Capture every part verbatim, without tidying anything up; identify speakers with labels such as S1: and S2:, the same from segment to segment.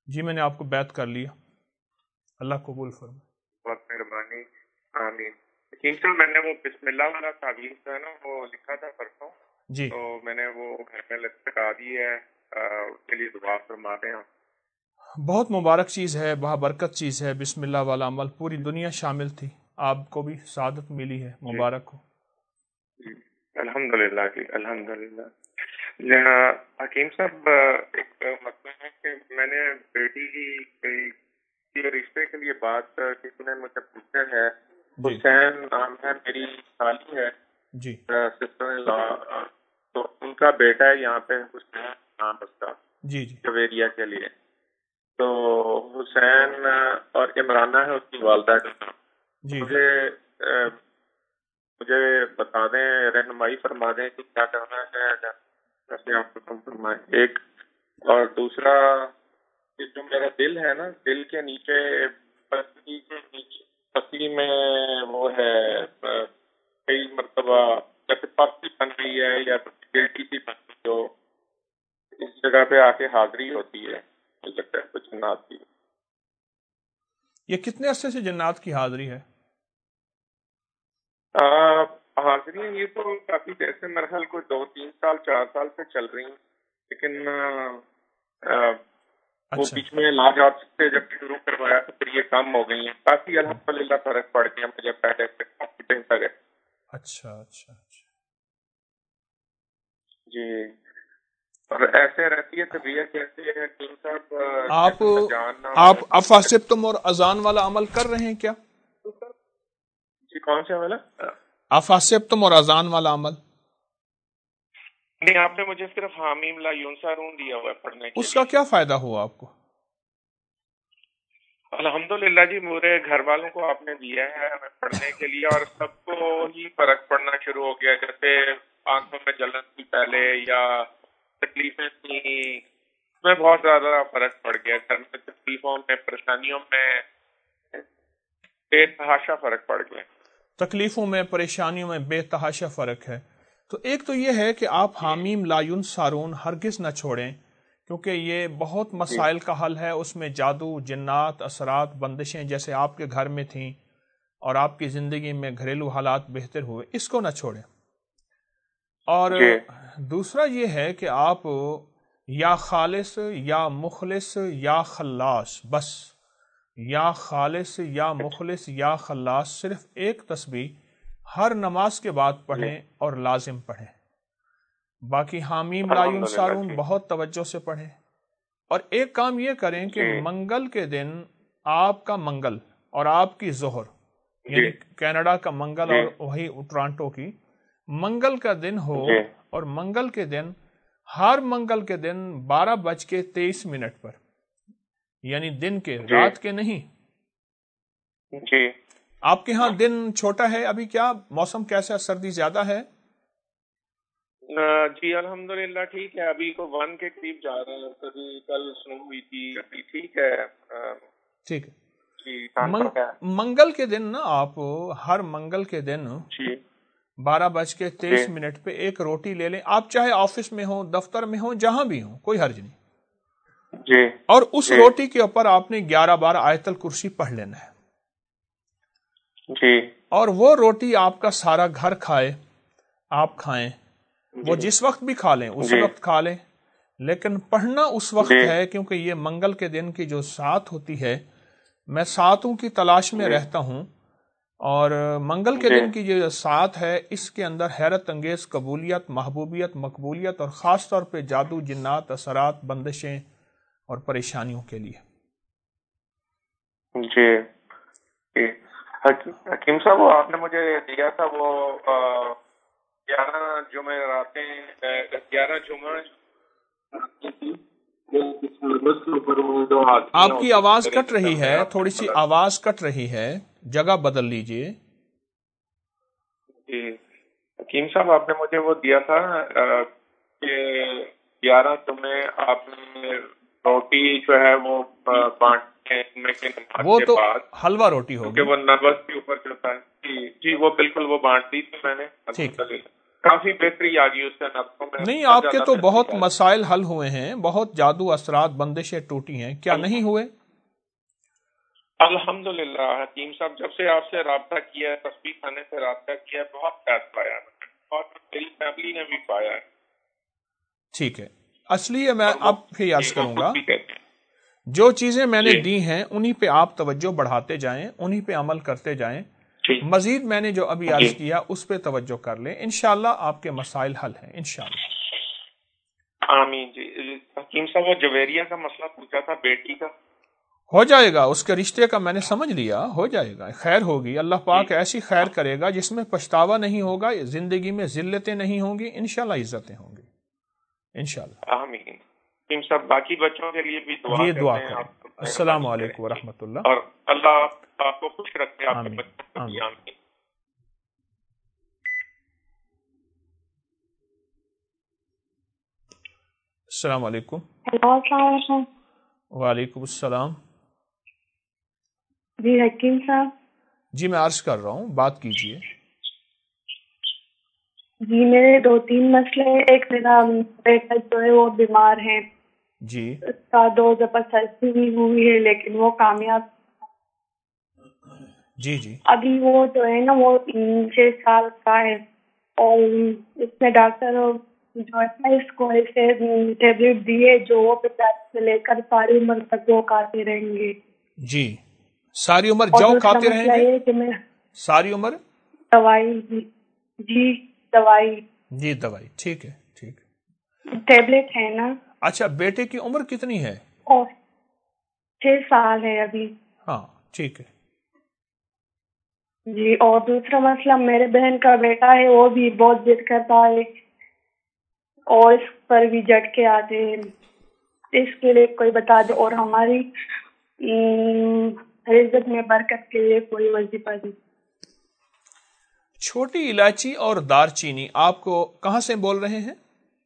S1: جی میں نے آپ کو بیعت کر لیا، اللہ قبول فرمائے۔
S2: بہت مہربانی، آمین۔ حکیم صاحب میں نے وہ بسم اللہ والا تعویذ جو ہے نا وہ لکھا تھا پرسوں،
S1: جی
S2: تو میں نے وہ گھر میں لٹکا دی ہے، اس کے لیے دعا فرما دیں آپ۔
S1: بہت مبارک چیز ہے، بہت برکت چیز ہے بسم اللہ والا عمل، پوری دنیا شامل تھی، آپ کو بھی سعادت ملی ہے،
S2: جی
S1: مبارک ہو۔
S2: جی الحمدللہ جی الحمدللہ۔ حکیم صاحب ایک مسئلہ ہے کہ میں نے بیٹی کی رشتے کے لیے بات کسی نے مجھے پوچھا ہے،
S1: جی
S2: حسین نام ہے، میری خالی ہے
S1: جی
S2: سسٹر ان لا، تو ان کا بیٹا ہے یہاں پہ حسین نام اس کا
S1: جی جی
S2: جویریہ کے لیے، تو حسین اور عمرانہ ہے اس کی والدہ کا نام۔
S1: جی جی
S2: مجھے مجھے بتا دیں، رہنمائی فرما دیں کہ کیا کرنا ہے، جیسے آپ کو کم فرمائیں ایک، اور دوسرا کہ جو میرا دل ہے نا، دل کے نیچے پستی کے نیچے پسی میں وہ ہے کئی مرتبہ جیسے پسی بن رہی ہے یا گلٹی سی بن رہی جو اس جگہ پہ آ کے حاضری ہوتی ہے، مجھے لگتا ہے کچھ جنات کی۔
S1: یہ کتنے عرصے سے جنات کی حاضری ہے؟
S2: حاضری یہ تو کافی دیر سے مرحل کو دو تین سال چار سال سے چل رہی ہیں، لیکن وہ
S1: اچھا
S2: بیچ میں علاج آپ سے جب شروع کروایا تو پھر یہ کم ہو گئی ہیں، کافی الحمدللہ فرق پڑ گیا مجھے پہلے سے، کافی بہتر ہے۔
S1: اچھا اچھا اچھا
S2: جی اور ایسے رہتی ہے طبیعت جیسے حکیم صاحب
S1: آپ
S2: جیسے جان نہ ہو۔
S1: آپ افاسبتم اور اذان والا عمل کر رہے ہیں کیا؟
S2: جی کون سے والا؟
S1: افاسبتم اور اذان والا عمل؟
S2: نہیں، آپ نے مجھے صرف حامیم لا ینصرون دیا ہوا ہے پڑھنے کے
S1: اس کا
S2: لیے۔
S1: کیا فائدہ ہوا آپ کو؟
S2: الحمدللہ جی میرے گھر والوں کو آپ نے دیا ہے ہمیں پڑھنے کے لیے، اور سب کو ہی فرق پڑنا شروع ہو گیا، جیسے آنکھوں میں جلن تھی پہلے یا تکلیفیں تھیں، اس میں بہت زیادہ فرق پڑ گیا، گھر میں تکلیفوں میں پریشانیوں میں بے تحاشا فرق پڑ گیا۔
S1: تکلیفوں میں پریشانیوں میں بے تحاشا فرق ہے۔ تو ایک تو یہ ہے کہ آپ حامیم لا ینصرون ہرگز نہ چھوڑیں، کیونکہ یہ بہت
S2: جی
S1: مسائل کا حل ہے، اس میں جادو، جنات، اثرات، بندشیں جیسے آپ کے گھر میں تھیں اور آپ کی زندگی میں گھریلو حالات بہتر ہوئے، اس کو نہ چھوڑیں۔ اور
S2: جی
S1: دوسرا یہ ہے کہ آپ یا خالص یا مخلص یا خلاص، بس یا خالص یا مخلص یا خلاص، صرف ایک تسبیح ہر نماز کے بعد
S2: جی
S1: پڑھیں اور لازم پڑھیں۔ باقی حامیم لا
S2: الحمدللہ
S1: ینصرون
S2: جی
S1: بہت توجہ سے پڑھیں، اور ایک کام یہ کریں کہ
S2: جی
S1: منگل کے دن آپ کا منگل اور آپ کی ظہر،
S2: جی
S1: یعنی کینیڈا کا منگل
S2: جی
S1: اور وہی ٹورانٹو کی منگل کا دن ہو،
S2: جی
S1: اور منگل کے دن ہر منگل کے دن بارہ بج کے تیئیس منٹ پر، یعنی دن کے،
S2: جی
S1: رات کے نہیں۔
S2: جی
S1: آپ کے ہاں دن چھوٹا ہے ابھی؟ کیا موسم کیسا، سردی زیادہ ہے؟
S2: جی الحمدللہ ٹھیک ہے، ابھی کو ون کے قریب جا رہے ہیں، کبھی کل سنو ہوئی تھی، ابھی ٹھیک ہے۔
S1: ٹھیک ہے۔
S2: جی کان
S1: منگ
S2: پر ہے۔
S1: منگل کے دن نا آپ ہر منگل کے دن
S2: جی
S1: بارہ بج کے
S2: جی
S1: تیئیس منٹ پہ ایک روٹی لے لیں، آپ چاہے آفس میں ہوں، دفتر میں ہوں، جہاں بھی ہوں، کوئی حرج نہیں،
S2: جی
S1: اور اس
S2: جی
S1: روٹی کے اوپر آپ نے گیارہ بار آیت الکرسی پڑھ لینا ہے،
S2: جی
S1: اور وہ روٹی آپ کا سارا گھر کھائے، آپ کھائیں، وہ
S2: جی
S1: جس وقت بھی کھا لیں اسی
S2: جی
S1: وقت کھا لیں، لیکن پڑھنا اس وقت
S2: جی
S1: ہے، کیونکہ یہ منگل کے دن کی جو سات ہوتی ہے، میں ساتوں کی تلاش میں
S2: جی
S1: رہتا ہوں، اور منگل کے
S2: جی
S1: دن کی جو سات ہے اس کے اندر حیرت انگیز قبولیت، محبوبیت، مقبولیت، اور خاص طور پہ جادو، جنات، اثرات، بندشیں اور پریشانیوں کے لیے۔
S2: جی جی حکیم صاحب وہ آپ نے مجھے دیا تھا وہ گیارہ جمعہ راتیں، گیارہ جمعہ
S1: آپ کی آواز کٹ رہی ہے، تھوڑی سی آواز کٹ رہی ہے، جگہ بدل لیجئے۔
S2: جی حکیم صاحب آپ نے مجھے وہ دیا تھا کہ گیارہ جمعے آپ نے روٹی جو ہے وہ بانٹنے کے نماز
S1: وہ
S2: کے
S1: تو
S2: بعد،
S1: حلوہ روٹی ہوگی۔
S2: کیونکہ وہ نبض کے اوپر جو تھا، جی جی وہ بالکل وہ بانٹ دی تھی میں نے
S1: ٹھیک ہے،
S2: الحمدللہ۔ کافی بہتری آ گئی اس سے نفسوں میں.
S1: نہیں آپ کے تو بہت مسائل حل ہوئے ہیں, بہت جادو اثرات بندشیں ٹوٹی ہیں, کیا نہیں ہوئے؟
S2: الحمدللہ حکیم صاحب, جب سے آپ سے رابطہ کیا ہے, تسبیح خانے سے رابطہ کیا ہے, بہت فیض پایا ہے اور میری فیملی نے بھی پایا ہے.
S1: ٹھیک ہے, اصلی میں اب پھر عرض کروں گا, جو چیزیں میں نے دی ہیں انہی پہ آپ توجہ بڑھاتے جائیں, انہی پہ عمل کرتے جائیں. مزید میں نے جو ابھی عرض کیا اس پہ توجہ کر لیں, انشاءاللہ آپ کے مسائل حل ہیں انشاءاللہ.
S2: آمین. جی حکیم صاحب, وہ جویریہ کا مسئلہ پوچھا تھا بیٹی کا,
S1: ہو جائے گا, اس کے رشتے کا میں نے سمجھ لیا, ہو جائے گا, خیر ہوگی. اللہ پاک ایسی خیر کرے گا جس میں پچھتاوا نہیں ہوگا, زندگی میں ذلتیں نہیں ہوں گی, انشاءاللہ عزتیں ہوں گی انشاءاللہ.
S2: آمین. حکیم صاحب باقی بچوں کے لیے بھی دعا
S1: یہ دعا
S2: کریں.
S1: کریں. السلام علیکم ورحمۃ اللہ.
S2: اور اللہ آپ کو خوش رکھے, آپ کے بچوں کو بھی. آمین.
S1: السلام علیکم.
S3: السلام علیکم.
S1: وعلیکم السلام.
S3: جی حکیم صاحب.
S1: جی میں عرض کر رہا ہوں, بات کیجئے.
S3: جی میرے دو تین مسئلے. ایک میرا بیٹا جو ہے وہ بیمار ہے,
S1: جی
S3: اس کا دو دفعہ سرجری ہوئی ہے لیکن وہ کامیاب.
S1: جی جی
S3: ابھی وہ جو ہے نا وہ چھ سال کا ہے, اور اس میں ڈاکٹر جو ہے اس کو ایسے ٹیبلٹ دیے جو وہ پچاس سے لے کر ساری عمر تک وہ کھاتے رہیں گے.
S1: جی ساری عمر جو کھاتے رہیں گے,
S3: کہ میں
S1: ساری عمر
S3: دوائی. جی دوائی.
S1: جی دوائی, ٹھیک ہے ٹھیک ہے.
S3: ٹیبلٹ ہے نا.
S1: اچھا بیٹے کی عمر کتنی ہے؟
S3: اور چھ سال ہے ابھی.
S1: ہاں ٹھیک ہے.
S3: جی اور دوسرا مسئلہ, میرے بہن کا بیٹا ہے وہ بھی بہت ضد کرتا ہے اور اس پر بھی جھٹکے آتے ہیں, اس کے لیے کوئی بتا دے, اور ہماری رزق میں برکت کے لیے کوئی وظیفہ دی.
S1: چھوٹی الائچی اور دار چینی, آپ کو کہاں سے بول رہے ہیں؟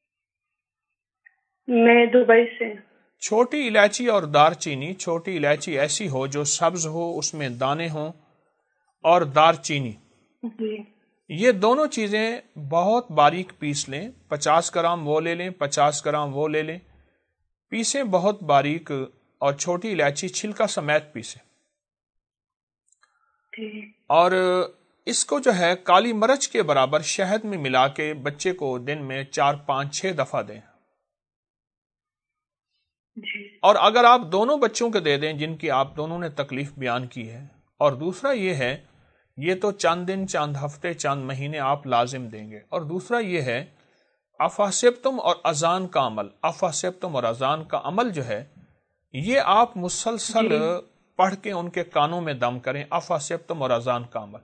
S3: میں دبئی سے.
S1: چھوٹی الائچی اور دار چینی, چھوٹی الائچی ایسی ہو جو سبز ہو, اس میں دانے ہوں, اور دار چینی,
S3: جی
S1: یہ دونوں چیزیں بہت باریک پیس لیں. پچاس گرام وہ لے لیں, پچاس گرام وہ لے لیں, پیسیں بہت باریک, اور چھوٹی الائچی چھلکا سمیت پیسیں. اور اس کو جو ہے کالی مرچ کے برابر شہد میں ملا کے بچے کو دن میں چار پانچ چھ دفعہ دیں. اور اگر آپ دونوں بچوں کو دے دیں جن کی آپ دونوں نے تکلیف بیان کی ہے, اور دوسرا یہ ہے, یہ تو چند دن چند ہفتے چند مہینے آپ لازم دیں گے, اور دوسرا یہ ہے افاسبتم اور اذان کا عمل. افاسبتم اور اذان کا عمل جو ہے یہ آپ مسلسل پڑھ کے ان کے کانوں میں دم کریں. افاسبتم اور اذان کا عمل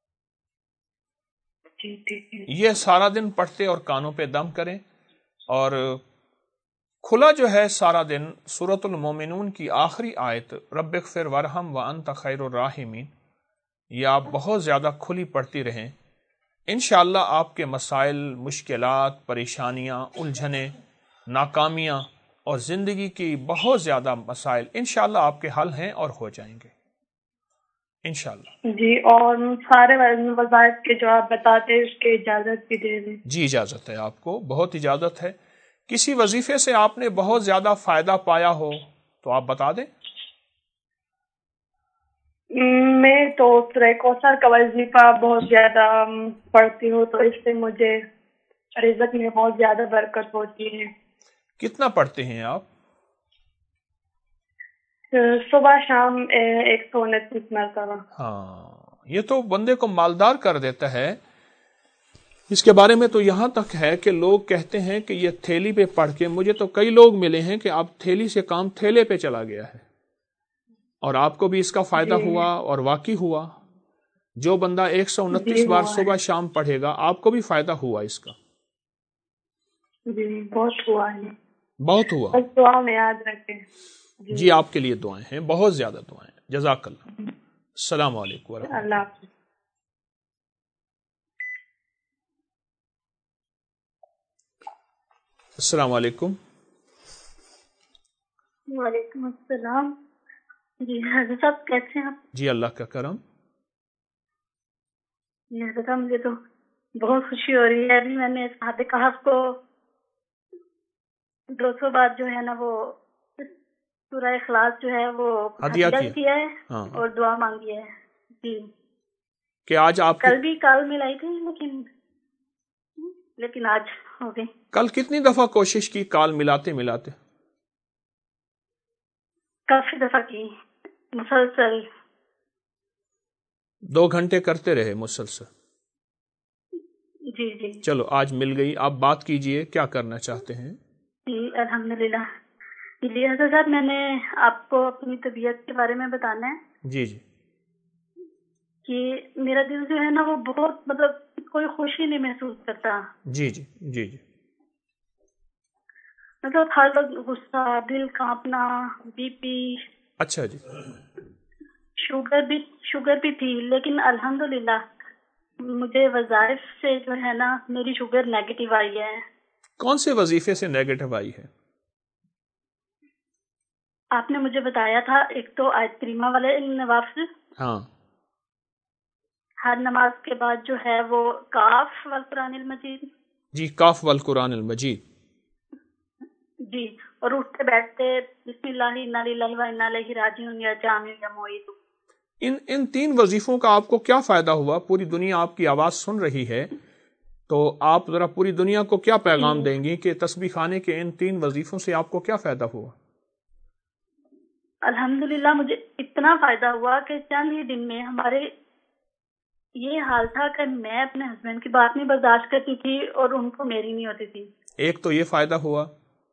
S1: یہ سارا دن پڑھتے اور کانوں پہ دم کریں. اور کھلا جو ہے سارا دن سورۃ المومنون کی آخری آیت رب اغفر ورحم وانت خیر الراحمین, یہ آپ بہت زیادہ کھلی پڑھتی رہیں. انشاءاللہ آپ کے مسائل, مشکلات, پریشانیاں, الجھنیں, ناکامیاں اور زندگی کی بہت زیادہ مسائل انشاءاللہ آپ کے حل ہیں اور ہو جائیں گے انشاءاللہ.
S3: جی اور سارے وظائف کے جو آپ بتاتے ہیں اس کے اجازت بھی دے دیں.
S1: جی اجازت ہے, آپ کو بہت اجازت ہے. کسی وظیفے سے آپ نے بہت زیادہ فائدہ پایا ہو تو آپ بتا دیں.
S3: میں تو سورہ کوثر کا وظیفہ بہت زیادہ پڑھتی ہوں, تو اس سے مجھے رزق میں بہت زیادہ برکت ہوتی ہے.
S1: کتنا پڑھتے ہیں آپ؟
S3: صبح شام ایک سو انتیس مرتبہ.
S1: ہاں یہ تو بندے کو مالدار کر دیتا ہے. اس کے بارے میں تو یہاں تک ہے کہ لوگ کہتے ہیں کہ یہ تھیلی پہ پڑھ کے, مجھے تو کئی لوگ ملے ہیں کہ اب تھیلی سے کام تھیلے پہ چلا گیا ہے, اور آپ کو بھی اس کا فائدہ
S3: جی
S1: ہوا اور واقعی ہوا. جو بندہ ایک سو انتیس
S3: جی
S1: بار
S3: ہوا
S1: صبح
S3: ہے.
S1: شام پڑھے گا آپ کو بھی فائدہ ہوا اس کا.
S3: جی بہت ہوا ہے,
S1: بہت ہوا.
S3: بس دعا میں یاد رکھیں.
S1: جی, جی آپ کے لیے دعائیں ہیں, بہت زیادہ دعائیں. جزاک اللہ. السلام علیکم ورحمۃ
S3: اللہ حافظ.
S1: السلام علیکم.
S3: وعلیکم السلام. جی حضرت صاحب کیسے ہیں آپ؟
S1: جی اللہ کا کرم.
S3: جی حضرت صاحب مجھے تو
S4: بہت خوشی ہو رہی ہے. ابھی میں نے صحابہ کہف کو دو سو بار جو ہے نا وہ سورہ اخلاص جو ہے وہ
S1: ہدیہ
S4: ہدیہ
S1: کیا.
S4: کیا ہے
S1: ہاں
S4: اور دعا مانگی ہے. جی
S1: کہ آج آپ کی
S4: کل بھی کال ملائی تھی لیکن لیکن آج ہو گئی.
S1: کل کتنی دفعہ کوشش کی کال ملاتے ملاتے؟
S4: کافی دفعہ کی مسلسل.
S1: دو گھنٹے کرتے رہے مسلسل.
S4: جی جی
S1: چلو آج مل گئی. آپ بات کیجئے, کیا کرنا چاہتے ہیں؟
S4: جی الحمدللہ. جی حضرت صاحب میں نے آپ کو اپنی طبیعت کے بارے میں بتانا ہے.
S1: جی جی.
S4: کہ میرا دل جو ہے نا وہ بہت مطلب کوئی خوشی نہیں محسوس کرتا.
S1: جی جی جی جی.
S4: مطلب ہر وقت غصہ, دل کانپنا, بی پی.
S1: اچھا جی.
S4: شوگر بھی شوگر بھی تھی لیکن الحمدللہ مجھے وظائف سے جو ہے نا میری شوگر نیگیٹو آئی ہے.
S1: کون سے وظیفے سے نیگیٹو آئی ہے؟
S4: آپ نے مجھے بتایا تھا ایک تو آیت کریمہ والے نوافل.
S1: ہاں.
S4: ہر نماز کے بعد جو ہے وہ کاف والقرآن المجید.
S1: جی کاف والقرآن المجید.
S4: جی اور اٹھتے بیٹھتے بسم اللہ انا للہ و انا الیہ راجعون یا جامع یا معید.
S1: ان ان تین وظیفوں کا آپ کو کیا فائدہ ہوا؟ پوری دنیا آپ کی آواز سن رہی ہے تو آپ ذرا پوری دنیا کو کیا پیغام دیں گی کہ تسبیح خانے کے ان تین وظیفوں سے آپ کو کیا فائدہ ہوا؟
S4: الحمدللہ مجھے اتنا فائدہ ہوا کہ چند ہی دن میں ہمارے یہ حال تھا کہ میں اپنے ہسبینڈ کی بات نہیں برداشت کرتی تھی اور ان کو میری نہیں ہوتی تھی.
S1: ایک تو یہ فائدہ ہوا.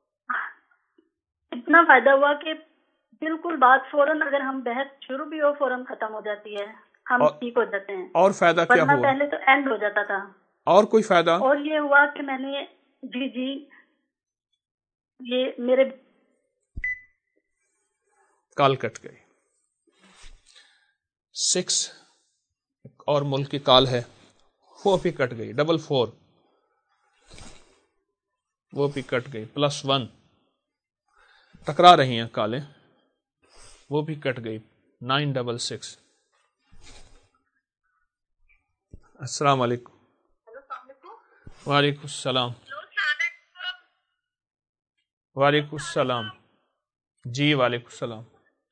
S4: اتنا فائدہ ہوا کہ بالکل بات فوراً اگر ہم بحث شروع بھی ہو فوراً ختم ہو جاتی ہے, ہم ٹھیک ہو جاتے ہیں.
S1: اور فائدہ کیا
S4: ورنہ
S1: ہوا؟
S4: پہلے تو اینڈ ہو جاتا تھا.
S1: اور کوئی فائدہ؟
S4: اور یہ ہوا کہ میں نے جی جی یہ میرے
S1: کال کٹ گئی. سکس اور ملک کی کال ہے وہ بھی کٹ گئی. ڈبل فور وہ بھی کٹ گئی. پلس ون ٹکرا رہی ہیں کالیں, وہ بھی کٹ گئی. Nine double six. السلام علیکم. وعلیکم السلام. وعلیکم السلام. جی وعلیکم السلام.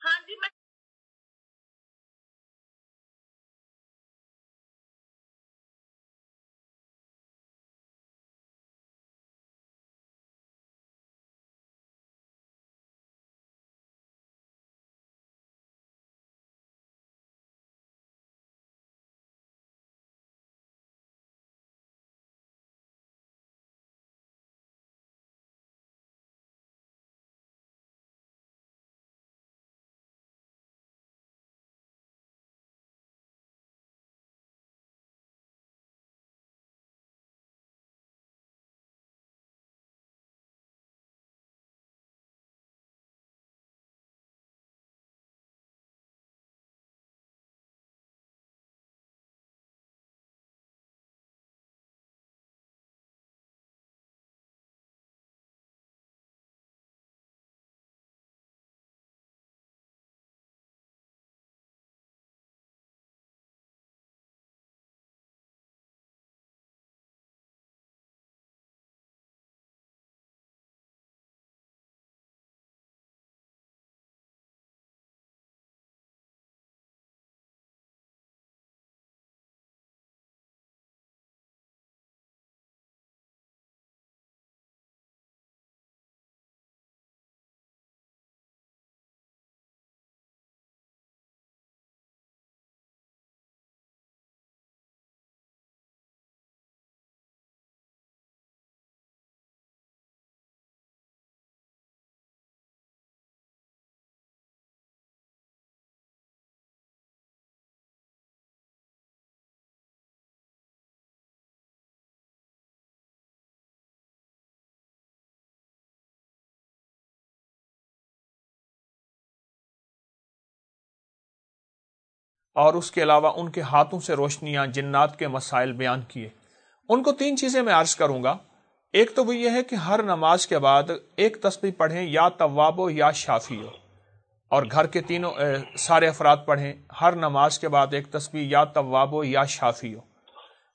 S1: اور اس کے علاوہ ان کے ہاتھوں سے روشنیاں جنات کے مسائل بیان کیے. ان کو تین چیزیں میں عرض کروں گا. ایک تو وہ یہ ہے کہ ہر نماز کے بعد ایک تسبیح پڑھیں, یا تواب ہو یا شافی ہو, اور گھر کے تینوں سارے افراد پڑھیں ہر نماز کے بعد ایک تسبیح, یا تواب ہو یا شافی ہو.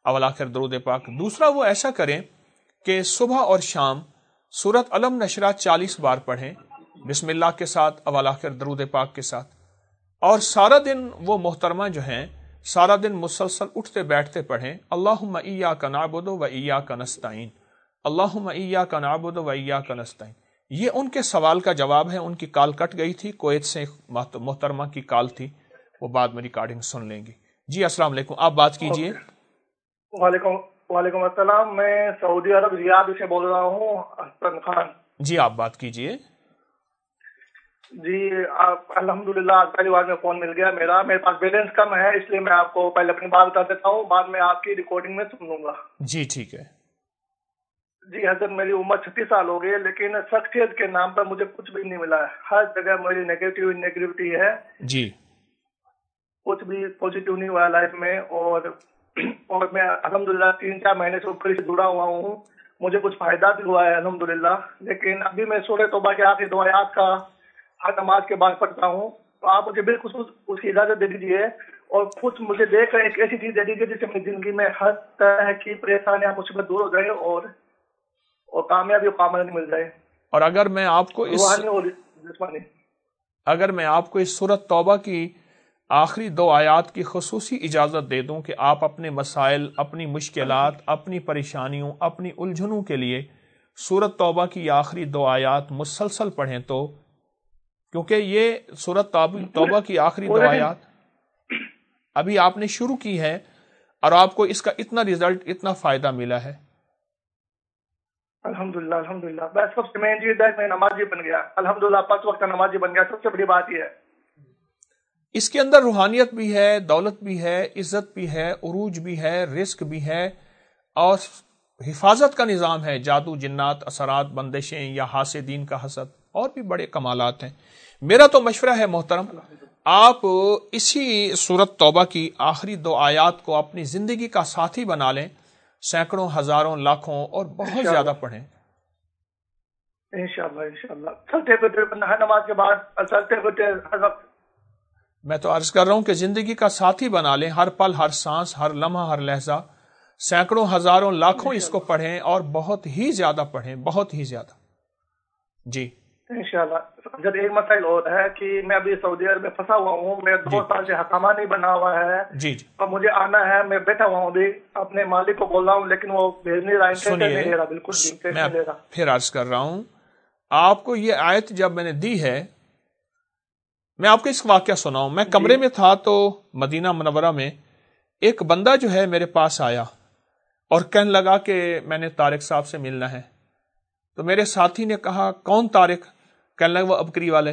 S1: अवल आखिर दरूद पाक। दूसरा वो ऐसा करें कि सुबह और शाम सूरत अलम नशरा चालीस बार पढ़ें बिस्मिल्लाह के साथ, अवल आखिर दरूद पाक के साथ, और सारा दिन वो मोहतरमा जो हैं सारा दिन मुसलसल उठते बैठते पढ़ें अल्लाहुम्मा इय्याका नअबुदु व इय्याका नस्तईन, अल्लाहुम्मा इय्याका नअबुदु व इय्याका नस्तईन। ये उनके सवाल का जवाब है। उनकी कॉल कट गई थी, कुवैत से मोहतरमा की कॉल थी, वो बाद में रिकॉर्डिंग सुन लेंगी। जी अस्सलाम वालेकुम, आप बात कीजिए।
S5: वालेकुम वालेकुम अस्सलाम, मैं सऊदी अरब रियाद से बोल रहा हूँ, हसन खान।
S1: जी आप बात कीजिए।
S5: जी आप अल्हम्दुलिल्लाह आज पहली बार में फोन मिल गया मेरा। मेरे पास बैलेंस कम है, इसलिए मैं आपको पहले अपनी बात बता देता हूँ, बाद में आपकी रिकॉर्डिंग में सुन लूंगा।
S1: जी ठीक है।
S5: जी हजरत, मेरी उम्र छत्तीस साल हो गई है, लेकिन शख्सियत के नाम पर मुझे कुछ भी नहीं मिला है। हर जगह मेरी नेगेटिव नेगेटिविटी है
S1: जी,
S5: कुछ भी पॉजिटिव नहीं हुआ लाइफ में। और और मैं अल्हम्दुलिल्लाह तीन चार महीने से ऊपर से जुड़ा हुआ हूँ, मुझे कुछ फायदा भी हुआ है अल्हम्दुलिल्लाह। लेकिन अभी मैं सूरह तौबा के आखिरी दो आयत का हर नमाज के बाद पढ़ता हूँ, तो आप मुझे बिल्कुल उस, उसकी इजाजत दे दीजिए और कुछ मुझे देख एक ऐसी चीज दे दीजिए जिससे मेरी जिंदगी में हर तरह की परेशानियां मुसीबत दूर हो जाए और और कामयाबी और कामयाबी मिल जाए।
S1: और अगर मैं आपको इस
S5: और जिस्मानी
S1: अगर मैं आपको इस सूरत तौबा की आखिरी दो आयात की खुसूसी इजाज़त दे दूं कि आप अपने मसाइल, अपनी मुश्किलात, अपनी परेशानियों, अपनी उलझनों के लिए सूरत तौबा की आखिरी दो आयात मुसलसल पढ़ें, तो क्योंकि ये सूरत तौबा की आखिरी दो आयात अभी आपने शुरू की है और आपको इसका इतना रिजल्ट, इतना फायदा मिला है।
S5: अल्हम्दुलिल्लाह अल्हम्दुलिल्लाह, बस सबसे मेन चीज है मैं नमाजी बन गया, अल्हम्दुलिल्लाह पांच वक्त नमाजी बन गया, सबसे बड़ी बात ये है।
S1: इसके अंदर रूहानियत भी है, दौलत भी है, इज्जत भी है, उरूज भी है, रिस्क भी है और हिफाजत का निज़ाम है। जादू, जिन्नात, असरात, बंदिशें या हासिदीन का हसद और भी बड़े कमालात हैं। मेरा तो मशवरा है मोहतरम, आप इसी सूरत तौबा की आखिरी दो आयात को अपनी जिंदगी का साथी बना लें, सैकड़ों, हजारों, लाखों और बहुत ज्यादा पढ़ें
S5: इंशाअल्लाह इंशाअल्लाह। चलते फिरते हर नमाज के बाद, चलते फिरते हर वक्त।
S1: मैं तो अर्ज कर रहा हूं कि जिंदगी का साथी बना लें, हर पल, हर सांस, हर लम्हा, हर लहजा, सैकड़ों, हजारों, लाखों इसको पढ़ें और बहुत ही ज्यादा पढ़ें, बहुत ही ज्यादा। जी
S5: इंशाअल्लाह। जब एक मसाइल और है कि मैं अभी सऊदी अरब में फंसा हुआ हूँ, मैं दो साल से हकामा नहीं बना हुआ है
S1: जी जी,
S5: अब मुझे आना है, मैं बैठा हुआ हूँ अभी, अपने मालिक को बोल रहा हूँ लेकिन वो भेज नहीं रहा, इंटरेस्ट नहीं ले रहा, बिल्कुल इंटरेस्ट नहीं ले रहा।
S1: फिर अर्ज कर रहा हूँ आपको, ये आयत जब मैंने दी है, मैं आपको इस वाक्या सुनाऊं। मैं कमरे में था तो मदीना मुनव्वरा में एक बंदा जो है मेरे पास आया और कहने लगा कि मैंने तारिक साहब से मिलना है। तो मेरे साथी ने कहा कौन तारिक? कहने लगा वो अबकरी वाले।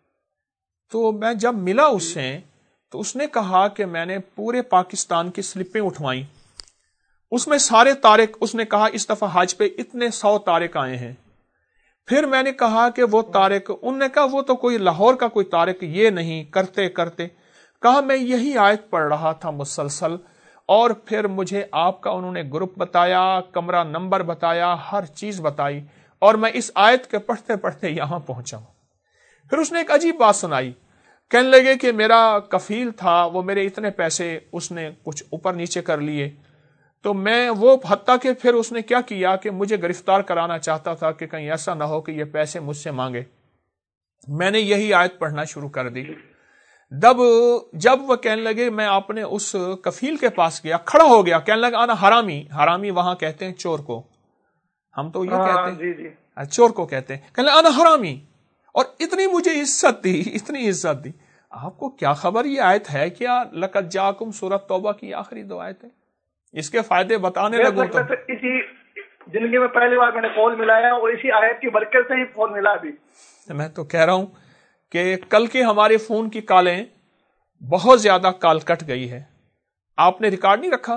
S1: तो मैं जब मिला उससे तो उसने कहा कि मैंने पूरे पाकिस्तान की स्लिपें उठवाई, उसमें सारे तारिक, उसने कहा इस दफा हज पे इतने सौ तारिक आए हैं। फिर मैंने कहा कि वो तारिक, उनने कहा वो तो कोई लाहौर का कोई तारिक ये नहीं। करते करते कहा मैं यही आयत पढ़ रहा था मुसलसल, और फिर मुझे आपका उन्होंने ग्रुप बताया, कमरा नंबर बताया, हर चीज बताई और मैं इस आयत के पढ़ते पढ़ते यहां पहुंचा। फिर उसने एक अजीब बात सुनाई, कहने लगे कि मेरा कफील था, वो मेरे इतने पैसे उसने कुछ ऊपर नीचे कर लिए, तो मैं वो हत्ता कि फिर उसने क्या किया कि मुझे गिरफ्तार कराना चाहता था कि कहीं ऐसा ना हो कि ये पैसे मुझसे मांगे। मैंने यही आयत पढ़ना शुरू कर दी। जब जब वह कहने लगे, मैं अपने उस कफील के पास गया, खड़ा हो गया, कहने लगा आना हरामी। हरामी वहां कहते हैं चोर को, हम तो ये कहते हैं
S5: जी जी।
S1: चोर को कहते हैं। कहने लगा आना हरामी, और इतनी मुझे इज्जत दी, इतनी इज्जत दी। आपको क्या खबर ये आयत है क्या? लक़द जाकुम सूरत तौबा की आखिरी दो आयत है, इसके फायदे बताने लगूं तो
S5: इसी जिंदगी में पहली बार मैंने कॉल मिलाया और इसी आयत की बरकत से ही फोन मिला अभी।
S1: मैं तो कह रहा हूं कि कल के हमारे फोन की कॉलें बहुत ज्यादा कॉल कट गई है। आपने रिकॉर्ड नहीं रखा,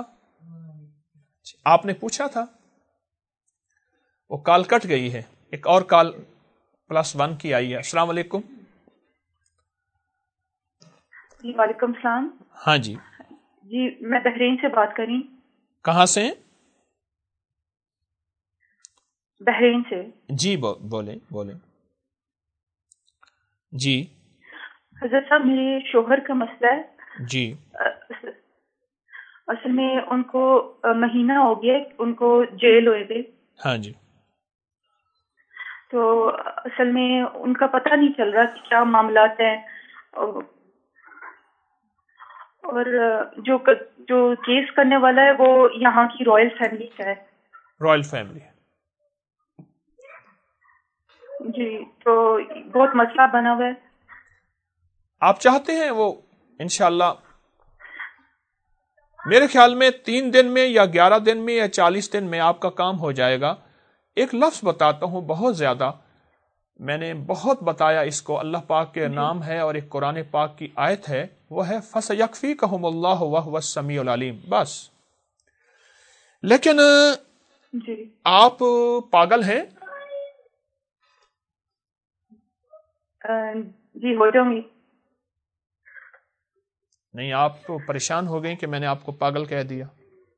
S1: आपने पूछा था, वो कॉल कट गई है। एक और कॉल प्लस वन की आई है। अस्सलाम वालेकुम।
S4: वालेकुम सलाम।
S1: हाँ जी
S4: जी, मैं बहरीन से बात करी।
S1: कहाँ से?
S4: बहरीन से।
S1: जी बो, बोले बोले जी।
S4: हजरत साहब, मेरे शोहर का मसला है।
S1: जी।
S4: اصل میں ان کو مہینہ ہو گیا ان کو جیل ہوئے تھے.
S1: ہاں جی.
S4: تو اصل میں ان کا پتہ نہیں چل رہا کہ کیا معاملات ہیں, اور جو جو کیس کرنے والا ہے وہ یہاں کی رائل فیملی کا ہے.
S1: رائل فیملی
S4: جی, تو بہت مسئلہ بنا ہوا ہے.
S1: آپ چاہتے ہیں وہ انشاءاللہ میرے خیال میں تین دن میں یا گیارہ دن میں یا چالیس دن میں آپ کا کام ہو جائے گا. ایک لفظ بتاتا ہوں, بہت زیادہ میں نے بہت بتایا اس کو, اللہ پاک کے نام ہے اور ایک قرآن پاک کی آیت ہے, وہ ہے فَسَيَكْفِيكَهُمُ اللَّهُ وَهُوَ السَّمِيعُ الْعَلِيمُ. بس. لیکن
S4: جی
S1: آپ پاگل ہیں؟
S4: جی ہو جاؤں گی.
S1: نہیں, آپ تو پریشان ہو گئیں کہ میں نے آپ کو پاگل کہہ دیا,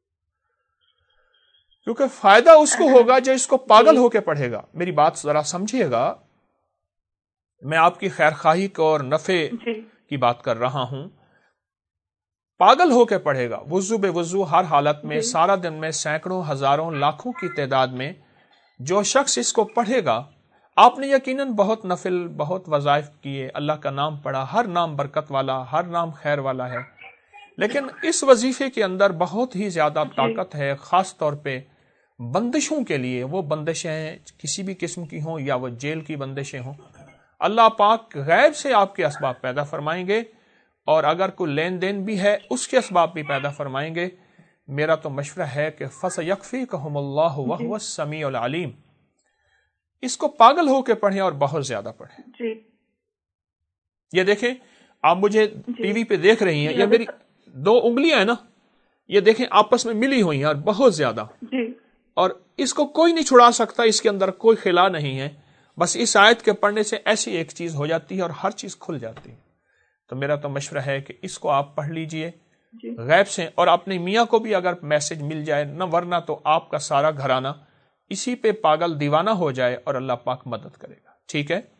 S1: کیونکہ فائدہ اس کو ہوگا جو اس کو پاگل ہو کے پڑھے گا. میری بات ذرا سمجھیے گا, میں آپ کی خیر خواہی کو اور نفع کی بات کر رہا ہوں. پاگل ہو کے پڑھے گا, وضو بے وضو ہر حالت میں, سارا دن میں سینکڑوں ہزاروں لاکھوں کی تعداد میں جو شخص اس کو پڑھے گا. آپ نے یقیناً بہت نفل بہت وظائف کیے, اللہ کا نام پڑھا, ہر نام برکت والا, ہر نام خیر والا ہے, لیکن اس وظیفے کے اندر بہت ہی زیادہ طاقت ہے, خاص طور پہ بندشوں کے لیے. وہ بندشیں کسی بھی قسم کی ہوں یا وہ جیل کی بندشیں ہوں, اللہ پاک غیب سے آپ کے اسباب پیدا فرمائیں گے, اور اگر کوئی لین دین بھی ہے اس کے اسباب بھی پیدا فرمائیں گے. میرا تو مشورہ ہے کہ فَسَيَكْفِيكَهُمُ اللَّهُ وَهُوَ السَّمِيعُ الْعَلِيمُ. اس کو پاگل ہو کے پڑھیں اور بہت زیادہ پڑھیں.
S4: جی
S1: یہ دیکھیں, آپ مجھے ٹی وی پہ دیکھ رہی ہیں, یہ میری دو انگلیاں ہیں نا, یہ دیکھیں آپس میں ملی ہوئی ہیں اور بہت زیادہ, اور اس کو کوئی نہیں چھڑا سکتا, اس کے اندر کوئی خلا نہیں ہے. بس اس آیت کے پڑھنے سے ایسی ایک چیز ہو جاتی ہے اور ہر چیز کھل جاتی ہے. تو میرا تو مشورہ ہے کہ اس کو آپ پڑھ لیجئے غیب سے, اور اپنے میاں کو بھی اگر میسج مل جائے نہ, ورنہ تو آپ کا سارا گھرانہ اسی پہ پاگل دیوانہ ہو جائے اور اللہ پاک مدد کرے گا. ٹھیک ہے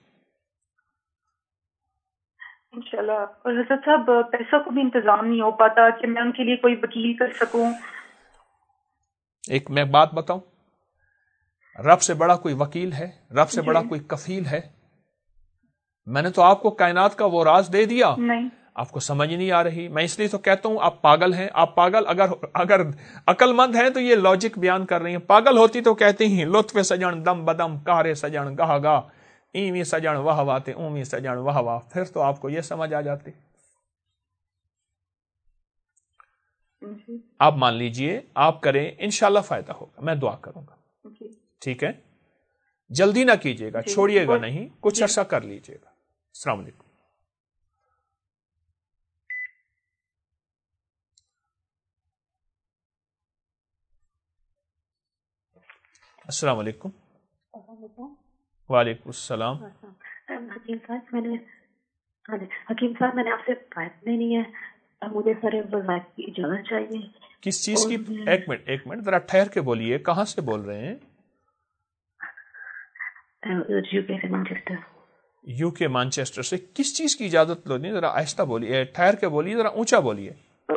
S4: انشاءاللہ. اور حضرت صاحب پیسوں کو بھی انتظام نہیں ہو پاتا کہ میں ان کے لیے کوئی وکیل کر سکوں.
S1: ایک میں بات بتاؤں, رب سے بڑا کوئی وکیل ہے, رب سے بڑا کوئی کفیل ہے؟ میں نے تو آپ کو کائنات کا وہ راز دے دیا,
S4: نہیں
S1: آپ کو سمجھ نہیں آ رہی. میں اس لیے تو کہتا ہوں آپ پاگل ہیں. آپ پاگل اگر اگر عقل مند ہیں تو یہ لاجک بیان کر رہی ہیں. پاگل ہوتی تو کہتے ہیں لطف سجن دم بدم کارے سجن گاہ گاہ ایویں سجن واہ واہ تے اویں سجن واہ واہ, پھر تو آپ کو یہ سمجھ آ جاتی. آپ مان لیجئے, آپ کریں, انشاءاللہ فائدہ ہوگا, میں دعا کروں گا. ٹھیک ہے, جلدی نہ کیجیے گا, چھوڑیے گا نہیں, کچھ عرصہ کر لیجیے گا. السلام علیکم. السلام علیکم. وعلیکم السلام.
S6: حکیم صاحب میں نے حکیم صاحب میں نے آپ سے بات لینی ہے, مجھے سارے وظائف کی اجازت چاہیے.
S1: کس چیز کی؟ ایک منٹ ایک منٹ ذرا ٹھہر کے بولیے, کہاں سے بول رہے ہیں؟
S6: یو کے سے مانچسٹر.
S1: یو کے مانچسٹر سے. کس چیز کی اجازت لونی؟ ذرا آہستہ بولیے, ٹھہر کے بولیے, ذرا اونچا بولیے.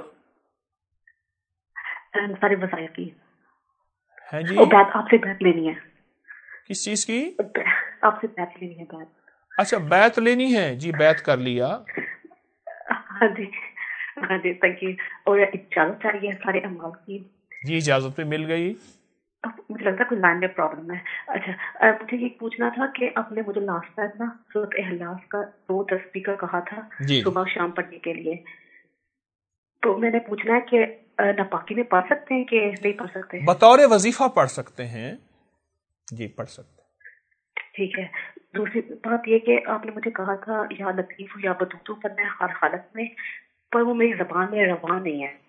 S6: سارے وظائف کی.
S1: ہیں جی,
S6: بات آپ سے بات لینی ہے.
S1: کس چیز کی؟
S6: آپ سے بات لینی ہے. بات
S1: اچھا بیعت لینی ہے, جی بیعت کر لیا.
S6: ہاں جی ہاں جی تھینک یو. اور اجازت چاہیے سارے اموال کی.
S1: جی اجازت پہ مل گئی.
S6: مجھے لگتا ہے کوئی لائن میں پرابلم ہے. اچھا مجھے یہ پوچھنا تھا کہ آپ نے مجھے لاسٹ ٹائم نا سورۃ اخلاص کا دو تسبیح کا کہا تھا صبح شام پڑھنے کے لیے, تو میں نے پوچھنا ہے کہ ناپاکی میں پڑھ سکتے ہیں کہ نہیں پڑھ سکتے؟
S1: بطور وظیفہ پڑھ سکتے ہیں, جی پڑھ سکتے.
S6: ٹھیک ہے. دوسری بات یہ کہ آپ نے مجھے کہا تھا یا لطیف یا بدودو پڑھنا ہے ہر حالت میں, پر وہ میری زبان میں رواں نہیں ہے.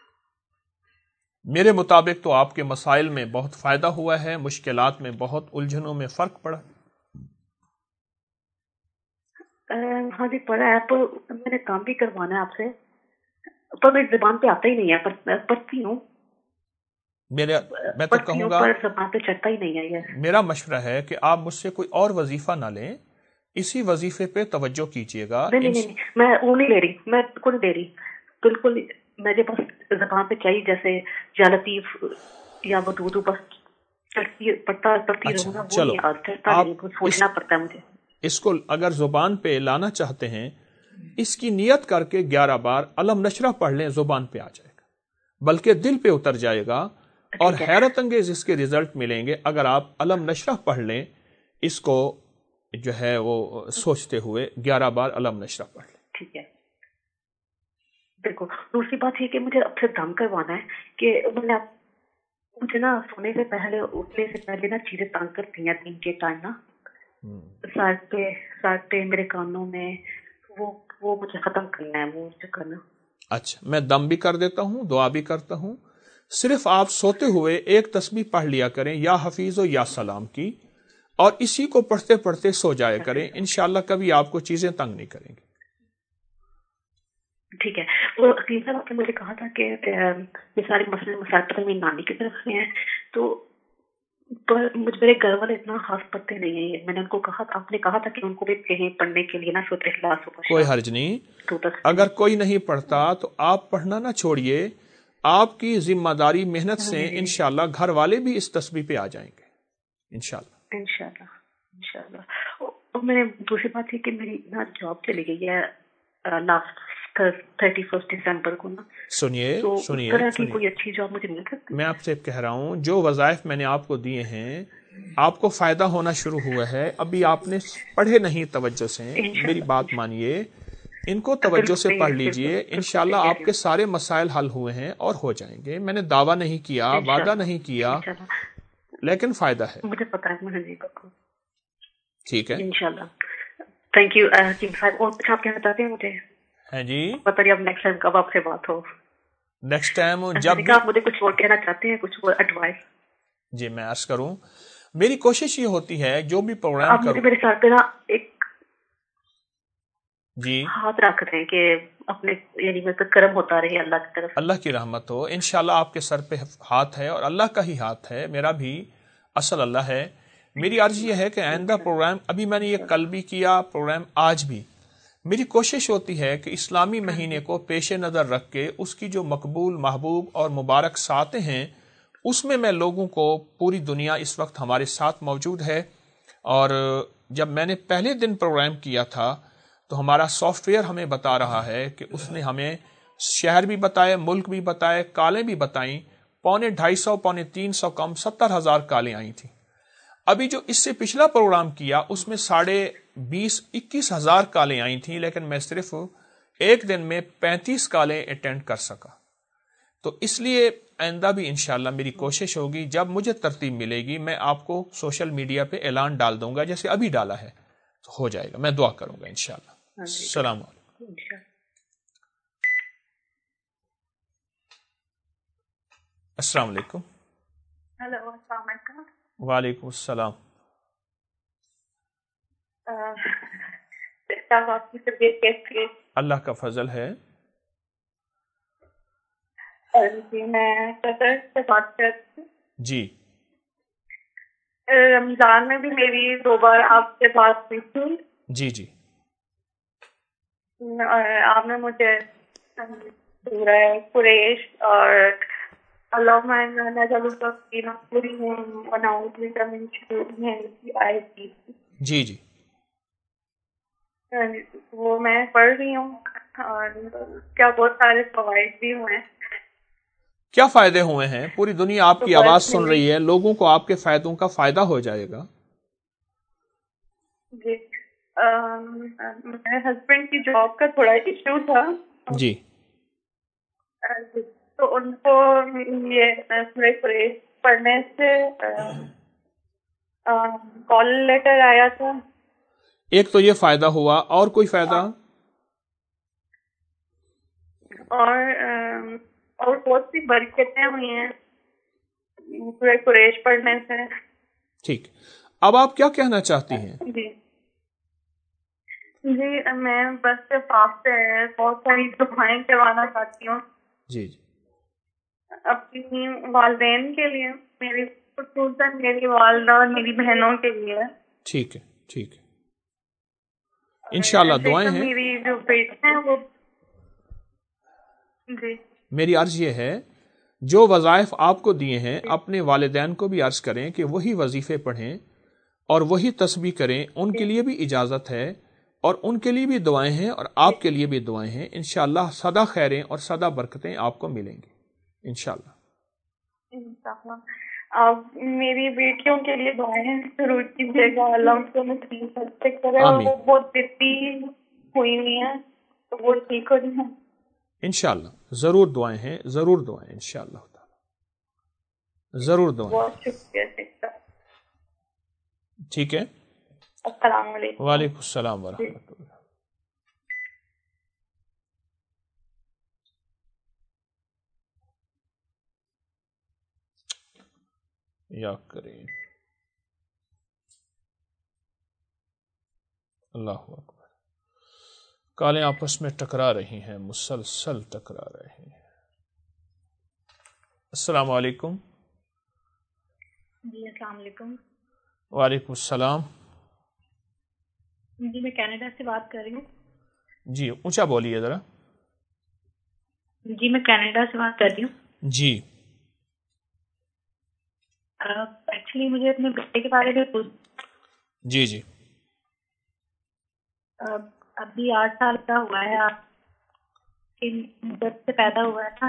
S1: میرے مطابق تو آپ کے مسائل میں بہت فائدہ ہوا ہے, مشکلات میں بہت الجھنوں میں فرق پڑا.
S6: ہاں جی پڑھا ہے, پر میں نے کام بھی کروانا ہے آپ سے, پر میری زبان پہ آتا ہی نہیں ہے. پڑھتی ہوں
S1: میرے میں تو کہوں گا
S6: زبان پہ چڑھتا ہی نہیں ہے یہ.
S1: میرا مشورہ ہے کہ آپ مجھ سے کوئی اور وظیفہ نہ لیں, اسی وظیفے پہ توجہ کیجیے گا.
S6: نہیں نہیں نہیں میں وہ نہیں لے رہی, میں بالکل دے رہی بالکل مجھے بس زبان پہ چاہیے جیسے یا لطیف یا ودود بس چلتی پڑھتا پڑھتی رہوں گا.
S1: چلو آپ
S6: سوچنا پڑتا ہے مجھے.
S1: اس کو اگر زبان پہ لانا چاہتے ہیں اس کی نیت کر کے گیارہ بار علم نشرہ پڑھ لیں, زبان پہ آ جائے گا, بلکہ دل پہ اتر جائے گا اور حیرت انگیز اس کے ریزلٹ ملیں گے اگر آپ علم نشرہ پڑھ لیں. اس کو جو ہے وہ سوچتے ہوئے گیارہ بار علم نشرہ پڑھ لیں.
S6: ٹھیک ہے. بالکل. دوسری بات یہ کہ مجھے اب سے دم کروانا ہے کہ میں مجھے نا سونے سے پہلے اٹھنے سے پہلے نا چیزیں تنگ کرتی ہیں دن کے ٹائم نا, سر پہ سر پہ میرے کانوں میں, وہ وہ مجھے ختم کرنا ہے وہ مجھے کرنا.
S1: اچھا میں دم بھی کر دیتا ہوں, دعا بھی کرتا ہوں. صرف آپ سوتے ہوئے ایک تسبیح پڑھ لیا کریں یا حفیظ و یا سلام کی, اور اسی کو پڑھتے پڑھتے سو جایا کریں. انشاءاللہ کبھی آپ کو چیزیں تنگ نہیں کریں گے.
S6: ٹھیک ہے. وہ عقیل صاحب آپ نے مجھے کہا تھا کہ یہ سارے مسئلے مسائل میری نانی کی طرف سے ہیں, تو مجھ میرے گھر والے اتنا خاص پڑھتے نہیں ہیں. میں نے ان کو کہا تھا, آپ نے کہا تھا کہ ان کو بھی کہیں پڑھنے کے لیے نا سورۃ اخلاص.
S1: کوئی حرج نہیں, اگر کوئی نہیں پڑھتا تو آپ پڑھنا نہ چھوڑیے. آپ کی ذمہ داری محنت سے انشاءاللہ گھر والے بھی اس تسبیح پہ آ جائیں گے انشاءاللہ.
S6: انشاءاللہ انشاءاللہ. اور میں نے دوسری بات یہ کہ میری نا جاب چلی گئی ہے لاسٹ تھرٹی فرسٹ دسمبر کو نا.
S1: سنیے سنیے
S6: کوئی اچھی جاب مجھے مل سکتی؟
S1: میں آپ سے کہہ رہا ہوں جو وظائف میں نے آپ کو دیے ہیں آپ کو فائدہ ہونا شروع ہوا ہے. ابھی آپ نے پڑھے نہیں توجہ سے, میری بات مانیے, ان کو توجہ سے پڑھ لیجئے. انشاءاللہ آپ کے سارے مسائل حل ہوئے ہیں اور ہو جائیں گے. میں نے دعویٰ نہیں کیا, وعدہ نہیں کیا, لیکن فائدہ ہے.
S6: مجھے پتا ہے.
S1: ٹھیک ہے
S6: انشاءاللہ. Thank you. اور کچھ آپ کہنا چاہتے ہیں مجھے؟
S1: ہیں جی
S6: بتائیے اب نیکسٹ ٹائم کب آپ سے بات ہو.
S1: نیکسٹ ٹائم جب
S6: آپ مجھے کچھ اور کہنا چاہتے ہیں, کچھ اور ایڈوائس؟
S1: جی میں عرض کروں, میری کوشش یہ ہوتی ہے جو بھی پروگرام
S6: کروں میرے ساتھ پہ نا ایک
S1: جی
S6: ہاتھ رکھ رہے ہیں کہ اپنے یعنی مطلب کرم ہوتا رہے اللہ کی طرف,
S1: اللہ کی رحمت ہو. انشاءاللہ آپ کے سر پہ ہاتھ ہے اور اللہ کا ہی ہاتھ ہے, میرا بھی اصل اللہ ہے. میری عرض یہ ہے کہ آئندہ پروگرام, ابھی میں نے یہ کل بھی کیا پروگرام, آج بھی میری کوشش ہوتی ہے کہ اسلامی مہینے کو پیش نظر رکھ کے اس کی جو مقبول محبوب اور مبارک ساتیں ہیں اس میں میں لوگوں کو, پوری دنیا اس وقت ہمارے ساتھ موجود ہے. اور جب میں نے پہلے دن پروگرام کیا تھا تو ہمارا سافٹ ویئر ہمیں بتا رہا ہے کہ اس نے ہمیں شہر بھی بتائے, ملک بھی بتائے, کالیں بھی بتائیں. پونے ڈھائی سو پونے تین سو کم ستر ہزار کالیں آئی تھیں. ابھی جو اس سے پچھلا پروگرام کیا اس میں ساڑھے بیس اکیس ہزار کالیں آئی تھیں, لیکن میں صرف ایک دن میں پینتیس کالیں اٹینڈ کر سکا. تو اس لیے آئندہ بھی انشاءاللہ میری کوشش ہوگی, جب مجھے ترتیب ملے گی میں آپ کو سوشل میڈیا پہ اعلان ڈال دوں گا جیسے ابھی ڈالا ہے, تو ہو جائے گا. میں دعا کروں گا انشاءاللہ. السلام علیکم. السلام علیکم.
S3: ہیلو السلام علیکم.
S1: وعلیکم السلام.
S3: آپ کی طبیعت کیسی ہے؟
S1: اللہ کا فضل ہے.
S3: جی میں صدر سے بات کرتی ہوں.
S1: جی
S3: رمضان میں بھی میری دو بار آپ سے بات ہوئی تھی.
S1: جی جی
S3: آپ نے مجھے سورہ قریش اور اللہم انا نسألک فینا پوری ہیں ونعوذ بک من شرور کی آیت کی.
S1: جی جی
S3: وہ میں پڑھ رہی ہوں اور کیا بہت سارے فوائد بھی ہوئے ہیں.
S1: کیا فائدے ہوئے ہیں؟ پوری دنیا آپ کی آواز سن رہی ہے, لوگوں کو آپ کے فائدوں کا فائدہ ہو جائے گا.
S3: جی میرے ہسبینڈ کی جاب کا تھوڑا ایشو تھا.
S1: جی
S3: تو ان کو یہ سورہ قریش پڑھنے سے کال لیٹر آیا تھا.
S1: ایک تو یہ فائدہ ہوا, اور کوئی فائدہ؟
S3: اور اور بہت سی برکتیں ہوئی ہیں سورہ قریش پڑھنے سے.
S1: ٹھیک, اب آپ کیا کہنا چاہتی ہیں؟
S3: جی جی میں بس صرف آپ سے بہت ساری دعائیں کروانا چاہتی ہوں.
S1: جی جی
S3: اپنی والدین کے لیے, میری خصوصاً میری والدہ اور میری بہنوں کے لیے.
S1: ٹھیک ہے ٹھیک ہے, انشاءاللہ دعائیں ہیں.
S3: میری جو بیٹی ہیں وہ جی
S1: میری عرض یہ ہے جو وظائف آپ کو دیے ہیں اپنے والدین کو بھی عرض کریں کہ وہی وظیفے پڑھیں اور وہی تسبیح کریں. ان کے لیے بھی اجازت ہے اور ان کے لیے بھی دعائیں ہیں اور آپ کے لیے بھی دعائیں ہیں. انشاءاللہ سدا خیریں اور سدا برکتیں آپ کو ملیں گی انشاءاللہ.
S3: آپ میری بیٹیوں کے لیے دعائیں ضرور کیجیے گا. اللہ ان کو نصیب کرے اور وہ بہت ضدی ہوئی ہوئی ہیں تو وہ ٹھیک ہو رہی ہیں
S1: انشاءاللہ. ضرور دعائیں ہیں, ضرور دعائیں انشاءاللہ تعالی, ضرور دعائیں.
S3: بہت شکریہ.
S1: ٹھیک ہے,
S3: السلام علیکم.
S1: وعلیکم السلام ورحمۃ اللہ. یا کریم اللہ اکبر. کالیں آپس میں ٹکرا رہی ہیں, مسلسل ٹکرا رہی ہیں. السلام علیکم.
S4: جی السلام علیکم.
S1: وعلیکم السلام.
S4: جی میں کینیڈا سے بات کر رہی ہوں.
S1: جی اونچا بولیے ذرا.
S4: جی میں کینیڈا سے بات کر رہی ہوں.
S1: جی
S4: ایکچولی مجھے اپنے بیٹے کے بارے میں پوچھ.
S1: جی جی
S4: ابھی آٹھ سال کا ہوا ہے, آپ جب سے پیدا ہوا ہے نا,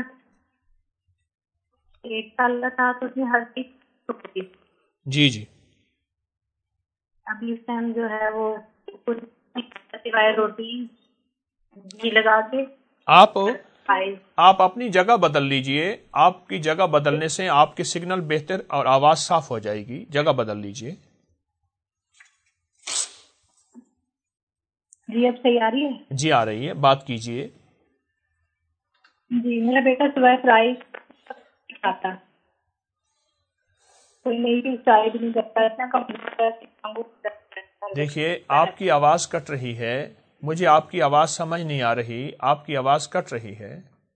S4: ایک سال کا تھا تو اس میں ہر چیز ہوتی.
S1: جی جی
S4: ابھی اس ٹائم جو ہے وہ سوائے روٹی گھی لگا کے
S1: آپ آپ اپنی جگہ بدل لیجئے. آپ کی جگہ بدلنے سے آپ کے سگنل بہتر اور آواز صاف ہو جائے گی. جگہ بدل لیجئے.
S4: جی اب صحیح آ رہی ہے؟
S1: جی آ رہی ہے, بات کیجئے.
S4: جی میرا بیٹا صبح فرائی کھاتا, کوئی نئی چائے بھی نہیں کرتا. اتنا کمپیوٹر.
S1: دیکھیے آپ کی آواز کٹ رہی ہے, مجھے آپ کی آواز سمجھ نہیں آ رہی, آپ کی آواز کٹ رہی ہے.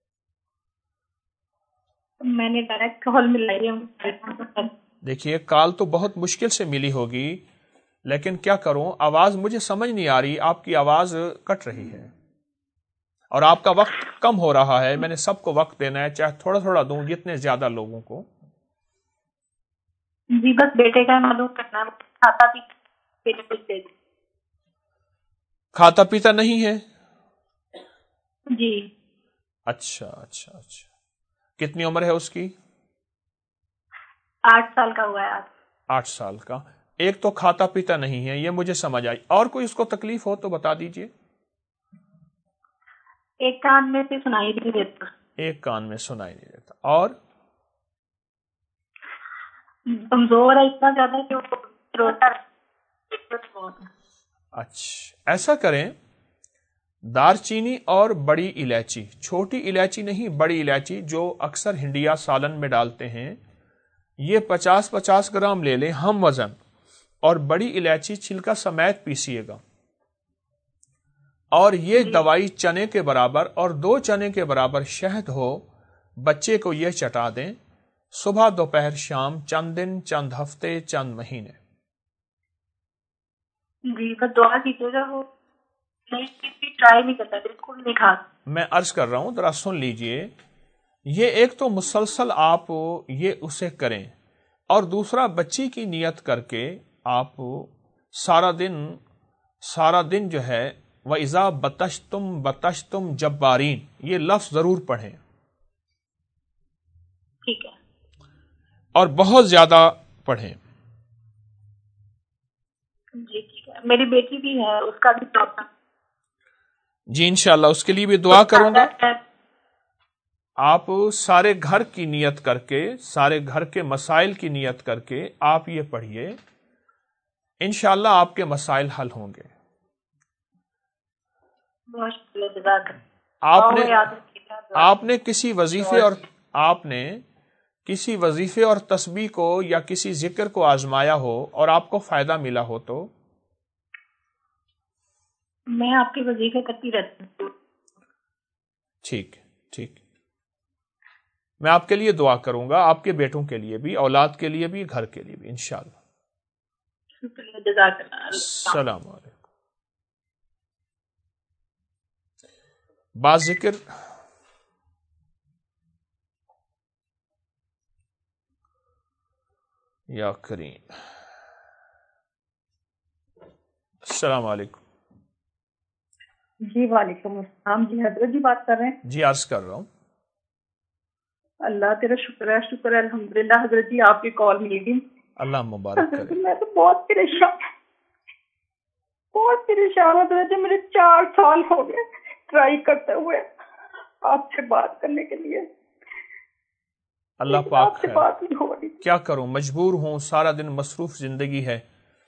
S4: میں نے ڈائریکٹ کال ملائی ہے.
S1: دیکھیے کال تو بہت مشکل سے ملی ہوگی, لیکن کیا کروں, آواز مجھے سمجھ نہیں آ رہی, آپ کی آواز کٹ رہی ہے اور آپ کا وقت کم ہو رہا ہے. میں نے سب کو وقت دینا ہے, چاہے تھوڑا تھوڑا دوں, جتنے زیادہ لوگوں کو.
S4: جی بس بیٹے کا معلوم کرنا, کھاتا بھی
S1: کھاتا پیتا نہیں ہے.
S4: جی
S1: اچھا اچھا اچھا. کتنی عمر ہے اس کی؟
S4: آٹھ سال کا ہوا ہے.
S1: آٹھ سال کا. ایک تو کھاتا پیتا نہیں ہے, یہ مجھے سمجھ آئی. اور کوئی اس کو تکلیف ہو تو بتا دیجئے.
S4: ایک کان میں سے سنائی نہیں دیتا. ایک
S1: کان میں سنائی نہیں دیتا. اور
S4: کمزور ہے اتنا زیادہ کہ روتا.
S1: اچھا ایسا کریں, دار چینی اور بڑی الائچی, چھوٹی الائچی نہیں بڑی الائچی جو اکثر ہنڈیا سالن میں ڈالتے ہیں, یہ پچاس پچاس گرام لے لیں ہم وزن, اور بڑی الائچی چھلکا سمیت پیسیے گا, اور یہ دوائی چنے کے برابر اور دو چنے کے برابر شہد ہو, بچے کو یہ چٹا دیں صبح دوپہر شام, چند دن چند ہفتے چند مہینے.
S4: جی بس دعا کیجیے گا, وہ ٹرائی نہیں کرتا, بالکل نہیں کھاتا.
S1: میں عرض کر رہا ہوں ذرا سن لیجئے. یہ ایک تو مسلسل آپ یہ اسے کریں, اور دوسرا بچی کی نیت کر کے آپ سارا دن سارا دن جو ہے وَإِذَا بَطَشْتُمْ بَطَشْتُمْ جَبَّارِينَ یہ لفظ ضرور پڑھیں.
S4: ٹھیک ہے.
S1: اور بہت زیادہ پڑھیں.
S4: جی ٹھیک ہے. میری بیٹی بھی ہے, اس کا بھی پرابلم.
S1: جی انشاءاللہ اس کے لیے بھی دعا کروں گا. آپ سارے گھر کی نیت کر کے, سارے گھر کے مسائل کی نیت کر کے آپ یہ پڑھیے, انشاءاللہ آپ کے مسائل حل ہوں گے. آپ نے آپ نے کسی وظیفے اور آپ نے کسی وظیفے اور تسبیح کو یا کسی ذکر کو آزمایا ہو اور آپ کو فائدہ ملا ہو تو
S4: میں آپ کے وظیفے کرتی رہتی ہوں.
S1: ٹھیک ٹھیک میں آپ کے لیے دعا کروں گا, آپ کے بیٹوں کے لیے بھی, اولاد کے لیے بھی, گھر کے لیے بھی انشاءاللہ. السلام علیکم. بعض ذکر یا کریم. السلام علیکم.
S7: جی وعلیکم السلام. جی حضرت جی بات کر رہے ہیں؟
S1: جی عرض کر رہا ہوں.
S7: اللہ تیرا شکر ہے، شکر ہے الحمدللہ. حضرت جی آپ کی کال ملی گئی.
S1: اللہ مبارک کرے.
S7: میں تو بہت پریشان بہت پریشان ہوں حضرت جی. میرے چار سال ہو گئے ٹرائی کرتے ہوئے آپ سے بات کرنے کے لیے.
S1: اللہ پاک
S7: سے بات نہیں ہو رہی.
S1: کیا کروں، مجبور ہوں، سارا دن مصروف زندگی ہے.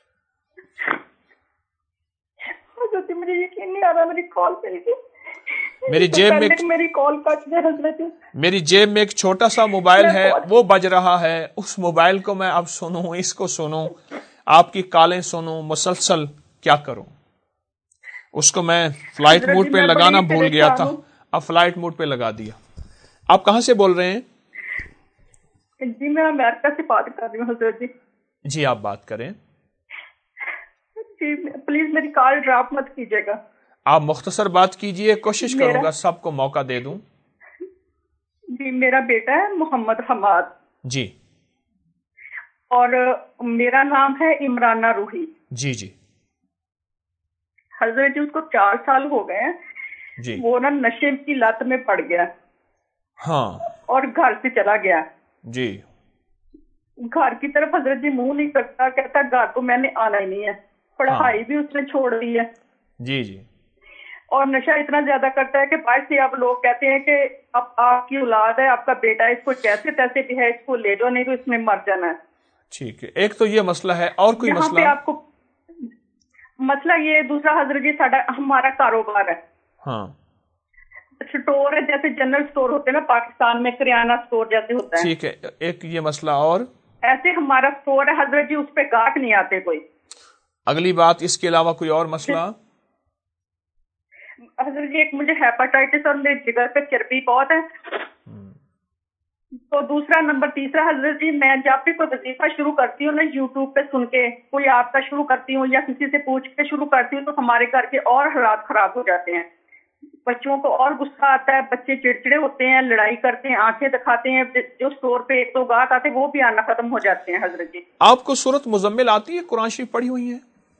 S7: مجھے یقین نہیں آ رہا میری کال پہ
S1: میری جیب میں
S7: میری کال کٹ گئی حضرت.
S1: میری جیب میں ایک چھوٹا سا موبائل ہے، وہ بج رہا ہے. اس موبائل کو میں اب سنوں، اس کو سنوں، آپ کی کالیں سنوں مسلسل. کیا کروں؟ اس کو میں فلائٹ موڈ پہ لگانا بھول گیا تھا، اب فلائٹ موڈ پہ لگا دیا. آپ کہاں سے بول رہے ہیں؟
S7: جی میں امریکہ سے بات کر رہی ہوں حضرت جی.
S1: جی آپ بات کریں.
S7: جی پلیز میری کال ڈراپ مت کیجیے گا.
S1: آپ مختصر بات کیجئے، کوشش کروں گا سب کو موقع دے دوں.
S7: جی میرا بیٹا ہے محمد حماد.
S1: جی.
S7: اور میرا نام ہے عمرانہ روحی.
S1: جی جی.
S7: حضرت جی اس کو چار سال ہو گئے ہیں.
S1: جی.
S7: وہ نا نشے کی لت میں پڑ گیا.
S1: ہاں.
S7: اور گھر سے چلا گیا.
S1: جی.
S7: گھر کی طرف حضرت جی منہ نہیں کرتا، کہتا گھر کو میں نے آنا ہی نہیں ہے. پڑھائی بھی اس نے چھوڑ دی ہے.
S1: جی جی.
S7: اور نشہ اتنا زیادہ کرتا ہے کہ باہر سے اب لوگ کہتے ہیں کہ اب آپ کی اولاد ہے، آپ کا بیٹا ہے، اس کو جیسے تیسے بھی ہے اس کو لے جاؤ، نہیں تو اس میں مر جانا ہے.
S1: ٹھیک ہے، ایک تو یہ مسئلہ ہے، اور کوئی مسئلہ؟
S7: یہاں پہ آپ کو مسئلہ یہ دوسرا حضرت جی ساڈا ہمارا کاروبار ہے.
S1: ہاں.
S7: سٹور ہے، جیسے جنرل سٹور ہوتے ہیں نا پاکستان میں، کریانہ سٹور جیسے ہوتا ہے.
S1: ٹھیک ہے، ایک یہ مسئلہ. اور
S7: ایسے ہمارا سٹور ہے حضرت جی، اس پہ گاہک نہیں آتے کوئی.
S1: اگلی بات، اس کے علاوہ کوئی اور مسئلہ؟
S7: حضرت جی ایک مجھے ہیپاٹائٹس اور میرے جگر پہ چربی بہت ہے. تو دوسرا نمبر تیسرا حضرت جی میں جب بھی کوئی وظیفہ شروع کرتی ہوں نا یوٹیوب پہ سن کے، کوئی آپ کا شروع کرتی ہوں یا کسی سے پوچھ کے شروع کرتی ہوں، تو ہمارے گھر کے اور حالات خراب ہو جاتے ہیں. بچوں کو اور غصہ آتا ہے، بچے چڑچڑے ہوتے ہیں، لڑائی کرتے ہیں، آنکھیں دکھاتے ہیں. جو سٹور پہ ایک دو گاہک آتے ہیں وہ بھی آنا ختم ہو جاتے ہیں. حضرت جی
S1: آپ کو سورت مزمل آتی ہے؟ قرآن شریف پڑھی ہوئی ہے؟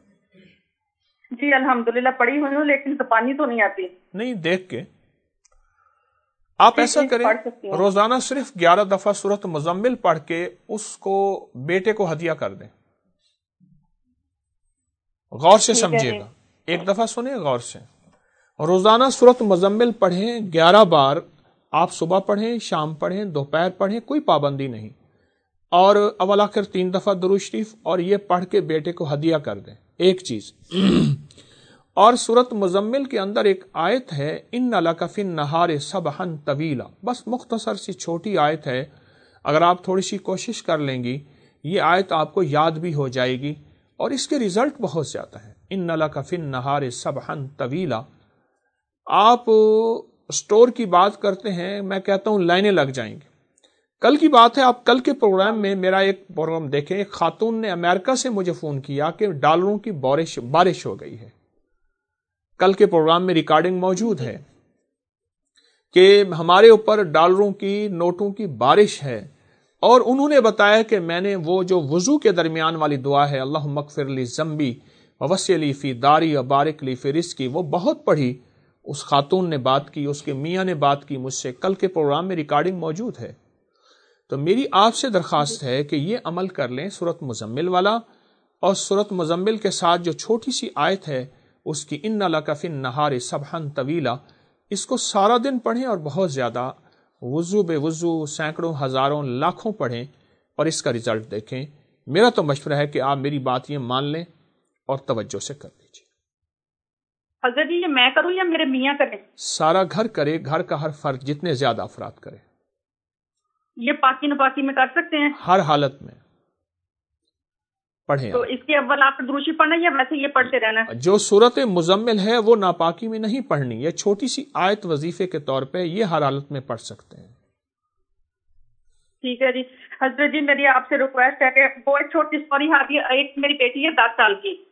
S7: جی الحمدللہ پڑھی ہوئی ہوں، لیکن زبانی تو نہیں آتی.
S1: نہیں، دیکھ کے. آپ ایسا کریں، روزانہ صرف گیارہ دفعہ سورت مزمل پڑھ کے اس کو بیٹے کو ہدیہ کر دیں. غور سے سمجھیے گا، ایک دفعہ سنیں غور سے. روزانہ سورت مزمل پڑھیں گیارہ بار. آپ صبح پڑھیں، شام پڑھیں، دوپہر پڑھیں، کوئی پابندی نہیں. اور اول آخر تین دفعہ درود شریف، اور یہ پڑھ کے بیٹے کو ہدیہ کر دیں. ایک چیز. اور سورت مزمل کے اندر ایک آیت ہے، ان لک فی النہار سبحا طویلا. بس مختصر سی چھوٹی آیت ہے، اگر آپ تھوڑی سی کوشش کر لیں گی یہ آیت آپ کو یاد بھی ہو جائے گی، اور اس کے ریزلٹ بہت زیادہ ہیں. ان لک فی النہار سبحا طویلا. آپ سٹور کی بات کرتے ہیں، میں کہتا ہوں لائنیں لگ جائیں گی. کل کی بات ہے، آپ کل کے پروگرام میں میرا ایک پروگرام دیکھیں، ایک خاتون نے امریکہ سے مجھے فون کیا کہ ڈالروں کی بارش بارش ہو گئی ہے. کل کے پروگرام میں ریکارڈنگ موجود ہے کہ ہمارے اوپر ڈالروں کی نوٹوں کی بارش ہے. اور انہوں نے بتایا کہ میں نے وہ جو وضو کے درمیان والی دعا ہے، اللہم اغفر لی ذنبی ووسع لی فی داری وبارک لی فی رزقی، وہ بہت پڑھی. اس خاتون نے بات کی، اس کے میاں نے بات کی مجھ سے، کل کے پروگرام میں ریکارڈنگ موجود ہے. تو میری آپ سے درخواست ہے کہ یہ عمل کر لیں سورت مزمل والا، اور سورت مزمل کے ساتھ جو چھوٹی سی آیت ہے اس کی ان لک فی النہار سبحا طویلا، اس کو سارا دن پڑھیں اور بہت زیادہ وضو بے وضو سینکڑوں ہزاروں لاکھوں پڑھیں اور اس کا رزلٹ دیکھیں. میرا تو مشورہ ہے کہ آپ میری بات یہ مان لیں اور توجہ سے کر لیجیے.
S7: حضرت جی یہ میں کروں یا میرے میاں کریں؟
S1: سارا گھر کرے، گھر کا ہر فرد، جتنے زیادہ افراد کرے.
S7: یہ پاکی نپاکی میں کر سکتے ہیں؟
S1: ہر حالت میں پڑھیں.
S7: تو اس کے اول آپ درود شریف پڑھنا یا ویسے یہ پڑھتے رہنا؟
S1: جو سورت مزمل ہے وہ ناپاکی میں نہیں پڑھنی، یہ چھوٹی سی آیت وظیفے کے طور پہ یہ ہر حالت میں پڑھ سکتے ہیں.
S7: ٹھیک ہے جی. حضرت جی میری آپ سے ریکویسٹ ہے کہ وہ ایک چھوٹی سوری آتی ہے، ایک میری بیٹی ہے دس سال کی،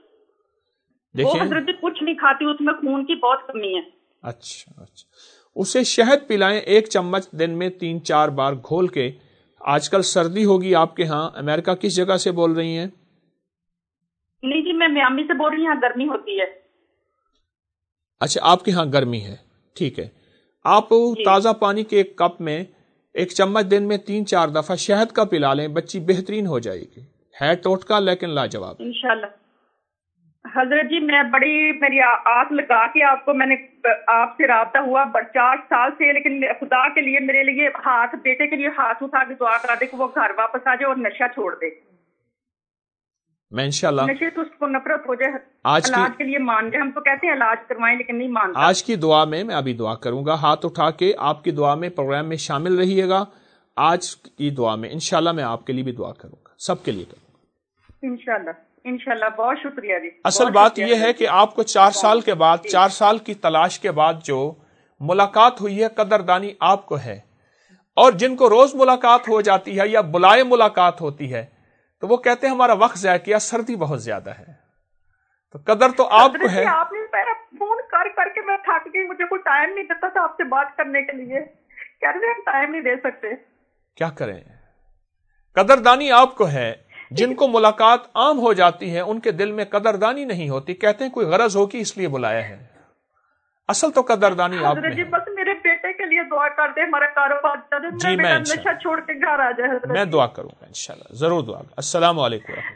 S7: وہ حضرت جی کچھ نہیں کھاتی، اس میں خون کی بہت کمی ہے. اچھا
S1: اچھا اسے شہد پلائیں، ایک چمچ دن میں تین چار بار گھول کے آج کل سردی ہوگی آپ کے ہاں. امریکہ کس جگہ سے بول رہی ہیں؟
S7: نہیں جی میں میامی سے بول رہی ہوں, گرمی ہوتی ہے.
S1: اچھا آپ کے ہاں گرمی ہے, ٹھیک ہے. آپ تازہ پانی کے ایک کپ میں ایک چمچ دن میں تین چار دفعہ شہد کا پلا لیں, بچی بہترین ہو جائے گی. ہے ٹوٹکا لیکن لاجواب.
S7: انشاءاللہ. حضرت جی میں بڑی میری آس لگا کے آپ کو میں نے آپ سے رابطہ ہوا چار سال سے, لیکن خدا کے لیے میرے لیے ہاتھ بیٹے کے لیے ہاتھ اٹھا کے دعا کرا دے کہ وہ گھر واپس آ جائے اور نشہ چھوڑ دے.
S1: میں انشاءاللہ
S7: نشے تو اس کو نفرت ہو جائے,
S1: آج
S7: علاج کے لیے مان جائے. ہم تو کہتے ہیں علاج کروائیں لیکن نہیں مانتا.
S1: آج کی دعا میں میں ابھی دعا کروں گا, ہاتھ اٹھا کے آپ کی دعا میں پروگرام میں شامل رہیے گا. آج کی دعا میں انشاءاللہ میں آپ کے لیے بھی دعا کروں گا, سب کے لیے کروں گا
S7: انشاءاللہ. انشاءاللہ بہت شکریہ جی.
S1: اصل بات یہ ہے کہ آپ کو چار سال کے بعد, چار سال کی تلاش کے بعد جو ملاقات ہوئی ہے, قدردانی آپ کو ہے. اور جن کو روز ملاقات ہو جاتی ہے یا بلائے ملاقات ہوتی ہے تو وہ کہتے ہیں ہمارا وقت ضائع کیا, سردی بہت زیادہ ہے. تو قدر تو آپ کو ہے.
S7: آپ نے میرا فون کر کر کے میں تھک گئی, مجھے کوئی ٹائم نہیں دیتا تھا آپ سے بات کرنے کے لیے. کہہ رہے ہیں ٹائم نہیں دے سکتے.
S1: کیا کریں, قدردانی آپ کو ہے. جن کو ملاقات عام ہو جاتی ہے ان کے دل میں قدردانی نہیں ہوتی, کہتے ہیں کوئی غرض ہوگی اس لیے بلایا ہے. اصل تو قدردانی آپ میں
S7: جی بس میرے بیٹے کے لیے دعا کر دیں, ہمارا کاروبار چلے,
S1: جی میں
S7: نشہ چھوڑ کے گھر آ جائے.
S1: میں دعا کروں گا انشاءاللہ, ضرور دعا. السلام علیکم ورحمۃ اللہ.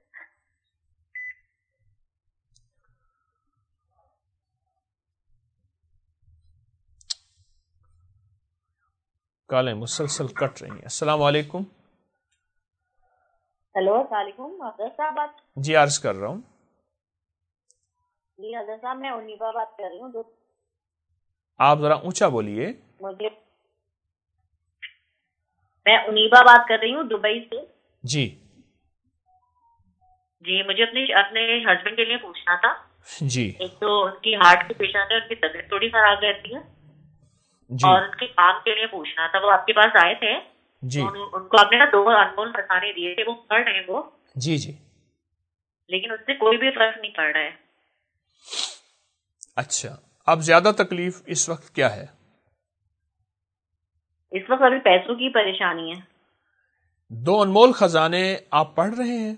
S1: کالیں مسلسل کٹ رہی ہیں. السلام علیکم.
S8: ہیلو السلام علیکم. حضرت صاحب بات
S1: جی عرض کر رہا ہوں.
S8: جی حضرت صاحب میں انیبا بات کر رہی ہوں.
S1: آپ ذرا اونچا بولیے.
S8: مجھے میں انیبا بات کر رہی ہوں دبئی سے.
S1: جی
S8: جی مجھے اپنے اپنے ہسبینڈ کے لیے پوچھنا تھا.
S1: جی
S8: ایک تو ان کی ہارٹ کے پیشنٹ ہے, ان کی طبیعت تھوڑی خراب رہتی ہے,
S1: جی
S8: اور ان کے کام کے لیے پوچھنا تھا. وہ آپ کے پاس آئے تھے,
S1: جی
S8: ان کو آپ نے نا دو انمول خزانے دیے تھے, وہ پڑھ رہے ہیں وہ.
S1: جی جی
S8: لیکن اس سے کوئی بھی فرق نہیں پڑ رہا ہے.
S1: اچھا اب زیادہ تکلیف اس وقت کیا ہے؟
S8: اس وقت ابھی پیسوں کی پریشانی ہے.
S1: دو انمول خزانے آپ پڑھ رہے ہیں؟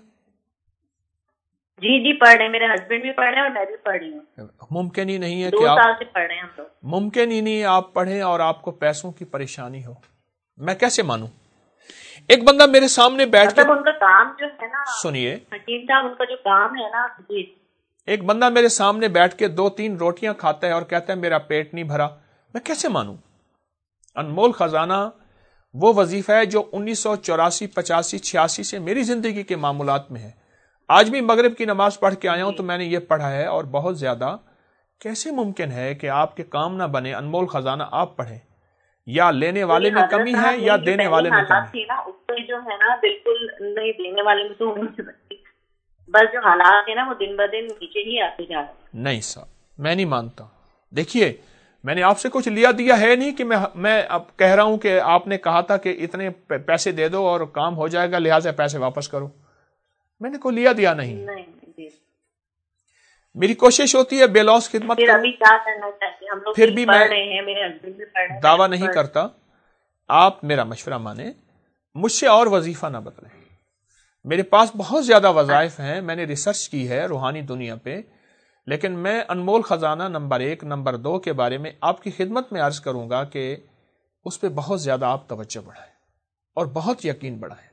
S8: جی جی پڑھ رہے ہیں, میرے ہسبینڈ بھی پڑھ رہے ہیں اور میں بھی پڑھ رہی ہوں.
S1: ممکن ہی نہیں ہے
S8: دو
S1: کہ آپ
S8: سال سے پڑھ رہے ہیں ہم لوگ.
S1: ممکن ہی نہیں آپ پڑھیں اور آپ کو پیسوں کی پریشانی ہو. میں کیسے مانوں؟ ایک بندہ میرے سامنے بیٹھ کے,
S8: مطلب ان کا کام جو ہے نا,
S1: سنیے
S8: حکیم صاحب ان کا جو کام ہے نا, جی
S1: ایک بندہ میرے سامنے بیٹھ کے دو تین روٹیاں کھاتا ہے اور کہتا ہے میرا پیٹ نہیں بھرا, میں کیسے مانوں؟ انمول خزانہ وہ وظیفہ ہے جو انیس سو چوراسی پچاسی چھیاسی سے میری زندگی کے معمولات میں ہے. آج بھی مغرب کی نماز پڑھ کے آیا ہوں تو میں نے یہ پڑھا ہے, اور بہت زیادہ. کیسے ممکن ہے کہ آپ کے کام نہ بنے, انمول خزانہ آپ پڑھیں؟ یا لینے والے میں کمی ہے یا دینے والے میں کمی ہے؟
S8: اس پہ جو ہے نا بالکل نہیں, دینے والے میں تو بس جو حالات ہے نا وہ دن بدن نیچے ہی آتے جا رہے.
S1: نہیں صاحب میں نہیں مانتا. دیکھیے میں نے آپ سے کچھ لیا دیا ہے نہیں کہ میں میں اب کہہ رہا ہوں کہ آپ نے کہا تھا کہ اتنے پیسے دے دو اور کام ہو جائے گا لہٰذا پیسے واپس کرو. میں نے کوئی لیا دیا نہیں. میری کوشش ہوتی ہے بے لوس خدمت
S8: پھر ابھی کیا کرنا چاہیے ہم لوگ؟
S1: پھر بھی میں
S8: میرے ہسبینڈ بھی پڑھ رہے ہیں,
S1: دعویٰ نہیں کرتا. آپ میرا مشورہ مانیں, مجھ سے اور وظیفہ نہ بدلیں. میرے پاس بہت زیادہ وظائف ہیں, میں نے ریسرچ کی ہے روحانی دنیا پہ, لیکن میں انمول خزانہ نمبر ایک نمبر دو کے بارے میں آپ کی خدمت میں عرض کروں گا کہ اس پہ بہت زیادہ آپ توجہ بڑھائیں اور بہت یقین بڑھائیں.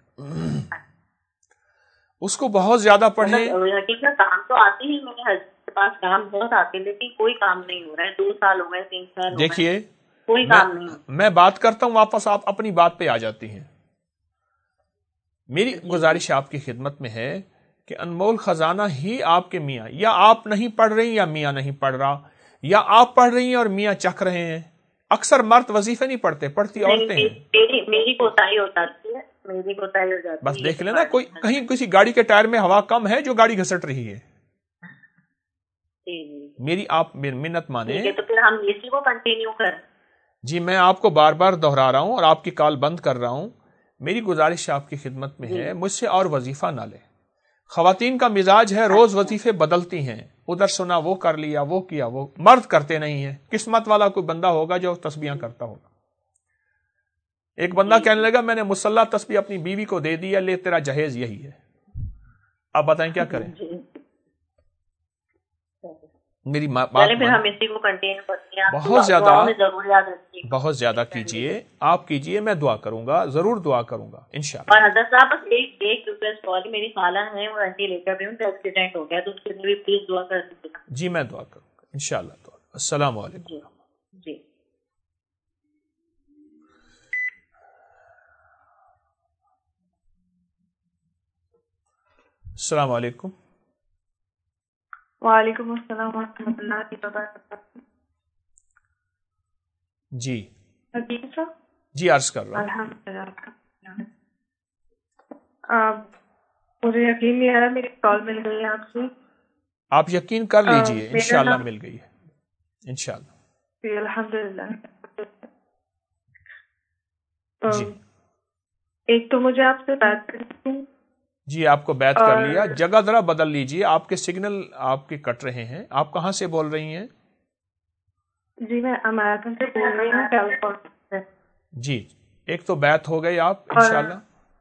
S1: اس کو بہت زیادہ پڑھیں.
S8: کام تو آتے ہی, میرے ہسبینڈ کے پاس کام بہت آتے لیکن کوئی کام نہیں ہو رہا ہے. دو سال ہو گئے, تین سال.
S1: دیکھیے
S8: کوئی کام نہیں.
S1: میں بات کرتا ہوں واپس آپ اپنی بات پہ آ جاتی ہیں. میری گزارش آپ کی خدمت میں ہے کہ انمول خزانہ ہی آپ کے میاں, یا آپ نہیں پڑھ رہی یا میاں نہیں پڑھ رہا, یا آپ پڑھ رہی ہیں اور میاں چکھ رہے ہیں. اکثر مرد وظیفے نہیں پڑھتے, پڑھتی عورتیں ہیں.
S8: میری کوتاہی ہو جاتی ہے, میری کوتاہی ہو جاتی ہے.
S1: بس دیکھ لینا, کوئی کہیں کسی گاڑی کے ٹائر میں ہوا کم ہے جو گاڑی گھسٹ رہی ہے. میری آپ منت مانے
S8: تو پھر ہم اسی کو کنٹینیو کریں.
S1: جی میں آپ کو بار بار دہرا رہا ہوں اور آپ کی کال بند کر رہا ہوں. میری گزارش آپ کی خدمت میں ہے, مجھ سے اور وظیفہ نہ لے. خواتین کا مزاج ہے روز وظیفے بدلتی ہیں, ادھر سنا وہ کر لیا وہ کیا, وہ مرد کرتے نہیں ہیں. قسمت والا کوئی بندہ ہوگا جو تسبیحاں کرتا ہوگا. ایک بندہ کہنے لگا میں نے مصلی تسبیح اپنی بیوی کو دے دیا، لے تیرا جہیز یہی ہے، اب بتائیں کیا کریں؟ میری بات بہت زیادہ بہت زیادہ کیجئے، آپ کیجئے، میں دعا کروں گا، ضرور دعا کروں گا انشاءاللہ۔
S8: اور حضرت صاحب بس ایک ایک ریکویسٹ اور، میری خالہ ہے وہ اینٹی لیٹر بھی ان کا ایکسیڈنٹ ہو گیا، تو اس کے لیے پلیز دعا کر دیجیے۔
S1: جی میں دعا کروں گا انشاءاللہ تعالی۔ السلام علیکم۔
S8: جی
S1: السلام علیکم۔
S3: وعلیکم السلام ورحمۃ اللہ وبرکاتہ۔
S1: جی
S3: حکیم صاحب؟
S1: جی عرض کر رہا ہوں۔
S3: الحمدللہ، مجھے یقین نہیں آ رہا میری کال مل گئی ہے آپ سے۔
S1: آپ یقین کر لیجئے انشاءاللہ مل گئی ہے انشاءاللہ۔
S3: جی الحمدللہ۔
S1: جی
S3: ایک تو مجھے آپ سے بات کرنی تھی۔
S1: جی آپ کو بیعت کر لیا، جگہ ذرا بدل لیجئے، آپ کے سگنل آپ کے کٹ رہے ہیں۔ آپ کہاں سے بول رہی ہیں؟
S3: جی میں امریکن سے بول رہی ہوں، کیلیفورنیا سے۔
S1: جی ایک تو بیعت ہو گئی آپ انشاءاللہ،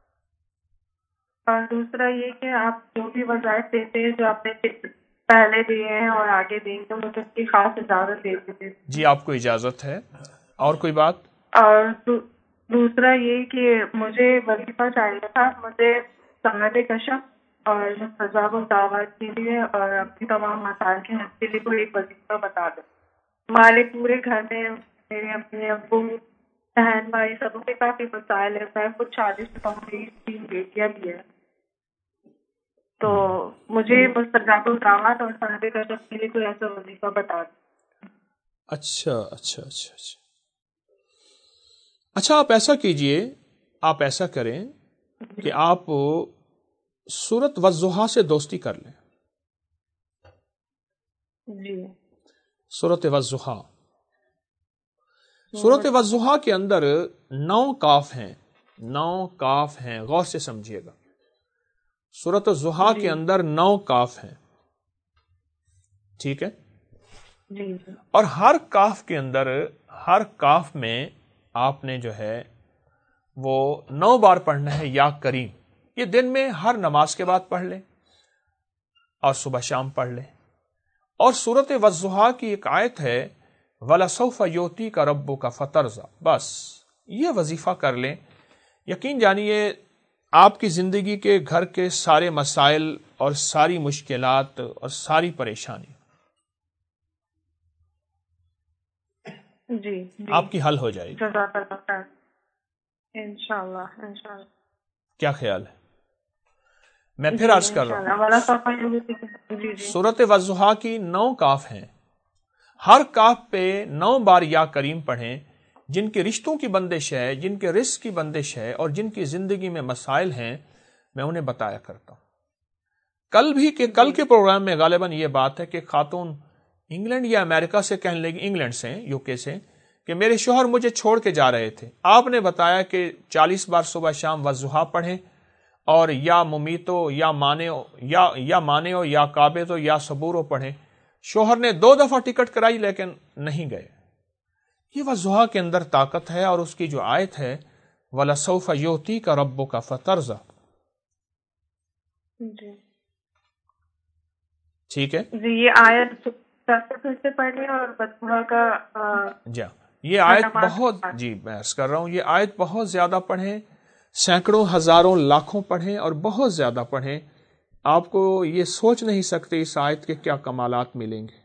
S3: اور دوسرا یہ کہ آپ جو بھی وظائف دیتے ہیں جو آپ نے پہلے دیے ہیں اور آگے دیں گے، مجھے اس کی خاص اجازت دے دیتے۔
S1: جی آپ کو اجازت ہے۔ اور کوئی بات؟
S3: اور دوسرا یہ کہ مجھے وظیفہ چاہیے تھا، مجھے سند کشف اور حجاب الدعوات کے لیے اور اپنی تمام مسائل کے حل کے لیے کوئی ایک وظیفہ بتا دیں۔ ہمارے پورے گھر میں میرے اپنے ابو بہن بھائی سب کے کافی مسائل ہے، میں خود شادی سے پہلے تین بیٹیاں بھی ہیں، تو مجھے بس حجاب الدعوات اور سند کشف کے لیے کوئی ایسا وظیفہ بتا دیں۔
S1: اچھا اچھا اچھا اچھا اچھا آپ ایسا کیجئے، آپ ایسا کریں کہ آپ سورۃ والضحیٰ سے دوستی کر لیں۔
S3: جی
S1: سورۃ والضحیٰ، سورۃ والضحیٰ کے اندر نو کاف ہیں، نو کاف ہیں، غور سے سمجھیے گا۔ سورۃ الضحیٰ کے اندر نو کاف ہیں، ٹھیک ہے؟
S3: جی
S1: اور ہر کاف کے اندر، ہر کاف میں آپ نے جو ہے وہ نو بار پڑھنا ہے یا کریم۔ یہ دن میں ہر نماز کے بعد پڑھ لیں اور صبح شام پڑھ لیں۔ اور سورۃ والضحیٰ کی ایک آیت ہے وَلَسَوْفَ يُؤْتِيكَ رَبُّكَ فَتَرْضَىٰ، بس یہ وظیفہ کر لیں، یقین جانیے آپ کی زندگی کے گھر کے سارے مسائل اور ساری مشکلات اور ساری پریشانی
S3: جی
S1: آپ کی حل ہو جائے گی
S3: جزاک اللہ خیر، انشاءاللہ انشاءاللہ۔
S1: کیا خیال ہے؟ میں پھر عرض کر رہا ہوں، سورۃ والضحیٰ کی نو کاف ہیں، ہر کاف پہ نو بار یا کریم پڑھیں۔ جن کے رشتوں کی بندش ہے، جن کے رزق کی بندش ہے اور جن کی زندگی میں مسائل ہیں، میں انہیں بتایا کرتا ہوں۔ کل بھی کہ کل کے پروگرام میں غالباً یہ بات ہے کہ خاتون انگلینڈ یا امریکہ سے کہنے لگی، انگلینڈ سے، یو کے سے، کہ میرے شوہر مجھے چھوڑ کے جا رہے تھے، آپ نے بتایا کہ چالیس بار صبح شام والضحیٰ پڑھیں اور یا ممیتو یا مانعو یا یا مانعو یا قابضو یا صبورو پڑھیں۔ شوہر نے دو دفعہ ٹکٹ کرائی لیکن نہیں گئے۔ یہ والضحیٰ کے اندر طاقت ہے، اور اس کی جو آیت ہے وَلَسَوْفَ يُؤْتِيكَ رَبُّكَ فَتَرْضَىٰ،
S3: جی
S1: ٹھیک ہے
S3: جی یہ آیت پھر سے پڑھیں اور والضحیٰ کا
S1: جی یہ آیت بہت، جی میں عرض کر رہا ہوں، یہ آیت بہت زیادہ پڑھیں، سینکڑوں ہزاروں لاکھوں پڑھیں اور بہت زیادہ پڑھیں۔ آپ کو یہ سوچ نہیں سکتے اس آیت کے کیا کمالات ملیں گے۔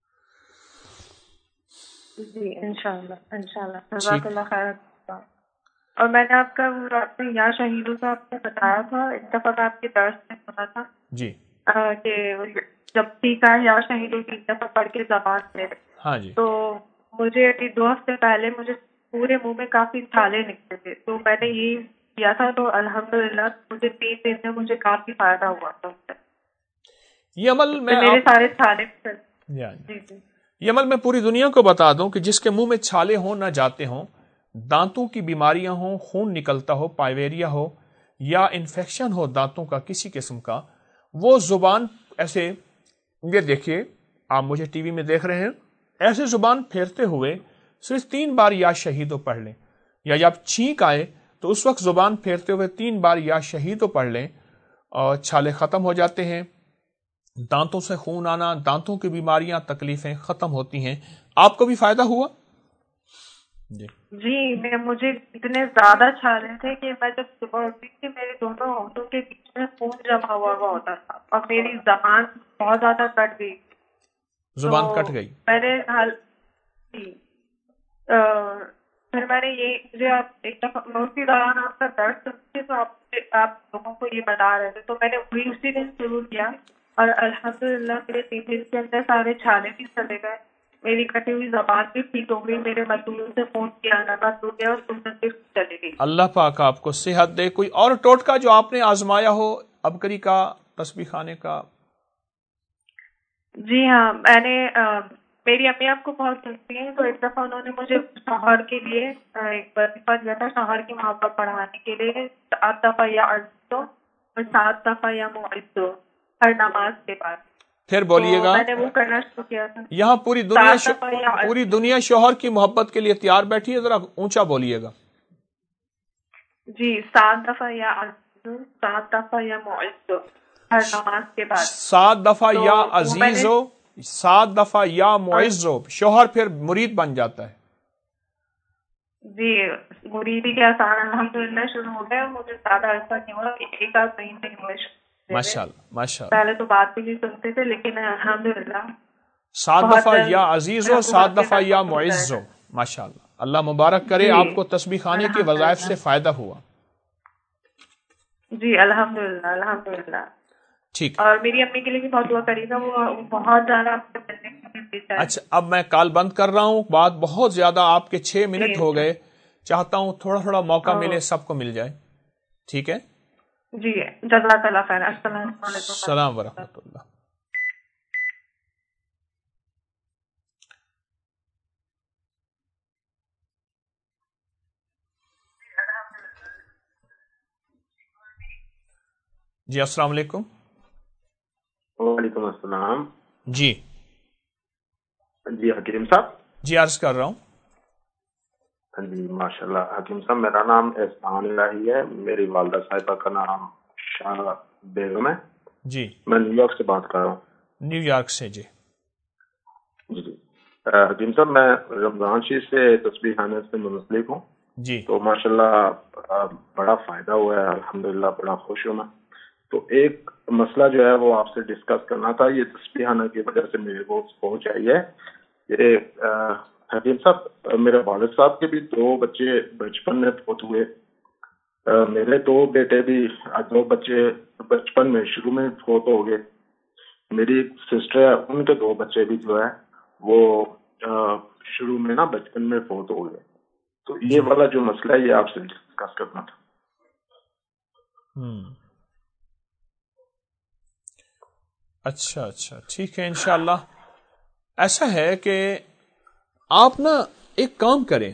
S3: جی انشاءاللہ انشاءاللہ، جزاک اللہ خیر۔ اور میں نے آپ کا رات میں یا شہیدوں کا آپ نے بتایا تھا، اتفاق آپ کے درس میں سنا تھا
S1: جی
S3: کہ جب ٹھیک ہے یا شہیدوں کی دفعہ پڑھ کے زبان سے،
S1: ہاں جی،
S3: تو مجھے ابھی دو ہفتے پہلے مجھے پورے منہ میں کافی چھالے نکلے تھے، تو میں نے یہ کیا تھا، تو الحمدللہ مجھے تین دن میں مجھے کافی فائدہ ہوا تھا۔
S1: یہ عمل میں
S3: میرے سارے چھالے
S1: جی جی یہ عمل میں پوری دنیا کو بتا دوں کہ جس کے منہ میں چھالے ہوں، نہ جاتے ہوں، دانتوں کی بیماریاں ہوں، خون نکلتا ہو، پائیوریا ہو یا انفیکشن ہو دانتوں کا کسی قسم کا، وہ زبان ایسے، یہ دیکھیے آپ مجھے ٹی وی میں دیکھ رہے ہیں، ایسے زبان پھیرتے ہوئے صرف تین بار یا شہیدو پڑھ لیں، یا جب چھینک آئے تو اس وقت زبان پھیرتے ہوئے تین بار یا شہید پڑھ لیں اور چھالے ختم ہو جاتے ہیں. دانتوں سے خون آنا، دانتوں کی بیماریاں، تکلیفیں ختم ہوتی ہیں. آپ کو بھی فائدہ ہوا؟
S6: جی جی میں مجھے اتنے زیادہ چھالے تھے کہ میں جب صبح اٹھتی تھی میرے دونوں ہونٹوں کے بیچ میں خون جمع ہوا ہوا ہوتا تھا اور میری زبان بہت زیادہ کٹ گئی.
S1: زبان کٹ گئی.
S6: میں نے حال جی پھر میں نے یہ مجھے آپ ایک دفعہ اسی دوران آپ کا درد سنتے تو آپ آپ لوگوں کو یہ بتا رہے تھے تو میں نے وہی اسی دن شروع کیا اور الحمدللہ میرے تین دن کے اندر سارے چھالے بھی چلے گئے، میری کٹی ہوئی زبان بھی ٹھیک ہو گئی، میرے مزدوروں سے فون کیا آنا بند ہو گیا اور سنت بھی چلی گئی.
S1: اللہ پاک آپ کو صحت دے. کوئی اور ٹوٹکا جو آپ نے آزمایا ہو ابکری کا، تسبیح خانے کا؟
S6: جی ہاں میں نے میری امی آپ کو بہت سنتی ہیں تو ایک دفعہ انہوں نے مجھے شوہر کے لیے ایک وظیفہ دیا تھا، شوہر کی محبت بڑھانے کے لیے سات دفعہ یا عزو اور سات دفعہ یا معزو ہر نماز کے بعد.
S1: پھر بولیے گا.
S6: میں نے وہ کرنا شروع کیا تھا.
S1: یہاں پوری دنیا شو... پوری دنیا شوہر کی محبت کے لیے تیار بیٹھی ہے، ذرا اونچا بولیے گا.
S6: جی سات دفعہ یا عزو، سات دفعہ یا معزو ہر نماز کے بعد.
S1: سات دفعہ یا عزیزو، سات دفعہ یا معزو. شوہر پھر مرید بن جاتا ہے.
S6: جی مریدی کے آسان الحمدللہ شروع ہو گئے. مجھے زیادہ ایسا نہیں ہوا کہ ایک آدھ صحیح نہیں ہوئے.
S1: ماشاء اللہ ماشاء اللہ.
S6: پہلے تو بات بھی نہیں سنتے تھے لیکن الحمدللہ
S1: سات دفعہ یا عزیزو، سات دفعہ یا معزو. ماشاء اللہ. اللہ مبارک کرے. آپ کو تسبیح خانے کے وظائف سے فائدہ ہوا.
S6: جی الحمدللہ الحمدللہ.
S1: ٹھیک.
S6: اور میری امی کے لیے بھی بہت دعا کری گا، وہ بہت زیادہ.
S1: اچھا اب میں کال بند کر رہا ہوں. بات بہت زیادہ، آپ کے چھ منٹ ہو گئے. چاہتا ہوں تھوڑا تھوڑا موقع ملے، سب کو مل جائے. ٹھیک ہے
S6: جی جزاک اللہ خیر. السلام علیکم.
S1: السلام ورحمۃ اللہ. جی السلام علیکم.
S9: وعلیکم السلام.
S1: جی
S9: جی حکیم صاحب.
S1: جی عرض کر رہا ہوں.
S9: جی ماشاء اللہ حکیم صاحب، میرا نام احسان الہی ہے، میری والدہ صاحبہ کا نام شاہ بیگم ہے.
S1: جی
S9: میں نیو یارک سے بات کر رہا ہوں.
S1: نیو یارک سے. جی
S9: جی جی حکیم صاحب، میں رمضان شریف سے تسبیح خانے سے منسلک ہوں.
S1: جی
S9: تو ماشاء اللہ بڑا فائدہ ہوا ہے، الحمدللہ بڑا خوش ہوں میں. تو ایک مسئلہ جو ہے وہ آپ سے ڈسکس کرنا تھا. یہ تسبیح خانہ کی وجہ سے میرے کو پہنچ آئی ہے. یہ حکیم صاحب، میرے والد صاحب کے بھی دو بچے بچپن میں فوت ہوئے. میرے دو بیٹے بھی دو بچے بچپن میں شروع میں فوت ہو گئے. میری سسٹر ہے، ان کے دو بچے بھی جو ہے وہ شروع میں نا بچپن میں فوت ہو گئے. تو یہ والا جو مسئلہ ہے یہ آپ سے ڈسکس کرنا تھا.
S1: اچھا اچھا ٹھیک ہے انشاءاللہ. ایسا ہے کہ آپ نا ایک کام کریں.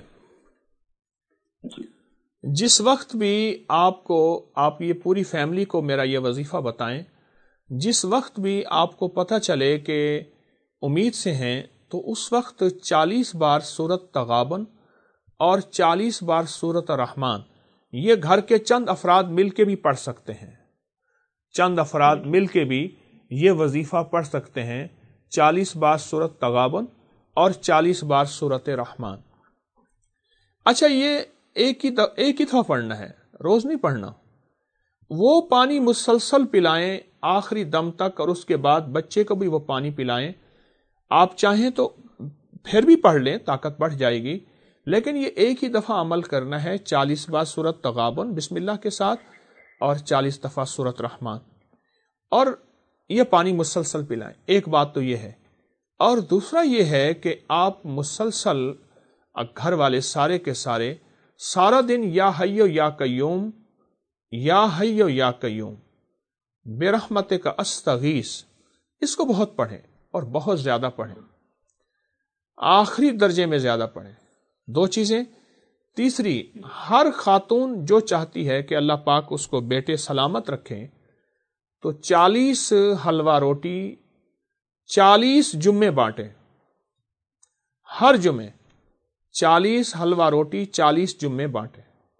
S1: جس وقت بھی آپ کو، آپ یہ پوری فیملی کو میرا یہ وظیفہ بتائیں. جس وقت بھی آپ کو پتہ چلے کہ امید سے ہیں تو اس وقت چالیس بار سورت تغابن اور چالیس بار سورت الرحمن یہ گھر کے چند افراد مل کے بھی پڑھ سکتے ہیں. چند افراد مل کے بھی یہ وظیفہ پڑھ سکتے ہیں. چالیس بار سورت تغابن اور چالیس بار سورت رحمان. اچھا یہ ایک ہی ایک ہی دفعہ پڑھنا ہے، روز نہیں پڑھنا. وہ پانی مسلسل پلائیں آخری دم تک اور اس کے بعد بچے کو بھی وہ پانی پلائیں. آپ چاہیں تو پھر بھی پڑھ لیں، طاقت بڑھ جائے گی، لیکن یہ ایک ہی دفعہ عمل کرنا ہے. چالیس بار سورت تغابن بسم اللہ کے ساتھ اور چالیس دفعہ سورت رحمان، اور یہ پانی مسلسل پلائیں. ایک بات تو یہ ہے. اور دوسرا یہ ہے کہ آپ مسلسل گھر والے سارے کے سارے سارا دن یا حیو یا قیوم یا حیو یا قیوم برحمتک کا استغیث، اس کو بہت پڑھیں اور بہت زیادہ پڑھیں. آخری درجے میں زیادہ پڑھیں. دو چیزیں. تیسری، ہر خاتون جو چاہتی ہے کہ اللہ پاک اس کو بیٹے سلامت رکھیں تو چالیس حلوہ روٹی چالیس جمعے بانٹے. ہر جمعے चालीस हलवा रोटी चालीस जुम्मे बांटे,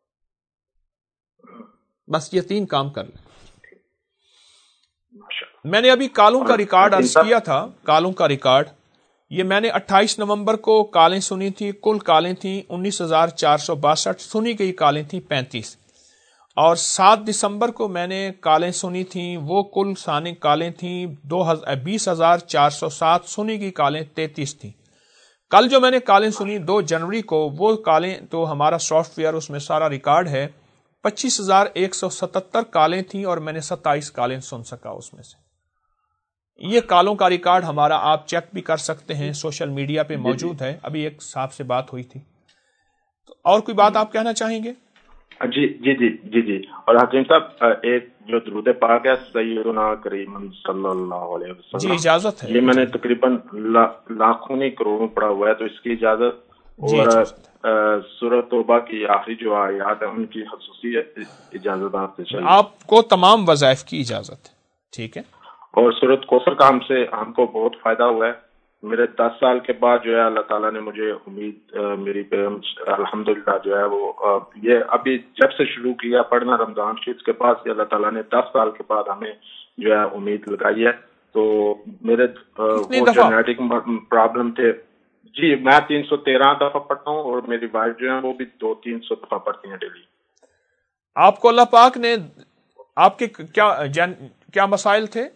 S1: बस ये तीन काम कर लें। मैंने अभी कालों का रिकॉर्ड अर्ज किया था, कालों का रिकॉर्ड, ये मैंने अट्ठाईस नवंबर को कालें सुनी थी, कुल कालें थी उन्नीस हजार चार सौ बासठ, सुनी गई कालें थी पैंतीस, और सात दिसंबर को मैंने कालें सुनी थी, वो कुल सानी कालें थी दो हजार बीस हजार चार सौ सात, सुनी गई कालें तैतीस थी। कल जो मैंने कालें सुनी दो जनवरी को, वो कालें तो हमारा सॉफ्टवेयर उसमें सारा रिकॉर्ड है, पच्चीस हजार एक सौ सतहत्तर कालें थी और मैंने सत्ताईस कालें सुन सका उसमें से। ये कालों का रिकॉर्ड हमारा आप चेक भी कर सकते हैं, सोशल मीडिया पे मौजूद है। अभी एक साहब से बात हुई थी, तो और कोई बात आप कहना चाहेंगे?
S9: जी जी जी जी जी और हाकिम साहब, एक जो दुरूद पाक है सय्यदुना करीम सल्लल्लाहु अलैहि वसल्लम,
S1: जी इजाजत है,
S9: ये मैंने तकरीबन ला, लाखों नहीं करोड़ों पढ़ा हुआ है, तो इसकी इजाजत, और सूरत तौबा की आखिरी जो आयत है उनकी खसूसी इजाजत आपसे चाहिए।
S1: आपको तमाम वज़ाइफ की इजाजत है, ठीक है।
S9: और सूरत कौसर का हमसे हमको बहुत फायदा हुआ है। मेरे दस साल के बाद जो है अल्लाह ताला ने मुझे उम्मीद मेरी पे अल्हम्दुलिल्लाह जो है वो आ, ये अभी जब से शुरू किया पढ़ना रमजान शरीफ के बाद से अल्लाह ताला ने दस साल के बाद हमें जो है उम्मीद लगाई है। तो मेरे वो जेनेटिक प्रॉब्लम थे जी, मैं तीन सौ तेरह दफा पढ़ता हूँ और मेरी वाइफ जो है वो भी दो तीन सौ दफा पढ़ती है डेली।
S1: आपको अल्लाह पाक ने आपके क्या क्या मसाइल थे?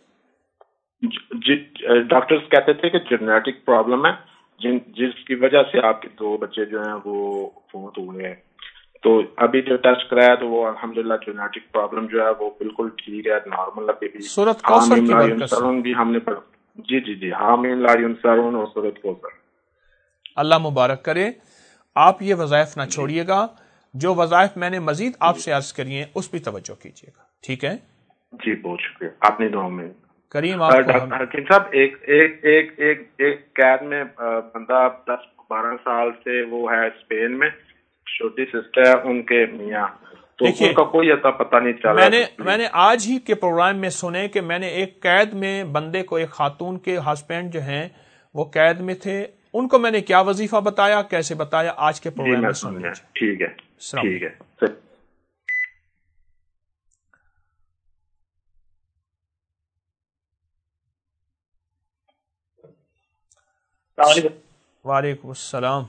S9: डॉक्टर्स कहते थे कि जेनेटिक प्रॉब्लम है, जिन जिसकी वजह से आपके दो बच्चे जो हैं वो फौत हुए हैं। तो अभी जो टेस्ट कराया तो वो अल्हम्दुलिल्लाह जेनेटिक प्रॉब्लम जो है वो बिल्कुल ठीक है, नॉर्मल है। बेबी
S1: सूरत कौसर की
S9: बरकत से भी हमने पढ़ा, जी जी जी हामिम लायुन सरून और सूरत कौसर।
S1: अल्लाह मुबारक करे। आप ये वज़ाइफ ना छोड़िएगा, जो वज़ाइफ मैंने मजीद आपसे अर्ज करी हैं उस पर तवज्जो कीजिएगा, ठीक है
S9: जी? बहुत शुक्रिया, आपने दुआ में
S1: करीम।
S9: डॉक्टर हकीम साहब, एक एक एक एक एक कैद में बंदा दस बारह साल से वो है स्पेन में, छोटी सिस्टर है उनके मियाँ, तो उनका कोई अता पता नहीं चला।
S1: मैंने मैंने आज ही के प्रोग्राम में सुने कि मैंने एक कैद में बंदे को, एक खातून के हस्बैंड जो हैं वो कैद में थे, उनको मैंने क्या वजीफा बताया, कैसे बताया, आज के प्रोग्राम में सुन लीजिए।
S9: ठीक है ठीक है।
S1: वालेकुम अस्सलाम।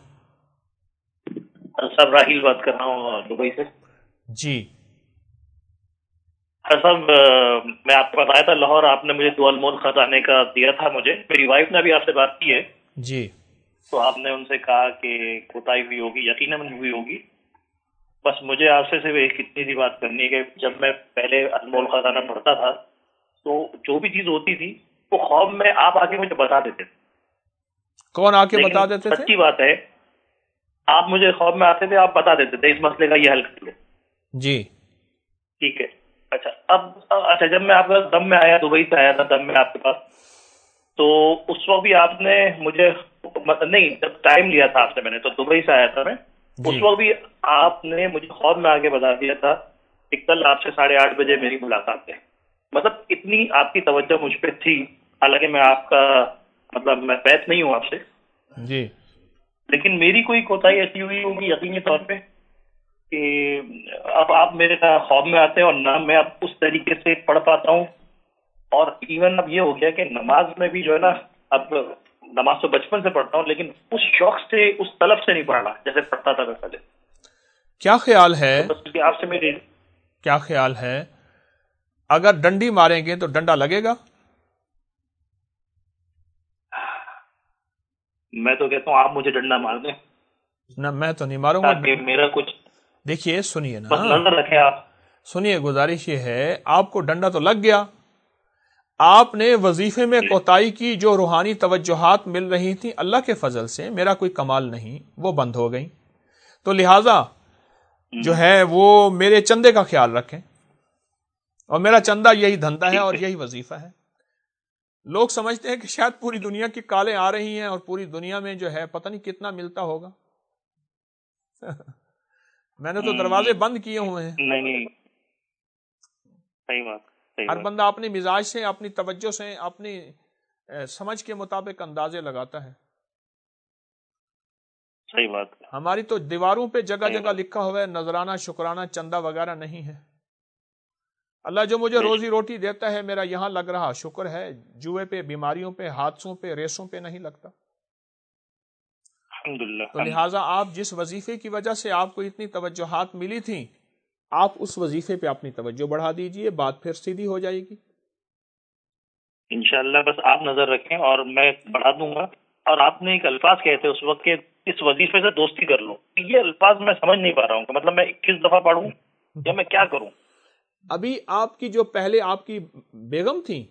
S10: साहब राहिल बात कर रहा हूँ दुबई से।
S1: जी
S10: साहब, मैं आपको बताया था लाहौर, आपने मुझे दो अनमोल खजाने का दिया था मुझे। मेरी वाइफ ने भी आपसे बात की है
S1: जी,
S10: तो आपने उनसे कहा कि कोताही हुई होगी, यकीनन हुई होगी। बस मुझे आपसे सिर्फ एक इतनी सी बात करनी है कि जब मैं पहले अनमोल खजाना पढ़ता था तो जो भी चीज होती थी वो ख्वाब में आप आके मुझे बता देते।
S1: कौन आके बता देते थे?
S10: सच्ची बात है, आप मुझे ख्वाब में आते थे, आप बता देते थे इस मसले का ये हल कर लो
S1: जी,
S10: ठीक है। अच्छा, अब अच्छा जब मैं आपका दम में आया, दुबई से आया था दम में आपके पास, तो उस वक्त भी आपने मुझे नहीं, जब टाइम लिया था आपसे मैंने, तो दुबई से आया था मैं, उस वक्त भी आपने मुझे ख्वाब में आके बता दिया था कि कल आपसे साढ़े आठ बजे मेरी मुलाकात है। मतलब इतनी आपकी तवज्जो मुझ पर थी, हालांकि मैं आपका मतलब मैं बैत नहीं हूँ आपसे
S1: जी,
S10: लेकिन मेरी कोई कोताही ऐसी हुई होगी यकीनी तौर पे कि अब आप मेरे ख्वाब में आते हैं और ना मैं अब उस तरीके से पढ़ पाता हूँ। और इवन अब ये हो गया कि नमाज में भी जो है ना, अब नमाज तो बचपन से पढ़ता हूँ लेकिन उस शौक से, उस तलब से नहीं पढ़ रहा जैसे पढ़ता था मैं पहले।
S1: क्या ख्याल है,
S10: तो बस आपसे मेरी
S1: क्या ख्याल है, अगर डंडी मारेंगे तो डंडा लगेगा?
S10: मैं तो कहता हूँ आप मुझे डंडा मार दें
S1: ना, मैं तो नहीं मारूंगा,
S10: ताकि मेरा कुछ।
S1: देखिए सुनिए ना,
S10: बस नजर रखें आप,
S1: सुनिए, गुजारिश ये है, आपको डंडा तो लग गया, आपने वजीफे में कोताही की, जो रूहानी तवज्जुहात मिल रही थी अल्लाह के फजल से, मेरा कोई कमाल नहीं, वो बंद हो गई। तो लिहाजा जो है वो मेरे चंदे का ख्याल रखें, और मेरा चंदा यही धंधा है और यही वजीफा है। लोग समझते हैं कि शायद पूरी दुनिया की कालें आ रही हैं और पूरी दुनिया में जो है पता नहीं कितना मिलता होगा। मैंने तो दरवाजे बंद किए हुए हैं।
S10: नहीं नहीं, सही बात, सही
S1: हर
S10: बात।
S1: बंदा अपनी मिजाज से, अपनी तवज्जो से, अपनी समझ के मुताबिक अंदाजे लगाता है।
S10: صحیح بات ہے.
S1: ہماری تو دیواروں پہ جگہ جگہ لکھا ہوا ہے نذرانہ شکرانہ چندہ وغیرہ نہیں ہے. اللہ جو مجھے روزی روٹی دیتا ہے میرا یہاں لگ رہا شکر ہے، جوئے پہ، بیماریوں پہ، حادثوں پہ، ریسوں پہ نہیں لگتا.
S10: الحمدللہ.
S1: تو لہٰذا آپ جس وظیفے کی وجہ سے آپ کو اتنی توجہات ملی تھیں، آپ اس وظیفے پہ اپنی توجہ بڑھا دیجئے، بات پھر سیدھی ہو جائے گی.
S10: انشاءاللہ بس آپ نظر رکھیں اور میں بڑھا دوں گا. اور آپ نے ایک الفاظ کہے تھے اس وقت کہ اس وظیفے سے دوستی کر لو، یہ الفاظ میں سمجھ نہیں پا رہا ہوں کہ مطلب میں کس دفعہ پڑھوں یا میں کیا کروں.
S1: ابھی آپ کی جو پہلے آپ کی بیگم تھی،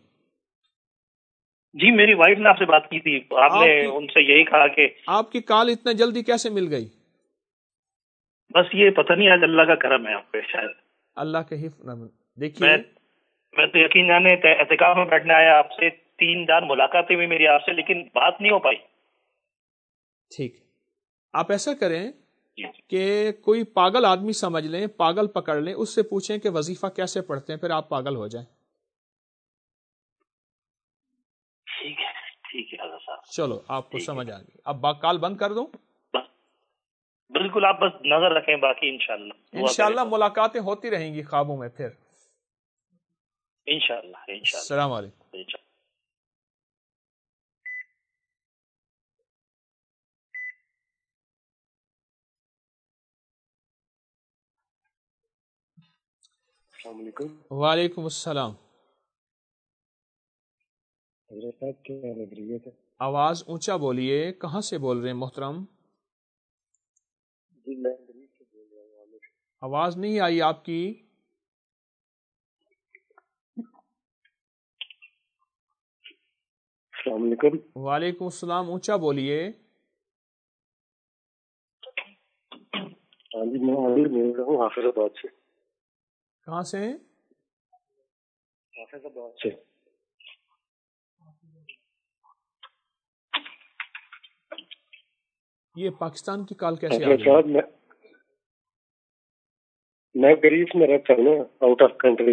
S10: جی میری وائف نے آپ سے بات کی تھی، آپ نے ان سے یہی کہا کہ
S1: آپ کی کال اتنا جلدی کیسے مل گئی؟
S10: بس یہ پتہ نہیں، آج اللہ کا کرم ہے آپ پہ شاید.
S1: اللہ کے حفظ. دیکھیے
S10: میں تو یقین جانے اعتکاف میں بیٹھنے آیا آپ سے، تین چار ملاقاتیں ہوئی میری آپ سے، لیکن بات نہیں ہو پائی.
S1: ٹھیک، آپ ایسا کریں کہ کوئی پاگل آدمی سمجھ لیں، پاگل پکڑ لیں، اس سے پوچھیں کہ وظیفہ کیسے پڑھتے ہیں، پھر آپ پاگل ہو جائیں.
S10: ٹھیک ہے ٹھیک ہے حضرت صاحب.
S1: چلو آپ کو سمجھ آ گئی. اب کال بند کر دوں؟
S10: بالکل، آپ بس نظر رکھیں، باقی انشاءاللہ
S1: انشاءاللہ ملاقاتیں ہوتی رہیں گی خوابوں میں. پھر
S10: انشاءاللہ انشاءاللہ.
S1: السلام علیکم.
S11: السلام علیکم.
S1: وعلیکم السلام.
S11: حضرت صاحب کیا لگ رہی ہے؟
S1: آواز اونچا بولیے. کہاں سے بول رہے ہیں محترم؟
S11: جی میں گریز سے بول رہا ہوں.
S1: آواز نہیں آئی آپ کی.
S11: السلام علیکم.
S1: وعلیکم السلام. اونچا بولیے.
S11: ہاں جی میں عامر بول رہا ہوں حافظ آباد سے.
S1: کہاں سے؟
S11: حافظ آباد سے.
S1: یہ پاکستان کی کال کیسے آ
S11: حضرت
S1: گئی؟
S11: صاحب میں میں گریز میں رہتا ہوں نا، آؤٹ آف کنٹری.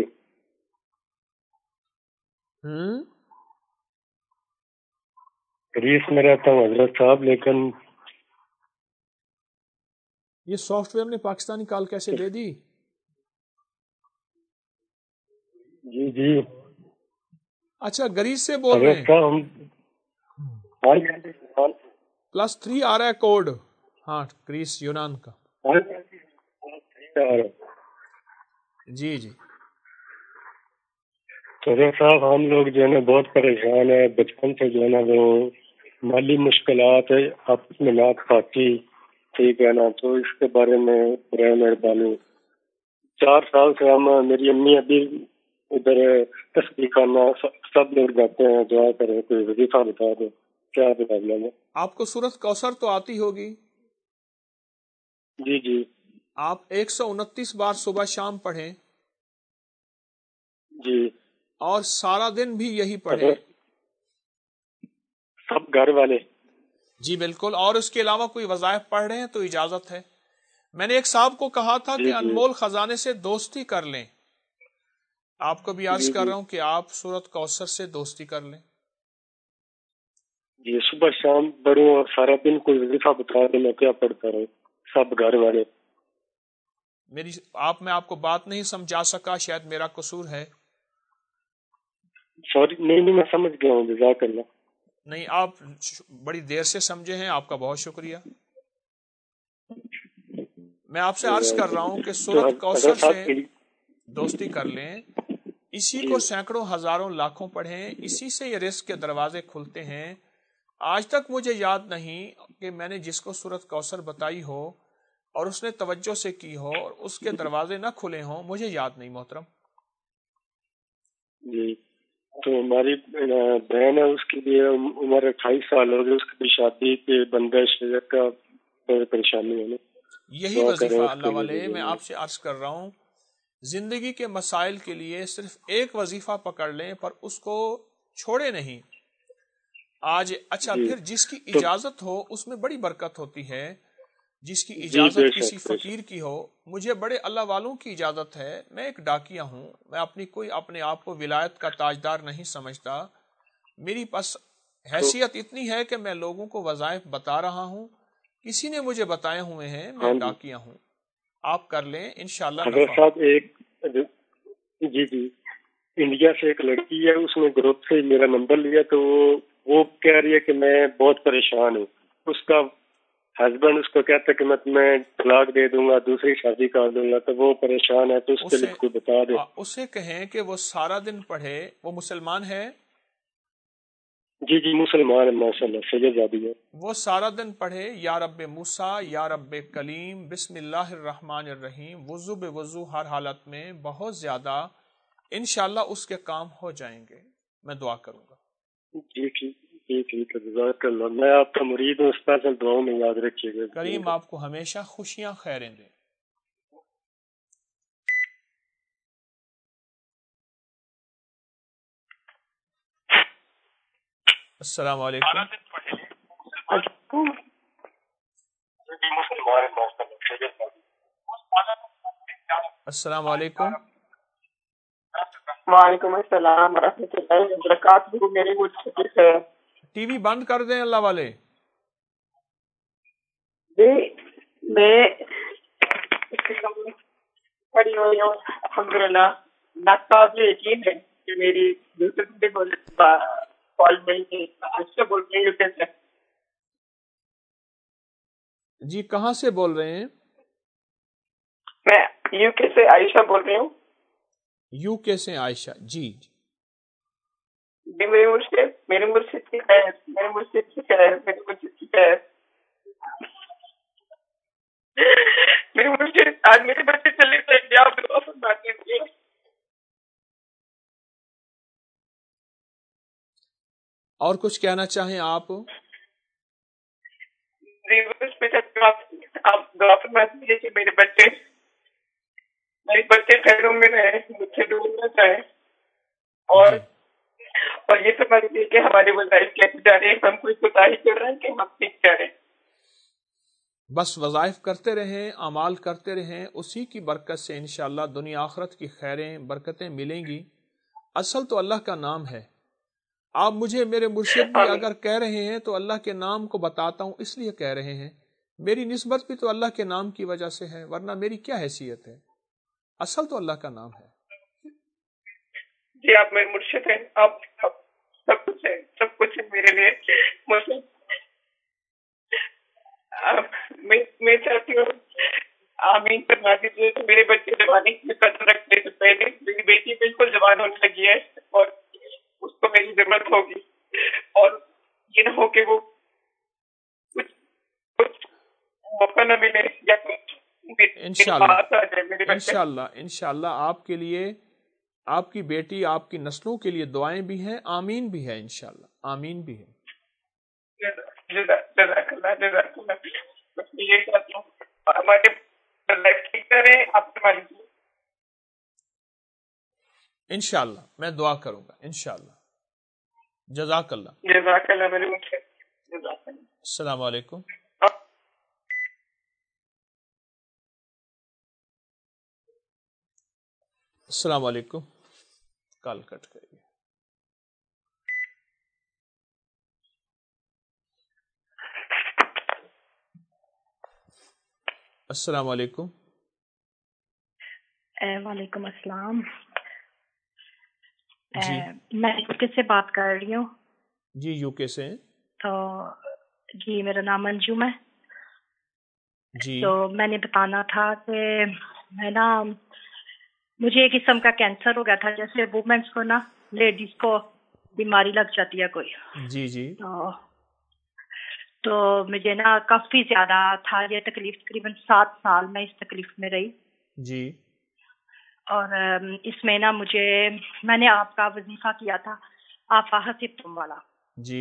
S1: ہوں
S11: گریز میں رہتا ہوں حضرت صاحب، لیکن
S1: یہ سافٹ ویئر نے پاکستانی کال کیسے دے دی؟
S11: جی جی
S1: اچھا گریز سے بول رہے ہیں. پلس تھری آ رہا ہے کوڈ. ہاں گریس یونان کا. جی جی
S11: حضرت صاحب ہم لوگ جو ہے نا بہت پریشان ہیں بچپن سے، جو ہے نا وہ مالی مشکلات آپس میں نہ کھاتی، ٹھیک ہے نا، تو اس کے بارے میں برائے مہربانی. چار سال سے ہم، میری امی ابھی ادھر تسبیح خانہ سب لوگ جاتے ہیں، دعا کریں، کوئی وظیفہ بتا دیں کیا پرابلم ہے.
S1: آپ کو سورۃ کوثر تو آتی ہوگی؟
S11: جی جی
S1: آپ ایک سو انتیس بار صبح شام پڑھیں.
S11: جی
S1: اور سارا دن بھی یہی پڑھیں.
S11: سب گھر والے؟
S1: جی بالکل. اور اس کے علاوہ کوئی وظائف پڑھ رہے ہیں تو اجازت ہے. میں نے ایک صاحب کو کہا تھا کہ انمول خزانے سے دوستی کر لیں. آپ کو بھی عرض کر رہا ہوں کہ آپ سورۃ کوثر سے دوستی کر لیں.
S11: جی صبح شام پڑھوں اور سارا دن کوئی وظیفہ بتا دیں، میں کیا پڑھتا رہوں، سب گھر والے.
S1: میری آپ میں آپ کو بات نہیں سمجھا سکا، شاید میرا قصور ہے.
S11: سوری. نہیں نہیں میں سمجھ گیا ہوں، جزاک اللہ.
S1: نہیں آپ بڑی دیر سے سمجھے ہیں، آپ کا بہت شکریہ. میں آپ سے عرض کر رہا ہوں کہ سورۃ کوثر سے دوستی کر لیں. اسی کو سینکڑوں ہزاروں لاکھوں پڑھیں، اسی سے یہ رزق کے دروازے کھلتے ہیں. آج تک مجھے یاد نہیں کہ میں نے جس کو سورۃ کوثر بتائی ہو اور اس نے توجہ سے کی ہو اور اس کے دروازے نہ کھلے ہوں، مجھے یاد نہیں محترم.
S11: جی تو ہماری بہن ہے، اس کی بھی عمر اٹھائیس سال ہو گئی، اس کی بھی شادی کے بندش کا پریشانی ہے.
S1: یہی وظیفہ اللہ والے میں آپ سے عرض کر رہا ہوں، زندگی کے مسائل کے لیے صرف ایک وظیفہ پکڑ لیں پر اس کو چھوڑے نہیں. آج اچھا پھر جس کی اجازت ہو اس میں بڑی برکت ہوتی ہے. جس کی اجازت کسی فقیر کی ہو، مجھے بڑے اللہ والوں کی اجازت ہے. میں ایک ڈاکیا ہوں، میں اپنی کوئی اپنے آپ کو ولایت کا تاجدار نہیں سمجھتا. میری پس حیثیت اتنی ہے کہ میں لوگوں کو وظائف بتا رہا ہوں. کسی نے مجھے بتائے ہوئے ہیں، میں ڈاکیا ہوں. آپ کر لیں انشاءاللہ.
S11: حضرت صاحب ایک جی جی انڈیا سے ایک لڑکی ہے، اس نے گروپ سے میرا نمبر لیا، تو وہ کہہ رہی ہے کہ میں بہت پریشان ہوں. اس کا ہسبینڈ اس کو کہتا ہے کہ میں تمہیں طلاق دے دوں گا، دوسری شادی کر دوں گا، تو وہ پریشان ہے. تو اس کے لیے کو بتا دے.
S1: اسے کہیں کہ وہ سارا دن پڑھے. وہ مسلمان ہے؟
S11: جی جی مسلمان ہے ماشاء اللہ، سید زادی ہے.
S1: وہ سارا دن پڑھے یا رب موسیٰ یا رب کلیم بسم اللہ الرحمن الرحیم، وضو بے وضو ہر حالت میں بہت زیادہ، انشاءاللہ اس کے کام ہو جائیں گے. میں دعا کروں گا.
S11: جی ٹھیک جی ٹھیک ہے، جزاک اللہ. میں آپ کا مرید ہوں، اسپیشل دعاؤں میں یاد رکھیے گا.
S1: کریم آپ کو ہمیشہ خوشیاں خیریں دے. السلام علیکم. السلام علیکم.
S12: وعلیکم السلام ورحمۃ اللہ وبرکاتہ. میری مجھ ہے
S1: ٹی وی بند کر دیں اللہ والے.
S12: جی میں پڑھی ہوئی ہوں الحمد للہ. ناقابل یقین ہے کہ میری دوسرے کال مل گئی. عائشہ بول رہی ہوں کیسے؟
S1: جی کہاں سے بول رہے ہیں؟
S12: میں یو کے سے عائشہ بول رہی ہوں.
S1: یو کے سے عائشہ. جی
S12: جی میری مرشد میری مرشد کی خیر میری مرشد کی خیر میری مرشد کی خیر میری مرشد آج میرے بچے چلے تھے. آپ دعا فرما دیجیے.
S1: اور کچھ کہنا چاہیں آپ؟
S12: جی آپ دعا فرما دیجیے کہ میرے بچے میرے بچے خیروں میں رہے، مجھ سے دور نہ جائیں. اور اور یہ سمجھ لیجیے کہ ہمارے وظائف کیسے جا رہے ہیں. ہم کوئی کوتاہی کر رہے ہیں کہ ہم ٹھیک کر رہے ہیں.
S1: بس وظائف کرتے رہیں، اعمال کرتے رہیں، اسی کی برکت سے انشاءاللہ دنیا آخرت کی خیریں برکتیں ملیں گی. اصل تو اللہ کا نام ہے. آپ مجھے میرے مرشد بھی اگر کہہ رہے ہیں تو اللہ کے نام کو بتاتا ہوں اس لیے کہہ رہے ہیں. میری نسبت بھی تو اللہ کے نام کی وجہ سے ہے، ورنہ میری کیا حیثیت ہے. اصل تو اللہ کا نام ہے.
S12: جی آپ میرے مرشد ہیں، آپ سب کچھ ہے، سب کچھ ہے میرے لیے. مرشد میں چاہتی ہوں آمین فرما دیجیے کہ میرے بچے جوانی کی قدر رکھنے سے پہلے میری بیٹی بالکل جوان ہونے لگی ہے اور اس کو میری ضرورت ہوگی، اور یہ نہ ہو کہ وہ کچھ کچھ موقع نہ ملے یا کچھ
S1: انشاءاللہ انشاءاللہ انشاءاللہ آپ کے لیے، آپ کی بیٹی، آپ کی نسلوں کے لیے دعائیں بھی ہیں. آمین بھی ہے انشاءاللہ. آمین بھی ہے.
S12: جزاک اللہ جزاک اللہ. یہ چاہتی ہوں ہمارے لائف ٹھیک کریں آپ ہماری.
S1: انشاءاللہ میں دعا کروں گا انشاءاللہ. جزاک اللہ.
S12: جزاک اللہ میرے مجھے. جزاک اللہ.
S1: السلام علیکم. السلام علیکم. کال کٹ کریے. السلام علیکم.
S13: وعلیکم السلام.
S1: جی
S13: میں یو کے سے بات کر رہی ہوں.
S1: جی یو کے سے.
S13: تو جی میرا نام انجم ہے.
S1: جی
S13: تو میں نے بتانا تھا کہ میں نا مجھے ایک قسم کا کینسر ہو گیا تھا، جیسے وومنس کو نا لیڈیز کو بیماری لگ جاتی ہے کوئی.
S1: جی جی
S13: تو تو مجھے نا کافی زیادہ تھا یہ تکلیف. تقریباً سات سال میں اس تکلیف میں رہی.
S1: جی
S13: اور اس میں نا مجھے میں نے آپ کا وظیفہ کیا تھا آفا حسب تم والا.
S1: جی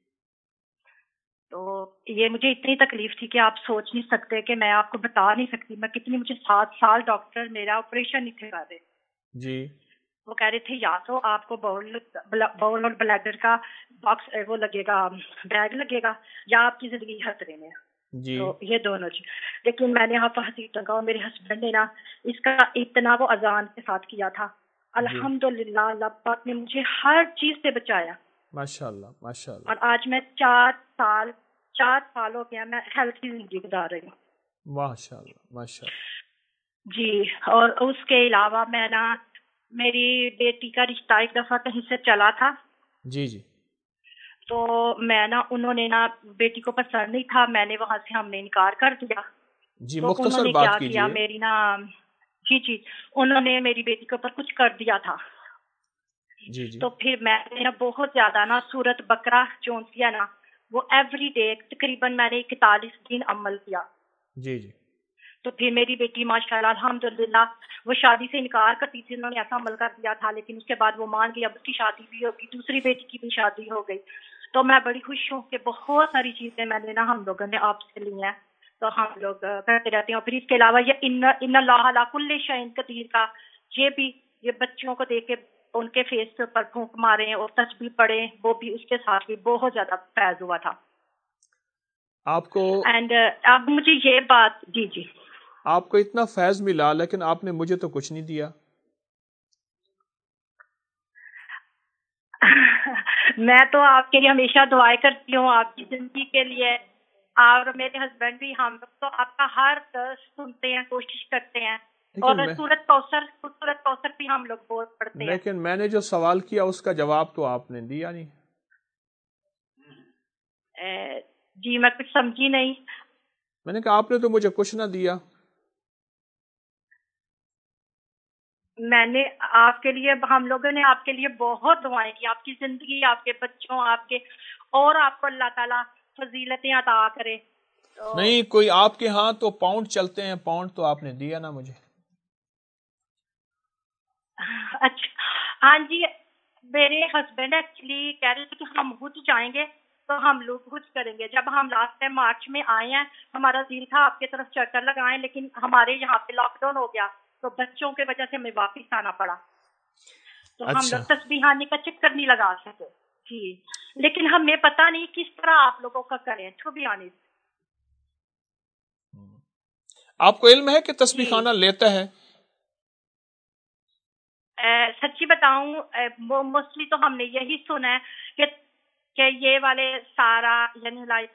S13: تو یہ مجھے اتنی تکلیف تھی کہ آپ سوچ نہیں سکتے، کہ میں آپ کو بتا نہیں سکتی میں کتنی. مجھے سات سال ڈاکٹر میرا آپریشن نہیں تھے کر رہے.
S1: جی
S13: وہ کہہ رہے تھے یا تو آپ کو باؤل باؤل اور بلیڈر کا باکس وہ لگے گا، بیگ لگے گا، یا آپ کی زندگی خطرے میں.
S1: جی
S13: تو یہ دونوں چیز. لیکن میں نے یہاں پر حسیب کا، میرے ہسبینڈ نے نا اس کا اتنا وہ اذان کے ساتھ کیا تھا. الحمدللہ اللہ پاک نے مجھے ہر چیز سے بچایا.
S1: ماشاء اللہ ماشاء اللہ.
S13: اور آج میں چار سال چار سال ہو گیا میں ہیلتھی زندگی گزار رہی ہوں.
S1: ماشاء اللہ ماشاء اللہ.
S13: جی اور اس کے علاوہ میں نا میری بیٹی کا رشتہ ایک دفعہ کہیں سے چلا تھا.
S1: جی جی.
S13: تو میں نا انہوں نے نا بیٹی کو پسند نہیں تھا, میں نے وہاں سے ہم نے انکار کر دیا.
S1: جی
S13: تو
S1: مختصر
S13: انہوں نے
S1: بات
S13: کیا
S1: کیجیے.
S13: کیا میری نا جی جی انہوں نے میری بیٹی کے اوپر کچھ کر دیا تھا.
S1: جی جی.
S13: تو پھر میں نے نا بہت زیادہ نا سورت بقرہ جو کیا نا وہ ایوری ڈے تقریباً میں نے اکتالیس دن عمل کیا.
S1: جی جی.
S13: تو پھر میری بیٹی ماشاءاللہ الحمدللہ وہ شادی سے انکار کرتی تھی, انہوں نے ایسا عمل کر دیا تھا, لیکن اس کے بعد وہ مان گئی. اب اس کی شادی بھی ہوگی, دوسری بیٹی کی بھی شادی ہو گئی. تو میں بڑی خوش ہوں کہ بہت ساری چیزیں میں نے نا ہم لوگوں نے آپ سے لی ہیں, تو ہم لوگ کرتے رہتے ہیں. اور پھر اس کے علاوہ یہ ان ان اللہ علی کل شیء قدیر کا یہ بھی یہ بچوں کو دیکھ کے ان کے فیس کے اوپر پھونک مارے اور تسبیح پڑھے, وہ بھی اس کے ساتھ بھی بہت زیادہ فیض ہوا تھا.
S1: آپ کو
S13: اینڈ اب مجھے یہ بات جی جی
S1: آپ کو اتنا فیض ملا لیکن آپ نے مجھے تو کچھ نہیں دیا.
S13: میں تو آپ کے لیے ہمیشہ دعائیں کرتی ہوں آپ کی زندگی کے لیے, اور میرے ہسبینڈ بھی, ہم لوگ تو آپ کا ہر درس سنتے ہیں, کوشش کرتے ہیں, اور سورت کوثر سورت کوثر بھی ہم لوگ بہت پڑھتے ہیں.
S1: لیکن میں نے جو سوال کیا اس کا جواب تو آپ نے دیا نہیں.
S13: جی میں کچھ سمجھی نہیں.
S1: میں نے کہا آپ نے تو مجھے کچھ نہ دیا.
S13: میں نے آپ کے لیے ہم لوگوں نے آپ کے لیے بہت دعائیں کی, آپ کی زندگی, آپ کے بچوں, آپ کے, اور آپ کو اللہ تعالیٰ فضیلتیں عطا کرے.
S1: نہیں کوئی آپ کے ہاں تو پاؤنڈ چلتے ہیں, پاؤنڈ تو آپ نے دیا نا مجھے.
S13: اچھا ہاں جی, میرے ہسبینڈ ایکچولی کہہ رہے تھے کہ ہم حج جائیں گے, تو ہم لوگ حج کریں گے. جب ہم لاسٹ ٹائم مارچ میں آئے ہیں, ہمارا دل تھا آپ کی طرف چکر لگائیں, لیکن ہمارے یہاں پہ لاک ڈاؤن ہو گیا, تو بچوں کی وجہ سے ہمیں واپس آنا پڑا. تو ہم لوگ تسبیحانے کا چکر نہیں لگا سکے. جی لیکن ہمیں پتہ نہیں کس طرح آپ لوگوں کا کریں. ٹو بی آنیسٹ,
S1: آپ کو علم ہے کہ تسبیح خانہ لیتا ہے؟
S13: سچی بتاؤں موسٹلی تو ہم نے یہی سنا ہے کہ کہ یہ والے سارا یعنی لائک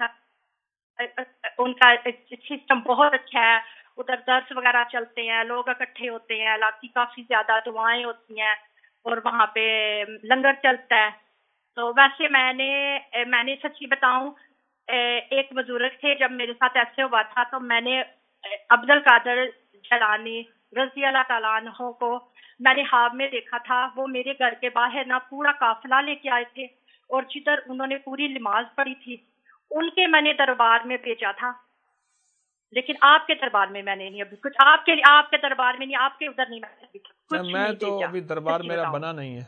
S13: ان کا سسٹم بہت اچھا ہے, ادھر درس وغیرہ چلتے ہیں, لوگ اکٹھے ہوتے ہیں, اللہ کی کافی زیادہ دعائیں ہوتی ہیں, اور وہاں پہ لنگر چلتا ہے. تو ویسے میں نے میں نے سچی بتاؤں ایک بزرگ تھے, جب میرے ساتھ ایسے ہوا تھا تو میں نے عبد القادر جیلانی رضی اللہ تعالیٰ عنہ کو میں نے خواب میں دیکھا تھا. وہ میرے گھر کے باہر نا پورا قافلہ لے کے آئے تھے, اور جدھر انہوں نے پوری نماز پڑھی تھی ان کے میں نے دربار میں بھیجا تھا. لیکن آپ کے دربار میں میں نے نہیں ابھی کچھ, آپ کے آپ کے دربار میں نہیں, آپ کے ادھر نہیں, میں
S1: میں تو ابھی دربار میرا بنا نہیں ہے.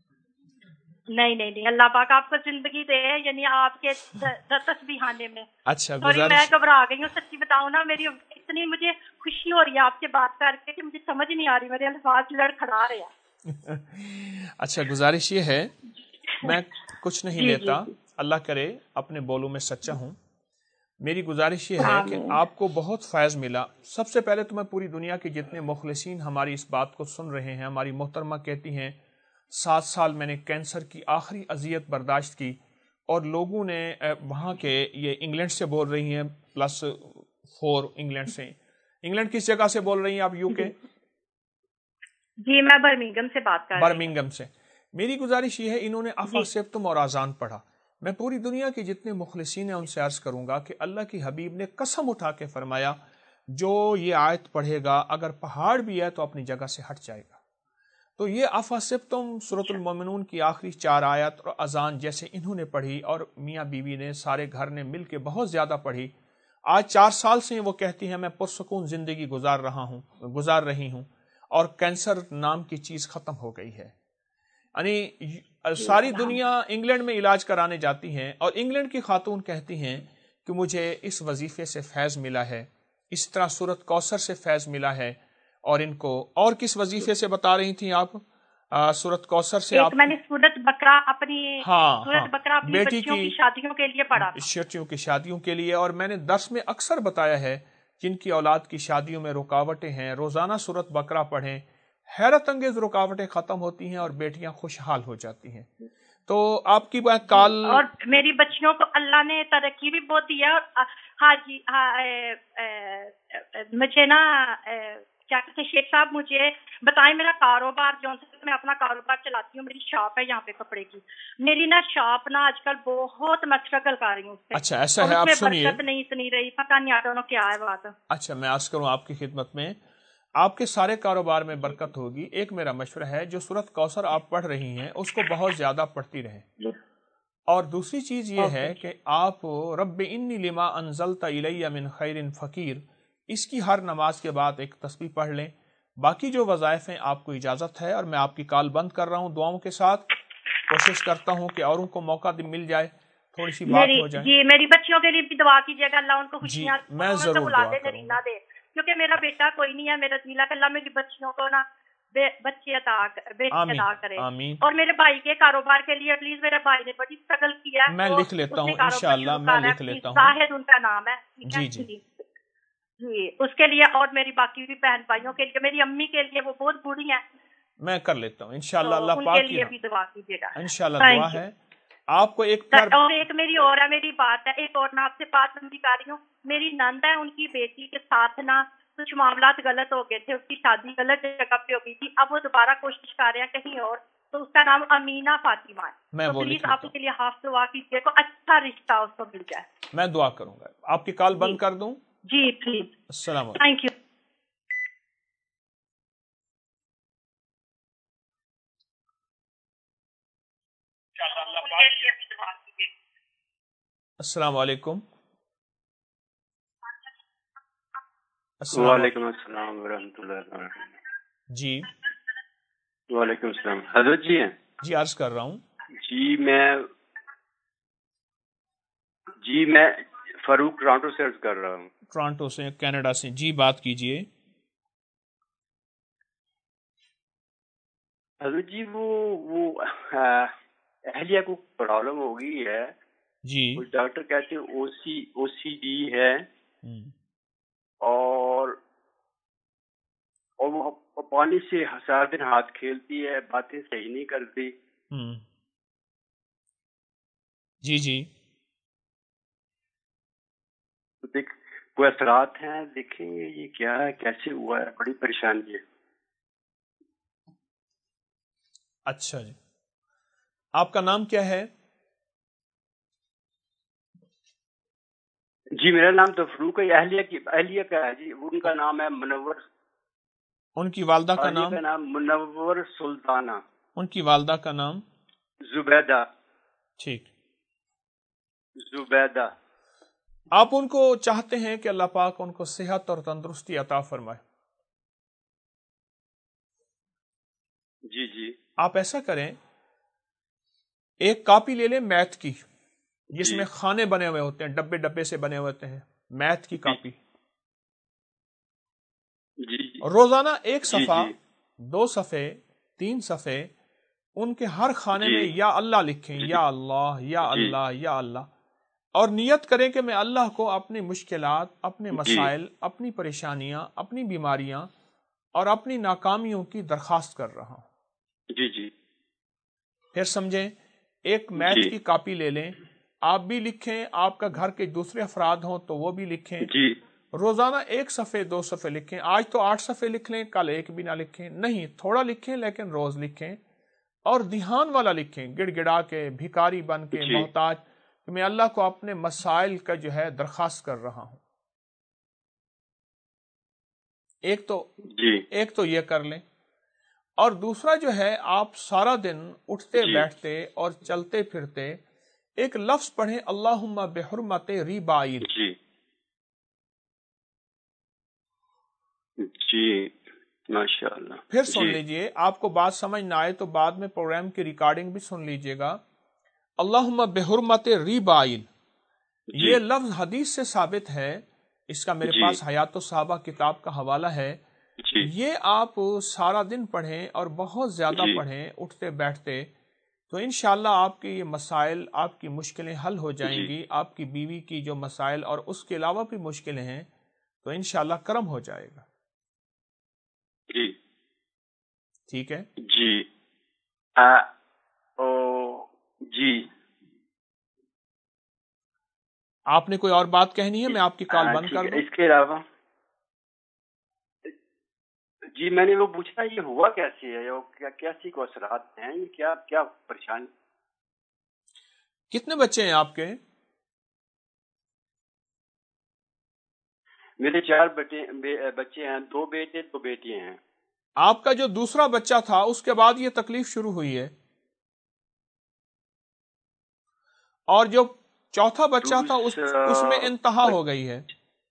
S13: نہیں نہیں نہیں اللہ پاک آپ کو زندگی دے, یعنی آپ کے تسبیحانے میں.
S1: اچھا
S13: سوری میں گھبرا گئی ہوں, سچی بتاؤں نا میری اتنی مجھے خوشی ہو رہی ہے آپ سے بات کر کے کہ مجھے سمجھ نہیں آ رہی, میرے الفاظ لڑ کھڑا رہے ہیں.
S1: اچھا گزارش یہ ہے, میں کچھ نہیں لیتا, اللہ کرے اپنے بولوں میں سچا ہوں. میری گزارش یہ ہے کہ آپ کو بہت فیض ملا. سب سے پہلے تو میں پوری دنیا کے جتنے مخلصین ہماری اس بات کو سن رہے ہیں, ہماری محترمہ کہتی ہیں سات سال میں نے کینسر کی آخری اذیت برداشت کی, اور لوگوں نے وہاں کے, یہ انگلینڈ سے بول رہی ہیں پلس فور انگلینڈ سے. انگلینڈ کس جگہ سے بول رہی ہیں آپ؟ یو کے؟
S13: جی میں برمنگم سے بات کر رہی ہوں.
S1: برمنگم سے. میری گزارش یہ ہے, انہوں نے افاسبتم اور آذان پڑھا. میں پوری دنیا کے جتنے مخلصین ہیں ان سے عرض کروں گا کہ اللہ کی حبیب نے قسم اٹھا کے فرمایا جو یہ آیت پڑھے گا اگر پہاڑ بھی ہے تو اپنی جگہ سے ہٹ جائے گا. تو یہ افاسبتم سورۃ المومنون کی آخری چار آیت اور اذان جیسے انہوں نے پڑھی, اور میاں بیوی نے سارے گھر نے مل کے بہت زیادہ پڑھی. آج چار سال سے وہ کہتی ہیں میں پرسکون زندگی گزار رہا ہوں گزار رہی ہوں اور کینسر نام کی چیز ختم ہو گئی ہے. یعنی ساری دنیا انگلینڈ میں علاج کرانے جاتی ہیں, اور انگلینڈ کی خاتون کہتی ہیں کہ مجھے اس وظیفے سے فیض ملا ہے, اس طرح سورت کوثر سے فیض ملا ہے. اور ان کو اور کس وظیفے سے بتا رہی تھیں آپ؟ سورت کوثر سے.
S13: ایک میں نے سورت بقرہ اپنی
S1: ہاں
S13: سورت بقرہ اپنی
S1: بیٹی
S13: کی شادیوں کے لیے پڑھا,
S1: بیٹیوں کی شادیوں کے لیے. اور میں نے درس میں اکثر بتایا ہے جن کی اولاد کی شادیوں میں رکاوٹیں ہیں روزانہ سورت بقرہ پڑھیں, حیرت انگیز رکاوٹیں ختم ہوتی ہیں اور بیٹیاں خوشحال ہو جاتی ہیں. تو آپ کی بات کال.
S13: اور میری بچیوں کو اللہ نے ترقی بھی بہت دیا. اور ہاں جی ہاں مجھے نا کیا کہتے ہیں شیخ صاحب مجھے بتائیں میرا کاروبار جو میں اپنا کاروبار چلاتی ہوں, میری شاپ ہے یہاں پہ کپڑے کی. میری نا شاپ نا آج کل بہت میں اسٹرگل کر رہی ہوں.
S1: اچھا ایسا ہے, آپ سنیے.
S13: برکت نہیں سنی رہی, پتہ نہیں آتا کیا ہے بات.
S1: اچھا میں عرض کروں آپ کی خدمت میں, آپ کے سارے کاروبار میں برکت ہوگی. ایک میرا مشورہ ہے, جو سورۃ کوثر آپ پڑھ رہی ہیں اس کو بہت زیادہ پڑھتی رہیں. اور دوسری چیز یہ ہے کہ آپ رب انی لما انزلت الی من خیر فقیر, اس کی ہر نماز کے بعد ایک تسبیح پڑھ لیں. باقی جو وظائف ہیں آپ کو اجازت ہے, اور میں آپ کی کال بند کر رہا ہوں دعاؤں کے ساتھ. کوشش کرتا ہوں کہ اوروں کو موقع مل جائے, تھوڑی سی بات ہو جائے.
S13: جی میری بچیوں کے لیے بھی دعا کیجیے گا, اللہ ان کو خوشیاں
S1: جی میں ضرور دعا کروں گا,
S13: کیونکہ میرا بیٹا کوئی نہیں ہے. میرا دل ہے کہ اللہ میری بچیوں کو نا بچے عطا بیٹے عطا کرے. اور میرے بھائی کے کاروبار کے لیے پلیز, میرے بھائی نے بڑی اسٹرگل کیا ہے,
S1: میں لکھ لیتا ہوں انشاءاللہ, میں لکھ لیتا ہوں.
S13: زاہد ان کا نام ہے.
S1: جی جی
S13: جی اس کے لیے, اور میری باقی بھی بہن بھائیوں کے لیے, میری امی کے لیے وہ بہت بوڑھی ہیں,
S1: میں کر لیتا ہوں انشاءاللہ. اللہ
S13: ان
S1: پاک
S13: کے لیے بھی دعا کیجیے گا
S1: انشاءاللہ. دعا ہے آپ کو. ایک
S13: اور ایک میری اور ہے, میری بات ہے ایک اور, میں آپ سے بات سمجھی کر رہی ہوں. میری نند ہے, ان کی بیٹی کے ساتھ نا کچھ معاملات غلط ہو گئے تھے, اس کی شادی غلط جگہ پہ ہو گئی تھی. اب وہ دوبارہ کوشش کر رہے ہیں کہیں اور, تو اس کا نام امینہ فاطمہ ہے. تو پلیز آپ کے لیے ہاف دعا کیجیے کو اچھا رشتہ اس کو مل جائے.
S1: میں دعا کروں گا. آپ کی کال بند کر دوں؟
S13: جی پلیز.
S1: السلام علیکم.
S13: Thank you.
S1: السلام علیکم.
S14: وعلیکم السلام ورحمۃ اللہ وبرکاتہ.
S1: جی
S14: وعلیکم السلام. حضرت جی ہیں؟
S1: جی عرض کر رہا ہوں.
S14: جی میں جی میں فاروق ٹورانٹو سے عرض کر رہا ہوں.
S1: ٹورانٹو سے, کینیڈا سے. جی بات کیجئے.
S14: حضرت جی وہ وہ اہلیہ کو پرابلم ہو گئی ہے.
S1: جی
S14: ڈاکٹر کہتے ہیں او سی او سی ڈی ہے, اور اور وہ پانی سے سارا دن ہاتھ کھیلتی ہے, باتیں صحیح نہیں کرتی.
S1: جی جی
S14: دیکھ کوئی اثرات ہیں, دیکھیں گے یہ کیا ہے, کیسے ہوا ہے, بڑی پریشانی ہے.
S1: اچھا جی, آپ کا نام کیا ہے؟
S14: جی میرا نام تو فروق ہے. اہلیہ کی اہلیہ کا ہے جی, ان کا نام ہے منور.
S1: ان کی والدہ کا نام؟
S14: کا نام منور سلطانہ.
S1: ان کی والدہ کا نام؟
S14: زبیدہ.
S1: ٹھیک,
S14: زبیدہ.
S1: آپ ان کو چاہتے ہیں کہ اللہ پاک ان کو صحت اور تندرستی عطا فرمائے.
S14: جی جی
S1: آپ ایسا کریں, ایک کاپی لے لیں میتھ کی, جس میں خانے بنے ہوئے ہوتے ہیں, ڈبے ڈبے سے بنے ہوئے ہوتے ہیں, میتھ کی کاپی.
S14: جی
S1: روزانہ ایک صفحہ, دو صفحے, تین صفحے, ان کے ہر خانے میں یا اللہ لکھیں, یا اللہ یا اللہ یا اللہ, اور نیت کریں کہ میں اللہ کو اپنی مشکلات, اپنے مسائل, اپنی پریشانیاں, اپنی بیماریاں اور اپنی ناکامیوں کی درخواست کر رہا ہوں.
S14: جی جی
S1: پھر سمجھیں, ایک میتھ کی کاپی لے لیں, آپ بھی لکھیں, آپ کا گھر کے دوسرے افراد ہوں تو وہ بھی لکھیں.
S14: جی
S1: روزانہ ایک صفحے, دو صفحے لکھیں. آج تو آٹھ صفحے لکھ لیں, کل ایک بھی نہ لکھیں, نہیں تھوڑا لکھیں لیکن روز لکھیں, اور دھیان والا لکھیں, گڑ گڑا کے, بھکاری بن کے, محتاج, کہ میں اللہ کو اپنے مسائل کا جو ہے درخواست کر رہا ہوں. ایک تو
S14: جی
S1: ایک تو یہ کر لیں, اور دوسرا جو ہے, آپ سارا دن اٹھتے بیٹھتے اور چلتے پھرتے ایک لفظ پڑھیں, اللہم بحرمت ریبائل.
S14: جی جی ماشاءاللہ.
S1: پھر سن لیجئے, آپ کو بات سمجھ نہ آئے تو بعد میں پروگرام کی ریکارڈنگ بھی سن لیجئے گا. اللہم بحرمت ریبائل, یہ لفظ حدیث سے ثابت ہے, اس کا میرے پاس حیات الصحابہ کتاب کا حوالہ ہے. یہ آپ سارا دن پڑھیں اور بہت زیادہ پڑھیں اٹھتے بیٹھتے, تو انشاءاللہ آپ کے یہ مسائل, آپ کی مشکلیں حل ہو جائیں گی. آپ کی بیوی کی جو مسائل اور اس کے علاوہ بھی مشکلیں ہیں, تو انشاءاللہ کرم ہو جائے گا.
S14: جی
S1: ٹھیک ہے
S14: جی. آ, او, جی
S1: آپ نے کوئی اور بات کہنی ہے؟ میں آپ کی کال بند کر دوں؟
S14: اس کے علاوہ جی میں نے وہ پوچھا یہ ہوا کیسے ہے، کیا کیسی کو اثرات ہیں، یہ کیا کیا پریشانی؟
S1: کتنے بچے ہیں آپ کے؟
S14: میرے چار بیٹے بچے ہیں، دو بیٹے دو بیٹیاں ہیں۔
S1: آپ کا جو دوسرا بچہ تھا اس کے بعد یہ تکلیف شروع ہوئی ہے، اور جو چوتھا بچہ تھا اس, اس میں انتہا ہو گئی ہے،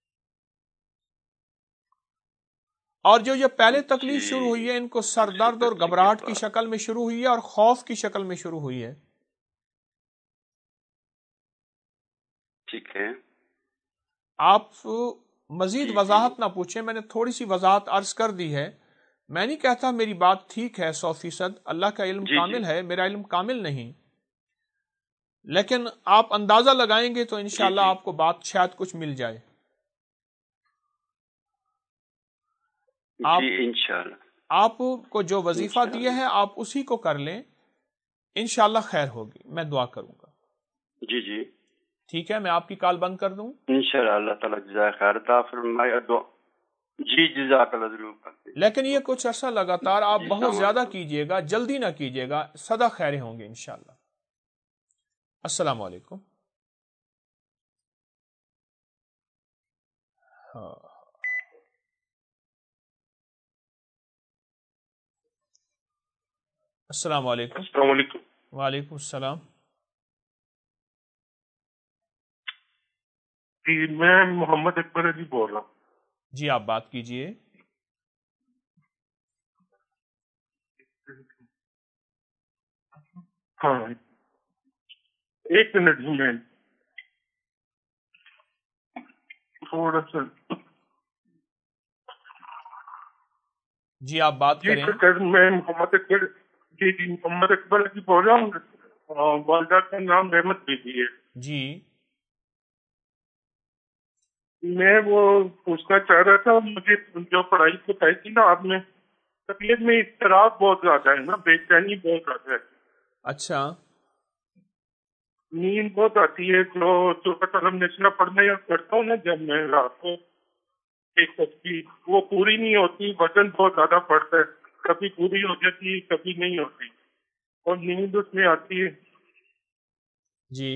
S1: اور جو یہ پہلے تکلیف شروع ہوئی ہے ان کو سر درد اور گھبراہٹ کی شکل میں شروع ہوئی ہے اور خوف کی شکل میں شروع ہوئی ہے۔
S14: ٹھیک ہے،
S1: آپ مزید وضاحت نہ پوچھیں، میں نے تھوڑی سی وضاحت عرض کر دی ہے۔ میں نہیں کہتا میری بات ٹھیک ہے سو فیصد، اللہ کا علم
S14: جی
S1: کامل
S14: جی
S1: ہے، میرا علم کامل نہیں، لیکن آپ اندازہ لگائیں گے تو انشاءاللہ
S14: جی جی
S1: آپ کو بات شاید کچھ مل جائے۔ آپ
S14: جی انشاءاللہ
S1: آپ کو جو وظیفہ
S14: انشاءاللہ
S1: دیا ہے آپ اسی کو کر لیں، انشاءاللہ خیر ہوگی، میں دعا کروں گا۔
S14: جی جی
S1: ٹھیک ہے، میں آپ کی کال بند کر دوں؟
S14: انشاءاللہ اللہ تعالیٰ جزائے خیر عطا فرمائے۔ جی جزاک اللہ ضرور کرتے ہیں،
S1: لیکن یہ کچھ عرصہ لگاتار آپ
S14: جی
S1: بہت
S14: السلام
S1: زیادہ
S14: علیکم۔
S1: کیجئے گا، جلدی نہ کیجئے گا، سدا خیریں ہوں گے انشاءاللہ۔ السلام علیکم۔ ہاں السلام علیکم۔
S15: السلام علیکم۔
S1: وعلیکم السلام۔
S15: جی میں محمد اکبر علی بول رہا ہوں۔
S1: جی آپ بات کیجئے۔
S15: ہاں ایک منٹ میں تھوڑا سا
S1: جی آپ بات
S15: جی
S1: کریں۔
S15: سر میں محمد اکبر جی جی محمد اکبر علی بول رہا ہوں، والدہ کا نام رحمت بیبی ہے۔
S1: جی
S15: میں وہ پوچھنا چاہ رہا تھا، مجھے جو پڑھائی بتائی تھی نا آپ نے، طبیعت میں اضطراب بہت زیادہ ہے نا، بے چینی بہت زیادہ ہے۔
S1: اچھا،
S15: نیند بہت آتی ہے، جو جو قلم نشنا پڑھنا یا کرتا ہوں نا جب میں رات کو ایک تصویر وہ پوری نہیں ہوتی، وزن بہت زیادہ پڑتا ہے، کبھی پوری ہو جاتی ہے کبھی نہیں ہوتی، اور نیند اس میں آتی ہے۔
S1: جی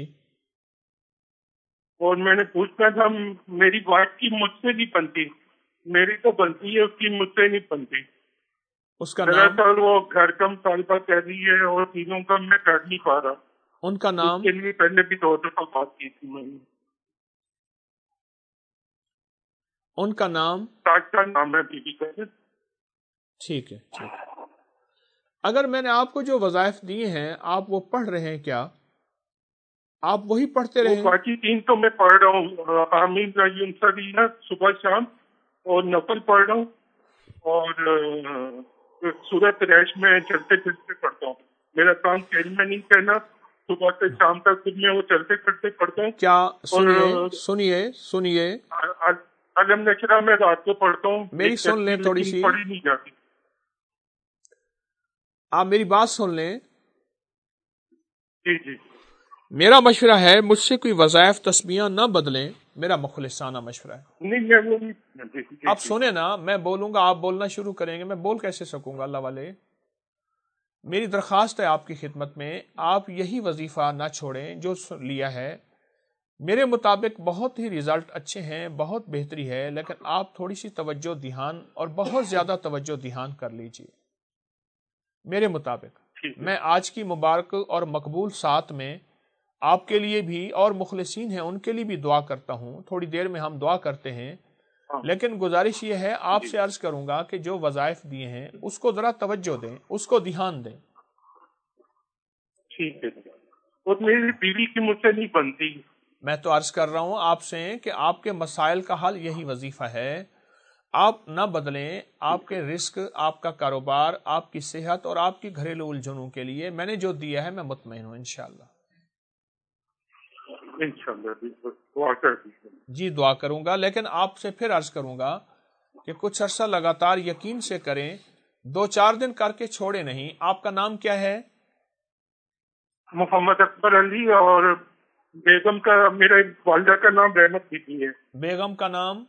S15: اور میں نے پوچھنا تھا، میری وائف کی مجھ سے نہیں بنتی، میری تو بنتی ہے، اس کی مجھ سے نہیں بنتی۔
S1: اس کا نام؟
S15: دراصل وہ گھر کا مطالبہ کر رہی ہے اور تینوں کا میں کر نہیں پا رہا۔
S1: ان کا نام؟
S15: اس کے لیے پہلے بھی دو دفعہ بات کی تھی میں نے۔
S1: ان کا نام؟
S15: کا نام ہے بی بی کا۔
S1: ٹھیک ہے ٹھیک ہے۔ اگر میں نے آپ کو جو وظائف دیے ہیں آپ وہ پڑھ رہے ہیں کیا؟ آپ وہی پڑھتے رہے؟
S15: باقی تین تو میں پڑھ رہا ہوں، آمین رحیم سرینا صبح شام، اور نفل پڑھ رہا ہوں، اور سورۃ ریش میں چلتے پھرتے پڑھتا ہوں۔ میرا کام کھیل میں نہیں کرنا، صبح سے شام تک خود میں وہ چلتے پھرتے پڑھتا ہوں۔
S1: کیا سنیے سنیے سنیے
S15: علم نشرہ میں رات کو پڑھتا ہوں،
S1: میری سن لیں تھوڑی سی،
S15: پڑھی نہیں جاتی۔
S1: آپ میری بات سن لیں۔
S15: جی جی
S1: میرا مشورہ ہے مجھ سے کوئی وظائف تسبیحاں نہ بدلیں، میرا مخلصانہ مشورہ ہے۔
S15: نہیں میں وہ نہیں۔
S1: آپ سنیں نا، میں بولوں گا آپ بولنا شروع کریں گے، میں بول کیسے سکوں گا اللہ والے؟ میری درخواست ہے آپ کی خدمت میں، آپ یہی وظیفہ نہ چھوڑیں جو لیا ہے۔ میرے مطابق بہت ہی ریزلٹ اچھے ہیں، بہت بہتری ہے، لیکن آپ تھوڑی سی توجہ دھیان اور بہت زیادہ توجہ دھیان کر لیجئے۔ میرے مطابق میں آج کی مبارک اور مقبول سات میں آپ کے لیے بھی اور مخلصین ہیں ان کے لیے بھی دعا کرتا ہوں، تھوڑی دیر میں ہم دعا کرتے ہیں، لیکن گزارش یہ ہے آپ سے عرض کروں گا کہ جو وظائف دیے ہیں اس کو ذرا توجہ دیں، اس کو دھیان دیں۔
S15: ٹھیک ہے، اور میری بیوی کی مجھ سے نہیں بنتی۔
S1: میں تو عرض کر رہا ہوں آپ سے کہ آپ کے مسائل کا حل یہی وظیفہ ہے، آپ نہ بدلیں۔ آپ کے رزق، آپ کا کاروبار، آپ کی صحت اور آپ کی گھریلو الجھنوں کے لیے میں نے جو دیا ہے میں مطمئن ہوں انشاءاللہ۔ جی دعا کروں گا، لیکن آپ سے پھر عرض کروں گا کہ کچھ عرصہ لگاتار یقین سے کریں، دو چار دن کر کے چھوڑے نہیں۔ آپ کا نام کیا ہے؟
S15: محمد اکبر علی اور بیگم کا میرے والدہ کا نام رحمت بیٹی ہے.
S1: بیگم کا نام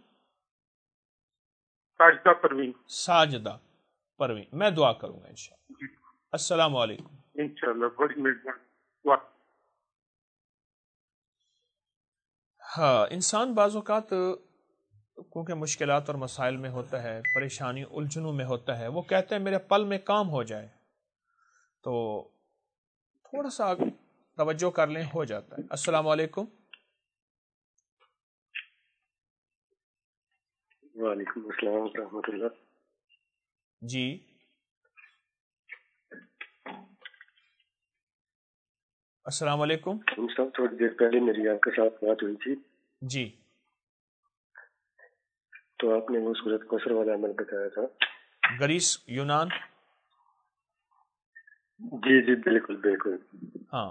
S15: ساجدہ پروین.
S1: ساجدہ پروین. میں دعا کروں گا انشاءاللہ. السلام علیکم.
S15: انشاءاللہ بڑی مہربانی.
S1: ہاں انسان بعض اوقات کیونکہ مشکلات اور مسائل میں ہوتا ہے، پریشانی الجھنوں میں ہوتا ہے، وہ کہتے ہیں میرے پل میں کام ہو جائے، تو تھوڑا سا توجہ کر لیں، ہو جاتا ہے. السلام علیکم.
S11: وعلیکم السلام ورحمۃ اللہ.
S1: جی السلام علیکم.
S11: صاحب تھوڑی دیر پہلے میری آپ کے ساتھ بات ہوئی تھی.
S1: جی
S11: تو آپ نے وہ سورۃ کوثر والا عمل بتایا تھا.
S1: گریس یونان.
S11: جی جی بالکل بالکل.
S1: ہاں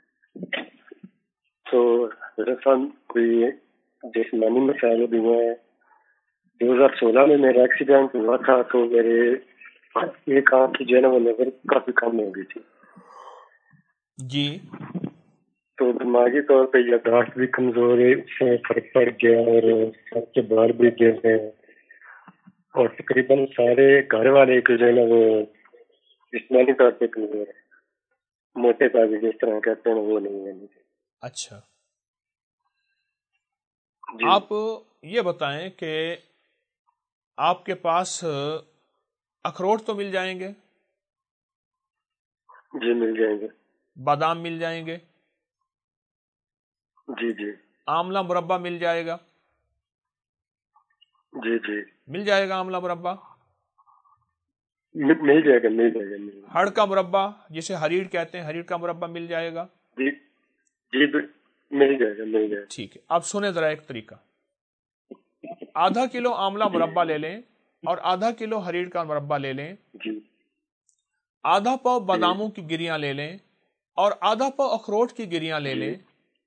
S11: تو دراصل کوئی جسمانی مسائل بھی ہیں. دو ہزار سولہ میں میرا ایکسیڈنٹ ہوا تھا تو میرے ایک آنکھ کی جو ہے نا وہ نظر کافی کم ہو گئی تھی.
S1: جی
S11: تو دماغی طور پہ یادداشت بھی کمزور ہے، اس سے فرق پڑ گیا اور سر کے بال بھی گر گئے اور تقریباً سارے گھر والے جو ہے نا وہ جسمانی طور پہ کمزور ہے. موٹے تازے جس طرح کہتے ہیں وہ نہیں ہے.
S1: اچھا
S11: جی.
S1: آپ یہ بتائیں کہ آپ کے پاس اخروٹ تو مل جائیں گے؟
S11: جی مل جائیں گے.
S1: بادام مل جائیں گے؟
S11: جی جی.
S1: آملہ مربع مل جائے گا؟
S11: جی جی
S1: مل جائے گا آملہ مربع؟
S11: مل جائے گا مل جائے گا.
S1: ہڑ کا مربع جسے ہریڑ کہتے ہیں، ہریڑ کا مربع مل جائے گا؟
S11: جی جی مل جائے گا مل جائے گا.
S1: ٹھیک ہے. اب سنیں ذرا ایک طریقہ. آدھا کلو آملہ مربع لے لیں اور آدھا کلو ہریڑ کا مربع لے لیں.
S11: جی.
S1: آدھا پاؤ باداموں کی گریاں لے لیں اور آدھا پاؤ اخروٹ کی گریاں لے لیں.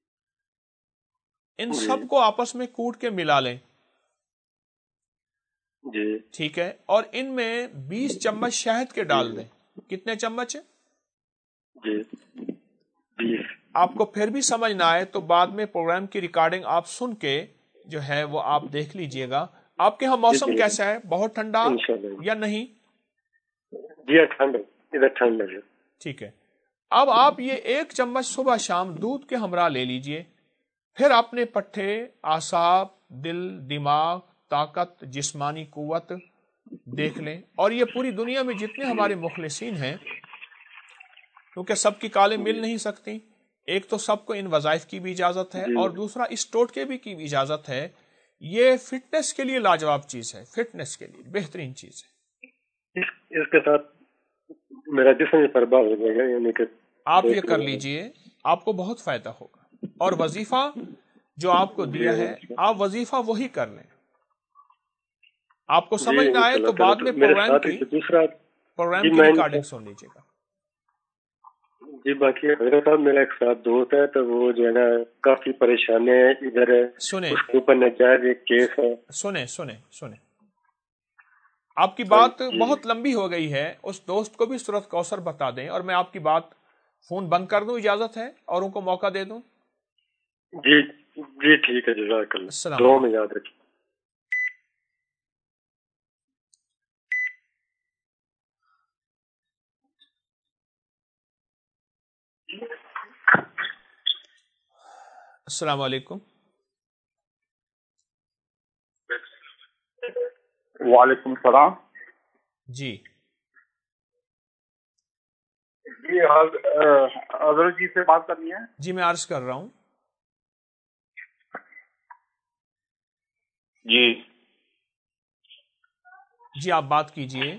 S1: ان سب کو آپس میں کوٹ کے ملا لیں.
S11: جی
S1: ٹھیک ہے. اور ان میں بیس چمچ شہد کے ڈال دیں. کتنے چمچ؟
S11: جی بیس.
S1: آپ کو پھر بھی سمجھ نہ آئے تو بعد میں پروگرام کی ریکارڈنگ آپ سن کے جو ہے وہ آپ دیکھ لیجئے گا. آپ کے ہاں موسم کیسا ہے؟ بہت ٹھنڈا یا نہیں؟
S11: جی ٹھنڈ ادھر ٹھنڈ ہے.
S1: ٹھیک ہے. اب آپ یہ ایک چمچ صبح شام دودھ کے ہمراہ لے لیجئے. پھر اپنے پٹھے، اعصاب، دل، دماغ، طاقت، جسمانی قوت دیکھ لیں. اور یہ پوری دنیا میں جتنے ہمارے مخلصین ہیں، کیونکہ سب کی کالیں مل نہیں سکتی، ایک تو سب کو ان وظائف کی بھی اجازت ہے اور دوسرا اس ٹوٹکے بھی کی بھی اجازت ہے. یہ فٹنس کے لیے لاجواب چیز ہے، فٹنس کے لیے بہترین چیز ہے.
S11: اس کے ساتھ میرا جسم پربا ہو جائے گا، یعنی کہ
S1: آپ یہ کر لیجئے، آپ کو بہت فائدہ ہوگا. اور وظیفہ جو آپ کو دیا ہے، آپ وظیفہ وہی کر لیں. آپ کو سمجھ نہ آئے تو بعد میں پروگرام کی پروگرام کی ریکارڈنگ سن لیجیے گا.
S11: جی باقی حضرت صاحب میرا ایک ساتھ دوست ہے تو وہ جو ہے نا کافی پریشان ہے. ادھر
S1: سنیں
S11: اس کے اوپر ناجائز ایک کیس ہے.
S1: سنیں سنیں سنیں آپ کی بات بہت لمبی ہو گئی ہے. اس دوست کو بھی سورۃ کوثر بتا دیں اور میں آپ کی بات فون بند کر دوں، اجازت ہے؟ اور ان کو موقع دے دوں؟
S11: جی جی ٹھیک ہے. جزاک اللہ. دعا میں یاد رکھیں.
S1: السلام علیکم.
S16: وعلیکم السلام.
S1: جی
S16: جی حضرت جی سے بات کرنی ہے.
S1: جی میں عرض کر رہا ہوں.
S16: جی
S1: جی آپ بات کیجئے.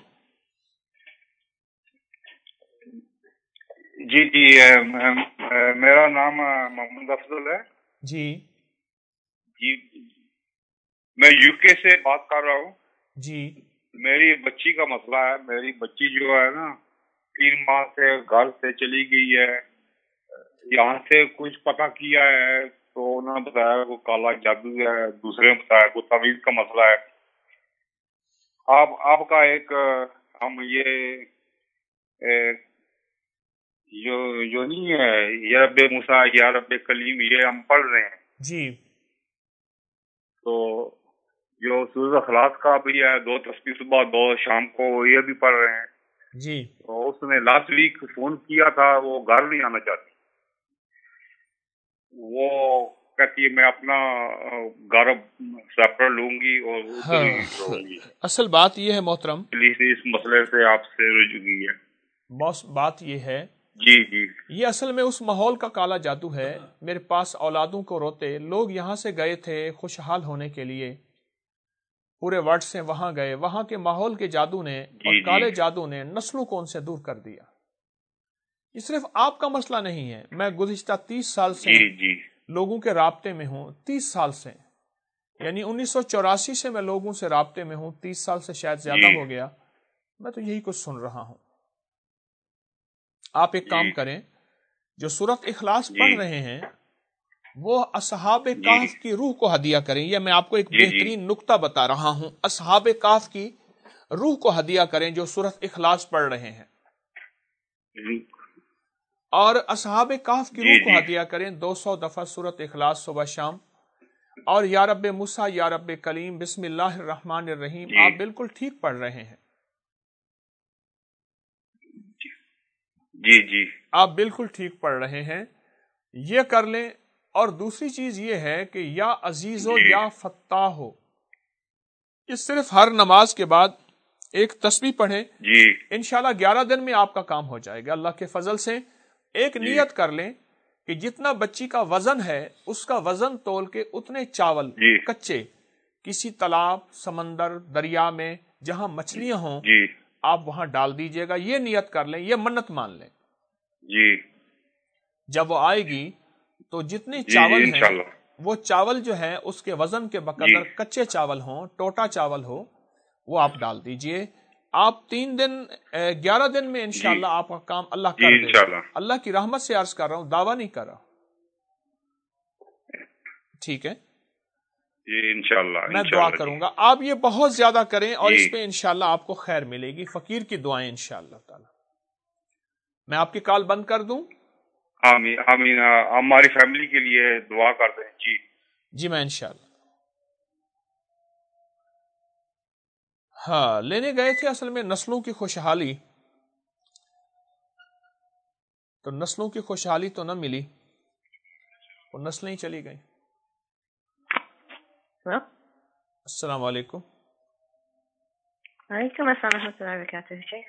S16: جی جی میرا نام محمد افضل ہے.
S1: جی
S16: جی میں یو کے سے بات کر رہا ہوں.
S1: جی
S16: میری بچی کا مسئلہ ہے. میری بچی جو ہے نا تین ماہ سے گھر سے چلی گئی ہے. یہاں سے کچھ پتہ کیا ہے تو انہوں نے بتایا وہ کالا جادو ہے، دوسرے نے بتایا وہ تعویذ کا مسئلہ ہے. آپ آپ کا ایک ہم یہ جو جو نہیں ہے یا رب موسیٰ یا رب کلیم، یہ ہم پڑھ رہے ہیں
S1: جی.
S16: تو جو سورۃ اخلاص کا بھی ہے، دو تسبیح صبح دو شام کو، یہ بھی پڑھ رہے ہیں
S1: جی.
S16: تو اس نے لاسٹ ویک فون کیا تھا، وہ گھر نہیں آنا چاہتی، وہ کہتی ہے میں اپنا گھر سیپریٹ لوں گی اور ادھر ہی رہوں گی.
S1: اصل بات یہ ہے محترم،
S16: اس مسئلے سے آپ سے رجوع کی ہے.
S1: بس بات یہ ہے
S16: جی جی
S1: یہ اصل میں اس ماحول کا کالا جادو ہے. میرے پاس اولادوں کو روتے لوگ یہاں سے گئے تھے خوشحال ہونے کے لیے، پورے ورڈ سے وہاں گئے، وہاں کے ماحول کے جادو نے اور کالے جادو نے نسلوں کو ان سے دور کر دیا. یہ صرف آپ کا مسئلہ نہیں ہے، میں گزشتہ تیس سال سے
S16: جی جی
S1: لوگوں کے رابطے میں ہوں، تیس سال سے، یعنی انیس سو چوراسی سے میں لوگوں سے رابطے میں ہوں، تیس سال سے شاید زیادہ
S16: جی.
S1: ہو گیا. میں تو یہی کچھ سن رہا ہوں. آپ ایک کام کریں، جو سورۃ اخلاص
S16: جی.
S1: پڑھ رہے ہیں وہ اصحاب کہف کی روح کو ہدیہ کریں. یہ میں آپ کو ایک
S16: جی.
S1: بہترین نقطہ بتا رہا ہوں. اصحاب کہف کی روح کو ہدیہ کریں جو سورۃ اخلاص پڑھ رہے ہیں، اور اصحاب کہف کی روح کو ہدیہ کریں دو سو دفعہ سورۃ اخلاص صبح شام، اور یا رب موسیٰ یا رب کلیم بسم اللہ الرحمن الرحیم.
S16: جی.
S1: آپ بالکل ٹھیک پڑھ رہے ہیں،
S16: جی جی
S1: آپ بالکل ٹھیک پڑھ رہے ہیں. یہ کر لیں. اور دوسری چیز یہ ہے کہ یا عزیز ہو یا فتاح ہو، یہ صرف ہر نماز کے بعد ایک تسبیح پڑھیں.
S16: جی
S1: انشاءاللہ گیارہ دن میں آپ کا کام ہو جائے گا اللہ کے فضل سے. ایک
S16: جی.
S1: نیت کر لیں کہ جتنا بچی کا وزن ہے اس کا وزن تول کے اتنے چاول
S16: جی.
S1: کچے کسی تالاب، سمندر، دریا میں جہاں مچھلیاں ہوں
S16: جی
S1: آپ وہاں ڈال دیجئے گا. یہ نیت کر لیں، یہ منت مان لیں.
S16: جی
S1: جب وہ آئے گی تو جتنے
S16: جی
S1: چاول
S16: جی
S1: ہیں
S16: انشاءاللہ.
S1: وہ چاول جو ہے اس کے وزن کے بقدر
S16: جی.
S1: کچے چاول ہوں، ٹوٹا چاول ہو، وہ آپ ڈال دیجئے. آپ تین دن گیارہ دن میں انشاءاللہ آپ کا کام اللہ
S16: جی
S1: کر دے گا.
S16: انشاءاللہ.
S1: اللہ کی رحمت سے عرض کر رہا ہوں، دعویٰ نہیں کر رہا. ٹھیک ہے،
S16: جی انشاءاللہ
S1: میں دعا
S16: انشاءاللہ.
S1: کروں گا آپ یہ بہت زیادہ کریں اور
S16: جی.
S1: اس پہ انشاءاللہ آپ کو خیر ملے گی. فقیر کی دعائیں انشاءاللہ تعالی. میں آپ کی کال بند کر دوں؟
S16: آمین آمین. ہماری فیملی کے لیے دعا کر دیں. جی
S1: جی میں انشاءاللہ. ہاں لینے گئے تھے اصل میں نسلوں کی خوشحالی، تو نسلوں کی خوشحالی تو نہ ملی، وہ نسلیں ہی چلی گئیں. السلام علیکم.
S17: وعلیکم السلام ورحمۃ اللہ وبرکاتہ. شیخ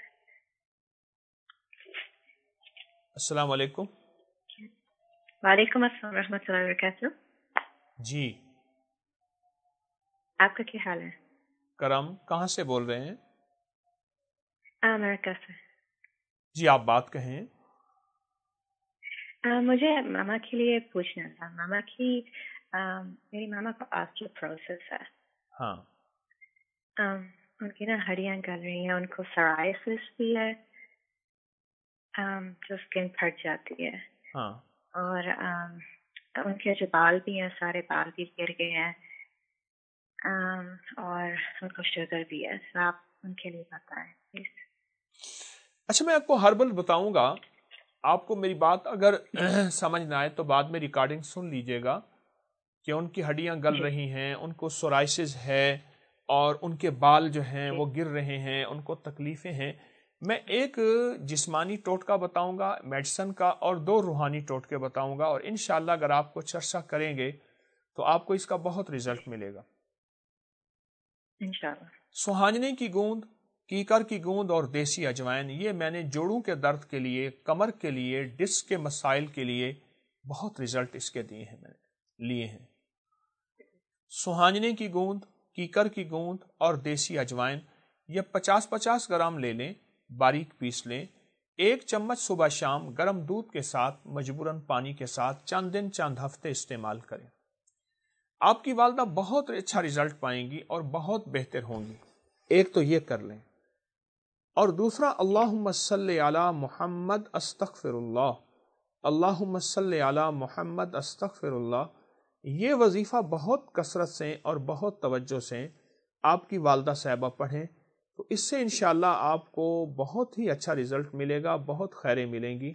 S1: السلام علیکم.
S17: وعلیکم السلام ورحمۃ اللہ وبرکاتہ.
S1: جی
S17: آپ کا کیا حال ہے؟
S1: کرم. کہاں سے بول رہے ہیں؟
S17: امریکہ سے.
S1: جی آپ بات کہیں.
S17: آ, مجھے ماما کے لیے پوچھنا تھا. ماما کی آ, میری ماما کو آسٹیوپروسس ہے.
S1: ہاں.
S17: آ, ان کی نا ہڈیاں گل رہی ہیں، ان کو سورائسس بھی ہے، آ, جو اسکن پھٹ جاتی ہے.
S1: ہاں.
S17: اور آ, ان کے جو بال بھی ہیں سارے بال بھی گر گئے ہیں، آ, اور ان کو شوگر بھی ہے. تو آپ ان کے لیے بتائیں پلیز.
S1: اچھا میں آپ کو ہربل بتاؤں گا. آپ کو میری بات اگر سمجھ نہ آئے تو بعد میں ریکارڈنگ سن لیجئے گا کہ ان کی ہڈیاں گل رہی ہیں، ان کو سورائسس ہے اور ان کے بال جو ہیں وہ گر رہے ہیں، ان کو تکلیفیں ہیں. میں ایک جسمانی ٹوٹکا بتاؤں گا میڈیسن کا اور دو روحانی ٹوٹکے بتاؤں گا، اور انشاءاللہ اگر آپ کو چرچا کریں گے تو آپ کو اس کا بہت رزلٹ ملے گا
S17: انشاءاللہ.
S1: سوہانجنے کی گوند، کیکر کی گوند اور دیسی اجوائن، یہ میں نے جوڑوں کے درد کے لیے، کمر کے لیے، ڈسک کے مسائل کے لیے بہت رزلٹ اس کے دیے ہیں، میں نے لیے ہیں. سوہانجنے کی گوند، کیکر کی گوند اور دیسی اجوائن یہ پچاس پچاس گرام لے لیں، باریک پیس لیں. ایک چمچ صبح شام گرم دودھ کے ساتھ مجبوراً پانی کے ساتھ چند دن چند ہفتے استعمال کریں. آپ کی والدہ بہت اچھا رزلٹ پائیں گی اور بہت بہتر ہوں گی. ایک تو یہ کر لیں، اور دوسرا اللہم صلی علی محمد استغفر اللہ، اللہم صلی علی محمد استغفر اللہ. یہ وظیفہ بہت کثرت سے اور بہت توجہ سے آپ کی والدہ صاحبہ پڑھیں تو اس سے انشاءاللہ آپ کو بہت ہی اچھا رزلٹ ملے گا، بہت خیریں ملیں گی.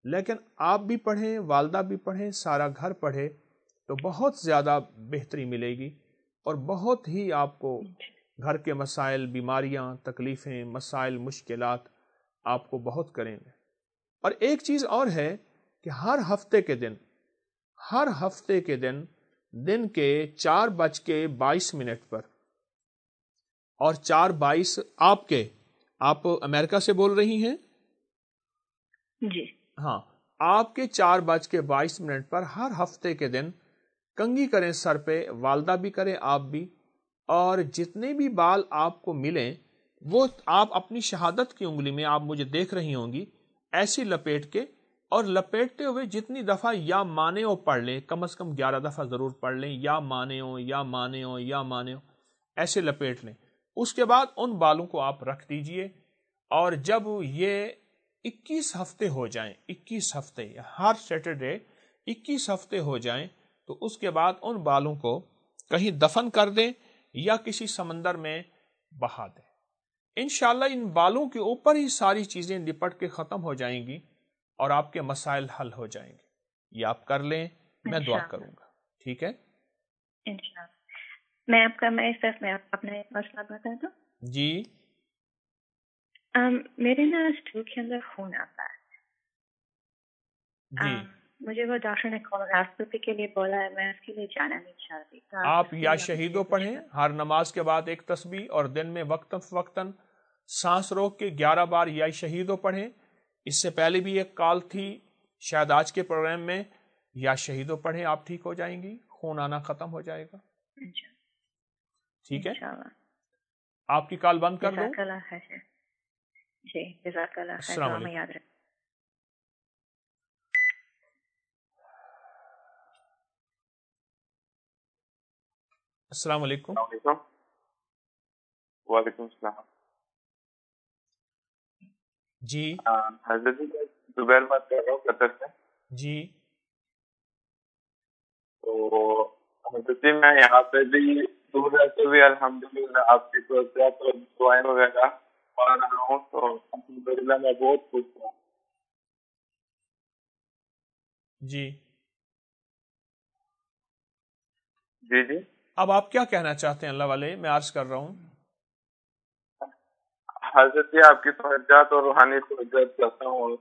S1: لیکن آپ بھی پڑھیں، والدہ بھی پڑھیں، سارا گھر پڑھے تو بہت زیادہ بہتری ملے گی اور بہت ہی آپ کو گھر کے مسائل، بیماریاں، تکلیفیں، مسائل، مشکلات آپ کو بہت کریں گے۔ اور ایک چیز اور ہے کہ ہر ہفتے کے دن ہر ہفتے کے دن دن کے چار بج کے بائیس منٹ پر اور چار بائیس آپ کے آپ امریکہ سے بول رہی ہیں؟
S6: جی
S1: ہاں، آپ کے چار بج کے بائیس منٹ پر ہر ہفتے کے دن کنگھی کریں سر پہ، والدہ بھی کریں، آپ بھی، اور جتنے بھی بال آپ کو ملیں وہ آپ اپنی شہادت کی انگلی میں، آپ مجھے دیکھ رہی ہوں گی، ایسی لپیٹ کے، اور لپیٹتے ہوئے جتنی دفعہ یا مانے ہو پڑھ لیں، کم از کم گیارہ دفعہ ضرور پڑھ لیں، یا مانے ہو یا مانے ہو یا مانے ہو، ایسے لپیٹ لیں۔ اس کے بعد ان بالوں کو آپ رکھ دیجئے، اور جب یہ اکیس ہفتے ہو جائیں، اکیس ہفتے ہر سیٹرڈے اکیس ہفتے ہو جائیں تو اس کے بعد ان بالوں کو کہیں دفن کر دیں یا کسی سمندر میں بہا دیں۔ انشاءاللہ ان بالوں کے اوپر ہی ساری چیزیں لپٹ کے ختم ہو جائیں گی اور آپ کے مسائل حل ہو جائیں گے۔ یہ آپ کر لیں، میں دعا کروں گا، ٹھیک ہے؟
S6: انشاءاللہ۔ میں آپ کا میں صرف میں اپنا ایک مسئلہ بتا دوں۔
S1: جی
S6: um, میرے نا اسٹول کے اندر خون آتا ہے
S1: جی
S6: um, مجھے وہ ڈاکٹر نے کولونوسکوپی کے لیے بولا ہے، میں اس کے لیے جانا نہیں چاہتی۔
S1: آپ یا شہیدوں پڑھیں ہر نماز کے بعد ایک تسبیح، اور دن میں وقتاً فوقتاً سانس روک کے گیارہ بار یا شہیدوں پڑھیں۔ اس سے پہلے بھی ایک کال تھی شاید آج کے پروگرام میں، یا شہیدوں پڑھیں، آپ ٹھیک ہو جائیں گی، خون آنا ختم ہو جائے گا، ٹھیک ہے؟ آپ کی کال بند کر دوں؟
S6: جی جزاک اللہ خیر،
S1: السلام علیکم۔
S6: یاد رکھ۔
S1: السلام علیکم۔
S2: وعلیکم السلام۔
S1: جی
S2: حضرت جی، زبیر بات کر رہا ہوں قطر سے۔
S1: جی
S2: تو حضرت جی میں یہاں پہ بھی دور رہتے ہوئے الحمدللہ آپ کی توجہ اور دعائیں وغیرہ پا رہا ہوں، تو الحمدللہ میں بہت خوش ہوں۔
S1: جی
S2: جی جی
S1: اب آپ کیا کہنا چاہتے ہیں اللہ والے؟ میں عرض کر رہا ہوں
S2: حضرت جی آپ کی توجہ اور روحانی توجہ چاہتا ہوں۔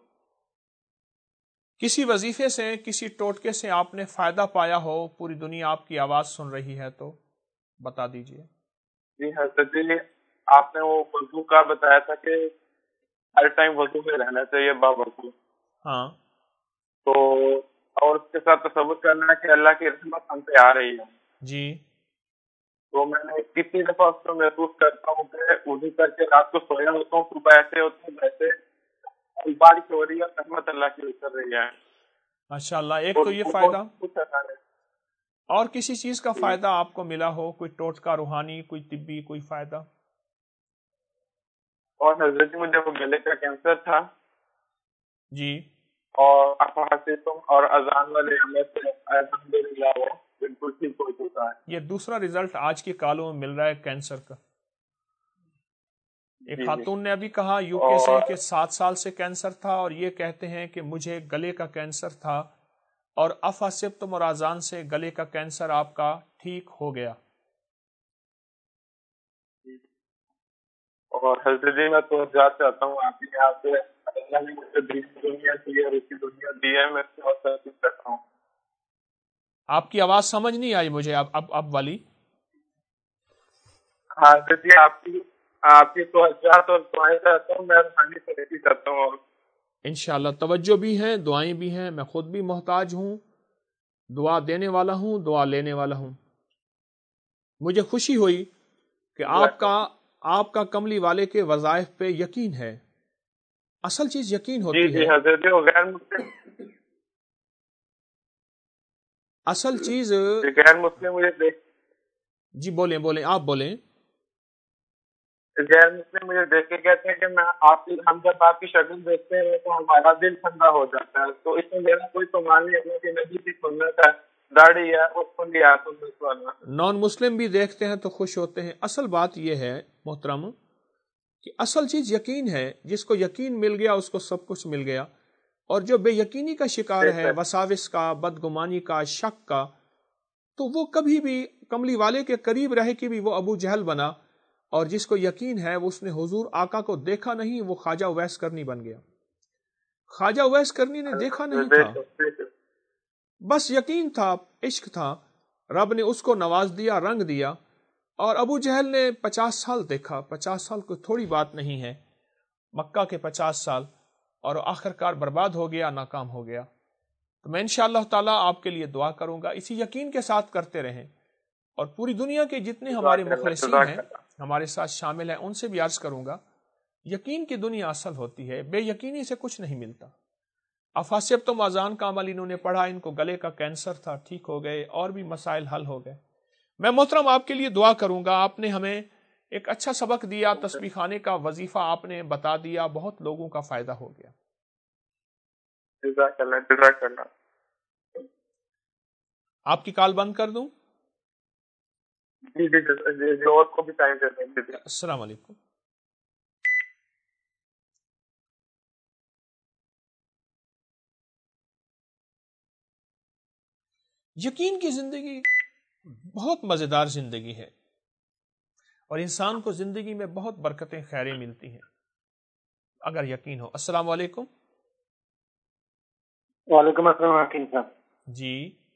S1: کسی وظیفے سے، کسی ٹوٹکے سے آپ نے فائدہ پایا ہو، پوری دنیا آپ کی آواز سن رہی ہے، تو بتا دیجئے۔
S2: جی حضرت جی، آپ نے وہ وضو کا بتایا تھا کہ ہر ٹائم وضو میں رہنا چاہیے باوضو۔
S1: ہاں،
S2: تو اور اس کے ساتھ تصور کرنا ہے کہ اللہ کی رحمت ہم پہ آ رہی ہے۔
S1: جی
S2: تو میں نے کتنی دفعہ اس کو محسوس کرتا ہوں کہ وضو کر کے رات کو سویا ہوتا ہوں، صبح ایسے ہوتا ہوں ویسے بارش ہو رہی ہے، رحمت اللہ کی اتر رہی ہے۔
S1: ماشاءاللہ، ایک تو یہ فائدہ، اور کسی چیز کا فائدہ آپ کو ملا ہو، کوئی ٹوٹکا روحانی، کوئی طبی، کوئی فائدہ؟
S2: اور حضرت مجھے وہ گلے کا کینسر تھا
S1: جی،
S2: اور افحاصتم اور اذان والے عمل سے الحمدللہ وہ بالکل ٹھیک ہو چکا ہے۔
S1: یہ دوسرا رزلٹ آج کی کالوں میں مل رہا ہے کینسر کا۔ ایک خاتون نے ابھی کہا یو کے سے کہ سات سال سے کینسر تھا، اور یہ کہتے ہیں کہ مجھے گلے کا کینسر تھا، اور افحاصتم اور اذان سے گلے کا کینسر آپ کا ٹھیک ہو گیا۔
S2: اور حضرت جی میں تو جا چاہتا ہوں آپ کے یہاں سے، اللہ نے مجھے دنیا دی ہے، اسی دنیا دی ہے، میں اس سے اور ترقی کرتا ہوں۔
S1: آپ کی آواز سمجھ نہیں آئی مجھے اب اب اب والی۔
S2: ہاں حضرت جی، آپ کی آپ کی توجہات اور دعائیں چاہتا ہوں، میں روحانی ترقی کرتا ہوں۔
S1: انشاءاللہ توجہ بھی ہیں، دعائیں بھی ہیں، میں خود بھی محتاج ہوں، دعا دینے والا ہوں، دعا لینے والا ہوں۔ مجھے خوشی ہوئی کہ آپ کا آپ کا کملی والے کے وظائف پہ یقین ہے۔ اصل چیز یقین ہوتی
S2: جی
S1: ہے۔
S2: جی حضرت جی، غیر مسلم
S1: اصل چیز
S2: غیر مسلم مجھے دیکھ
S1: جی بولیں بولیں آپ بولیں۔
S2: غیر مسلم مجھے دیکھ کے کہتے ہیں کہ میں آپ کی ہم جب آپ کی شکل دیکھتے ہیں تو ہمارا دل ٹھنڈا ہو جاتا ہے۔ تو اس میں میرا کوئی سوال نہیں ہے کہ نبی کی سنت ہے، داڑھی ہے، اس کو لیا سنت والا۔
S1: نان مسلم بھی دیکھتے ہیں تو خوش ہوتے ہیں۔ اصل بات یہ ہے محترم کہ اصل چیز یقین ہے، جس کو یقین مل گیا اس کو سب کچھ مل گیا، اور جو بے یقینی کا شکار ہے، وساوس کا، بدگمانی کا، شک کا، تو وہ کبھی بھی کملی والے کے قریب رہ کے بھی وہ ابو جہل بنا، اور جس کو یقین ہے وہ اس نے حضور آقا کو دیکھا نہیں، وہ خواجہ اویس کرنی بن گیا۔ خواجہ اویس کرنی نے دیکھا نہیں تھا، بس یقین تھا، عشق تھا، رب نے اس کو نواز دیا، رنگ دیا۔ اور ابو جہل نے پچاس سال دیکھا، پچاس سال کوئی تھوڑی بات نہیں ہے، مکہ کے پچاس سال، اور آخر کار برباد ہو گیا، ناکام ہو گیا۔ تو میں انشاءاللہ تعالیٰ آپ کے لیے دعا کروں گا، اسی یقین کے ساتھ کرتے رہیں، اور پوری دنیا کے جتنے ہمارے مخلصین ہیں ہمارے ساتھ شامل ہیں ان سے بھی عرض کروں گا، یقین کی دنیا اصل ہوتی ہے، بے یقینی سے کچھ نہیں ملتا۔ افاسبتم اذان کا عمل انہوں نے پڑھا، ان کو گلے کا کینسر تھا، ٹھیک ہو گئے، اور بھی مسائل حل ہو گئے۔ میں محترم آپ کے لیے دعا کروں گا، آپ نے ہمیں ایک اچھا سبق دیا، تسبیح خانے کا وظیفہ آپ نے بتا دیا، بہت لوگوں کا فائدہ ہو گیا۔
S2: جزاک اللہ، جزاک اللہ۔
S1: آپ کی کال بند کر دوں؟
S2: جی جی جو اور کو بھی ٹائم دے دیں۔
S1: السلام علیکم۔ یقین کی زندگی بہت مزیدار زندگی ہے، اور انسان کو زندگی میں بہت برکتیں خیریں ملتی ہیں اگر یقین ہو۔ السلام علیکم۔
S18: وعلیکم السلام حکیم صاحب۔
S1: جی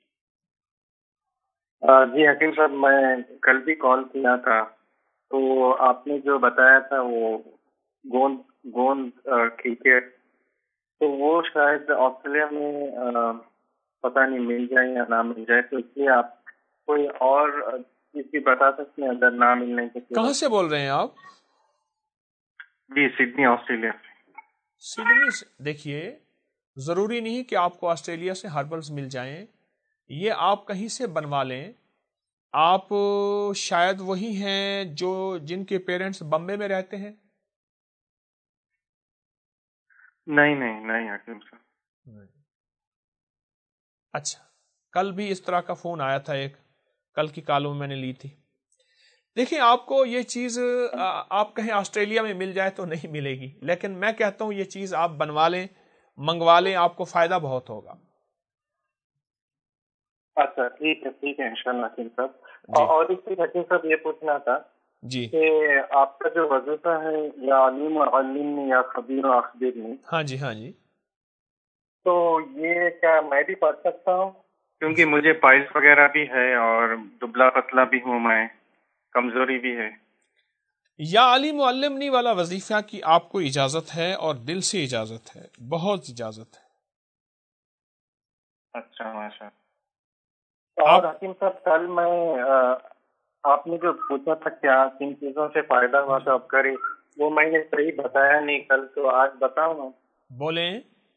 S18: جی حکیم صاحب، میں کل بھی کال کیا تھا، تو آپ نے جو بتایا تھا وہ گوند گوند کرکٹ، تو وہ شاید آسٹریلیا میں پتہ نہیں مل جائے یا نہ مل جائے، تو اس لیے آپ کوئی اور چیز بھی بتا سکتے ہیں اگر نہ ملنے کے؟
S1: کہاں سے بول رہے ہیں آپ؟
S18: جی سڈنی، آسٹریلیا۔
S1: سڈنی سے؟ دیکھیے، ضروری نہیں کہ آپ کو آسٹریلیا سے ہربلز مل جائیں، یہ آپ کہیں سے بنوا لیں۔ آپ شاید وہی ہیں جو جن کے پیرنٹس بمبے میں رہتے ہیں؟
S18: نہیں نہیں نہیں حکیم صاحب۔
S1: اچھا، کل بھی اس طرح کا فون آیا تھا، ایک کل کی کالوں میں نے لی تھی۔ دیکھیں، آپ کو یہ چیز آپ کہیں آسٹریلیا میں مل جائے تو نہیں ملے گی، لیکن میں کہتا ہوں یہ چیز آپ بنوا لیں، منگوا لیں، آپ کو فائدہ بہت ہوگا۔
S18: اچھا ٹھیک ہے، ٹھیک ہے انشاءاللہ حکیم صاحب۔ اور اس سے حکیم صاحب یہ پوچھنا تھا
S1: جی
S18: کہ آپ کا جو وظیفہ ہے، یا علیم و علمنی یا خبیر و اخبرنی،
S1: ہاں جی ہاں جی،
S18: تو یہ کیا میں بھی پڑھ سکتا ہوں؟ کیونکہ مجھے پائلس وغیرہ بھی ہے اور دبلا پتلا بھی ہوں، میں کمزوری بھی ہے۔
S1: یا علیم و علمنی والا وظیفہ کی آپ کو اجازت ہے، اور دل سے اجازت ہے، بہت اجازت ہے۔
S18: اچھا ماشاء اللہ۔ اور حکیم صاحب، کل میں آپ نے جو پوچھا تھا کیا کن چیزوں سے فائدہ ہوا تو اب کرے، وہ میں نے صحیح بتایا نہیں کل، تو آج بتاؤں گا۔
S1: بولیں۔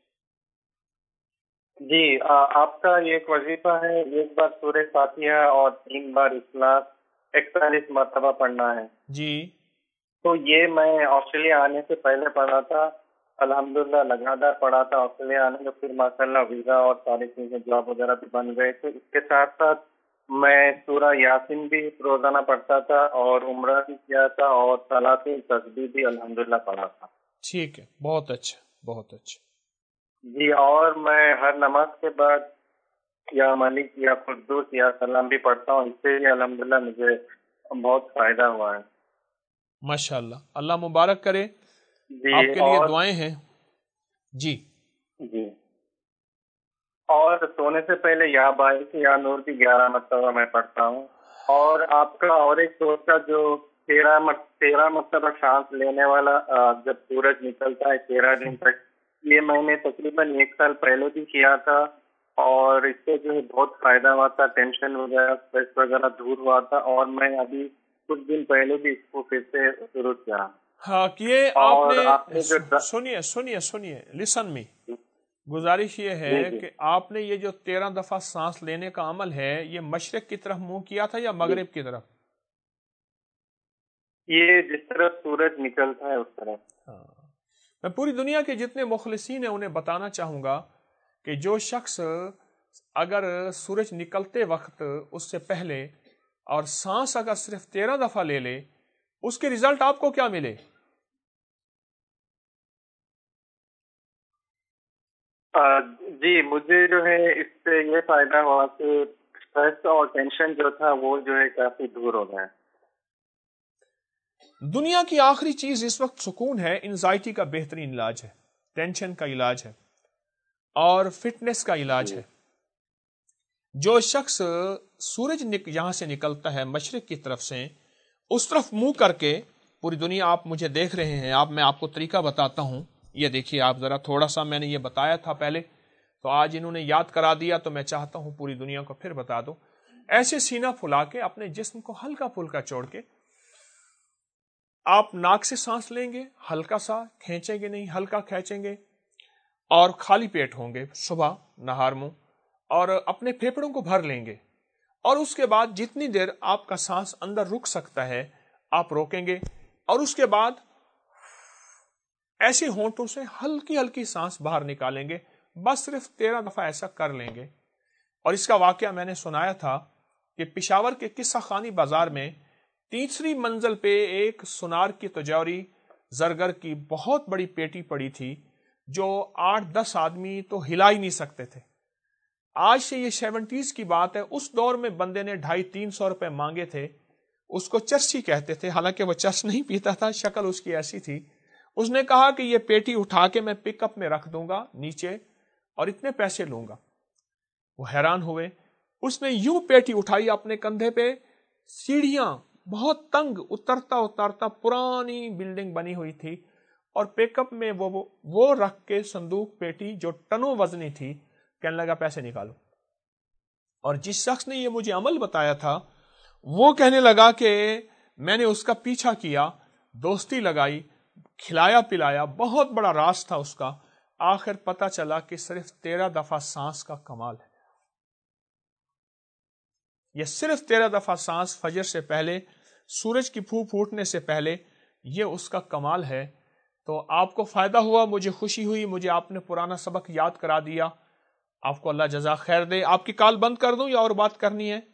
S18: جی آپ کا ایک وظیفہ ہے، ایک بار سورہ فاتحہ اور تین بار اخلاص اکتالیس مرتبہ پڑھنا ہے۔
S1: جی
S18: تو یہ میں آسٹریلیا آنے سے پہلے پڑھا تھا، الحمدللہ لگاتار پڑھا تھا۔ آسٹریلیا آنے کے پھر ماشاءاللہ ویزا اور ساری چیزیں، جاب وغیرہ بھی بن گئے تھے۔ اس کے ساتھ ساتھ میں سورہ یاسین بھی روزانہ پڑھتا تھا، اور عمرہ بھی کیا تھا، اور صلاۃ تسبیح بھی الحمدللہ پڑھا تھا۔
S1: ٹھیک ہے، بہت اچھا بہت اچھا۔
S18: جی، اور میں ہر نماز کے بعد یا ملک یا قدوس یا سلام بھی پڑھتا ہوں، اس سے بھی الحمدللہ مجھے بہت فائدہ ہوا ہے۔
S1: ماشاءاللہ، اللہ مبارک کرے۔
S18: جی،
S1: آپ کے لیے
S18: اور
S1: دعائیں ہیں۔ جی
S18: جی، اور سونے سے پہلے یا باعث یا نور کی گیارہ مرتبہ میں پڑھتا ہوں۔ اور آپ کا اور ایک دوست جو تیرہ تیرہ مرتبہ سانس لینے والا جب سورج نکلتا ہے تیرہ دن تک، یہ میں نے تقریباً ایک سال پہلے بھی کیا تھا، اور اس سے جو ہے بہت فائدہ ہوا تھا، ٹینشن وغیرہ اسٹریس وغیرہ دور ہوا تھا، اور میں ابھی کچھ دن پہلے بھی اس کو پھر سے شروع کیا۔
S1: ہاں، یہ آپ نے سنیے سنیے سنیے لسن می، گزارش یہ ہے کہ آپ نے یہ جو تیرہ دفعہ سانس لینے کا عمل ہے، یہ مشرق کی طرف منہ کیا تھا یا مغرب کی طرف؟
S18: یہ جس طرف سورج نکلتا ہے اس طرف۔
S1: ہاں، میں پوری دنیا کے جتنے مخلصین ہیں انہیں بتانا چاہوں گا کہ جو شخص اگر سورج نکلتے وقت اس سے پہلے اور سانس اگر صرف تیرہ دفعہ لے لے، اس کے رزلٹ آپ کو کیا ملے؟
S18: جی مجھے جو ہے اس سے یہ فائدہ ہوا کہ اسٹریس اور ٹینشن جو تھا وہ جو ہے کافی دور ہو گیا.
S1: دنیا کی آخری چیز اس وقت سکون ہے. انزائٹی کا بہترین علاج ہے, ٹینشن کا علاج ہے, اور فٹنس کا علاج ہے. جو شخص سورج یہاں سے نکلتا ہے مشرق کی طرف سے, اس طرف منہ کر کے, پوری دنیا آپ مجھے دیکھ رہے ہیں, آپ میں آپ کو طریقہ بتاتا ہوں. یہ دیکھیے آپ ذرا, تھوڑا سا میں نے یہ بتایا تھا پہلے تو آج انہوں نے یاد کرا دیا, تو میں چاہتا ہوں پوری دنیا کو پھر بتا دو. ایسے سینہ پھلا کے اپنے جسم کو ہلکا پھلکا چھوڑ کے آپ ناک سے سانس لیں گے, ہلکا سا کھینچیں گے نہیں, ہلکا کھینچیں گے, اور خالی پیٹ ہوں گے صبح نہار منہ, اور اپنے پھیپھڑوں کو بھر لیں گے, اور اس کے بعد جتنی دیر آپ کا سانس اندر رک سکتا ہے آپ روکیں گے, اور اس کے بعد ایسے ہونٹوں سے ہلکی ہلکی سانس باہر نکالیں گے. بس صرف تیرہ دفعہ ایسا کر لیں گے. اور اس کا واقعہ میں نے سنایا تھا کہ پشاور کے قصہ خانی بازار میں تیسری منزل پہ ایک سونار کی تجوری زرگر کی بہت بڑی پیٹی پڑی تھی, جو آٹھ دس آدمی تو ہلا ہی نہیں سکتے تھے. آج سے یہ سیونٹیز کی بات ہے. اس دور میں بندے نے ڈھائی تین سو روپے مانگے تھے. اس کو چرسی کہتے تھے, حالانکہ وہ چرس نہیں پیتا تھا, شکل اس کی ایسی تھی. اس نے کہا کہ یہ پیٹی اٹھا کے میں پک اپ میں رکھ دوں گا نیچے اور اتنے پیسے لوں گا. وہ حیران ہوئے. اس نے یوں پیٹی اٹھائی اپنے کندھے پہ, سیڑھیاں بہت تنگ, اترتا اترتا پرانی بلڈنگ بنی ہوئی تھی, اور پک اپ میں وہ وہ رکھ کے صندوق پیٹی جو ٹنوں وزنی تھی, کہنے لگا پیسے نکالو. اور جس شخص نے یہ مجھے عمل بتایا تھا وہ کہنے لگا کہ میں نے اس کا پیچھا کیا, دوستی لگائی, کھلایا پلایا, بہت بڑا راز تھا اس کا. آخر پتا چلا کہ صرف تیرہ دفعہ سانس کا کمال ہے. یہ صرف تیرہ دفعہ سانس فجر سے پہلے, سورج کی پھو پھوٹنے سے پہلے, یہ اس کا کمال ہے. تو آپ کو فائدہ ہوا, مجھے خوشی ہوئی, مجھے آپ نے پرانا سبق یاد کرا دیا. آپ کو اللہ جزا خیر دے. آپ کی کال بند کر دوں یا اور بات کرنی ہے؟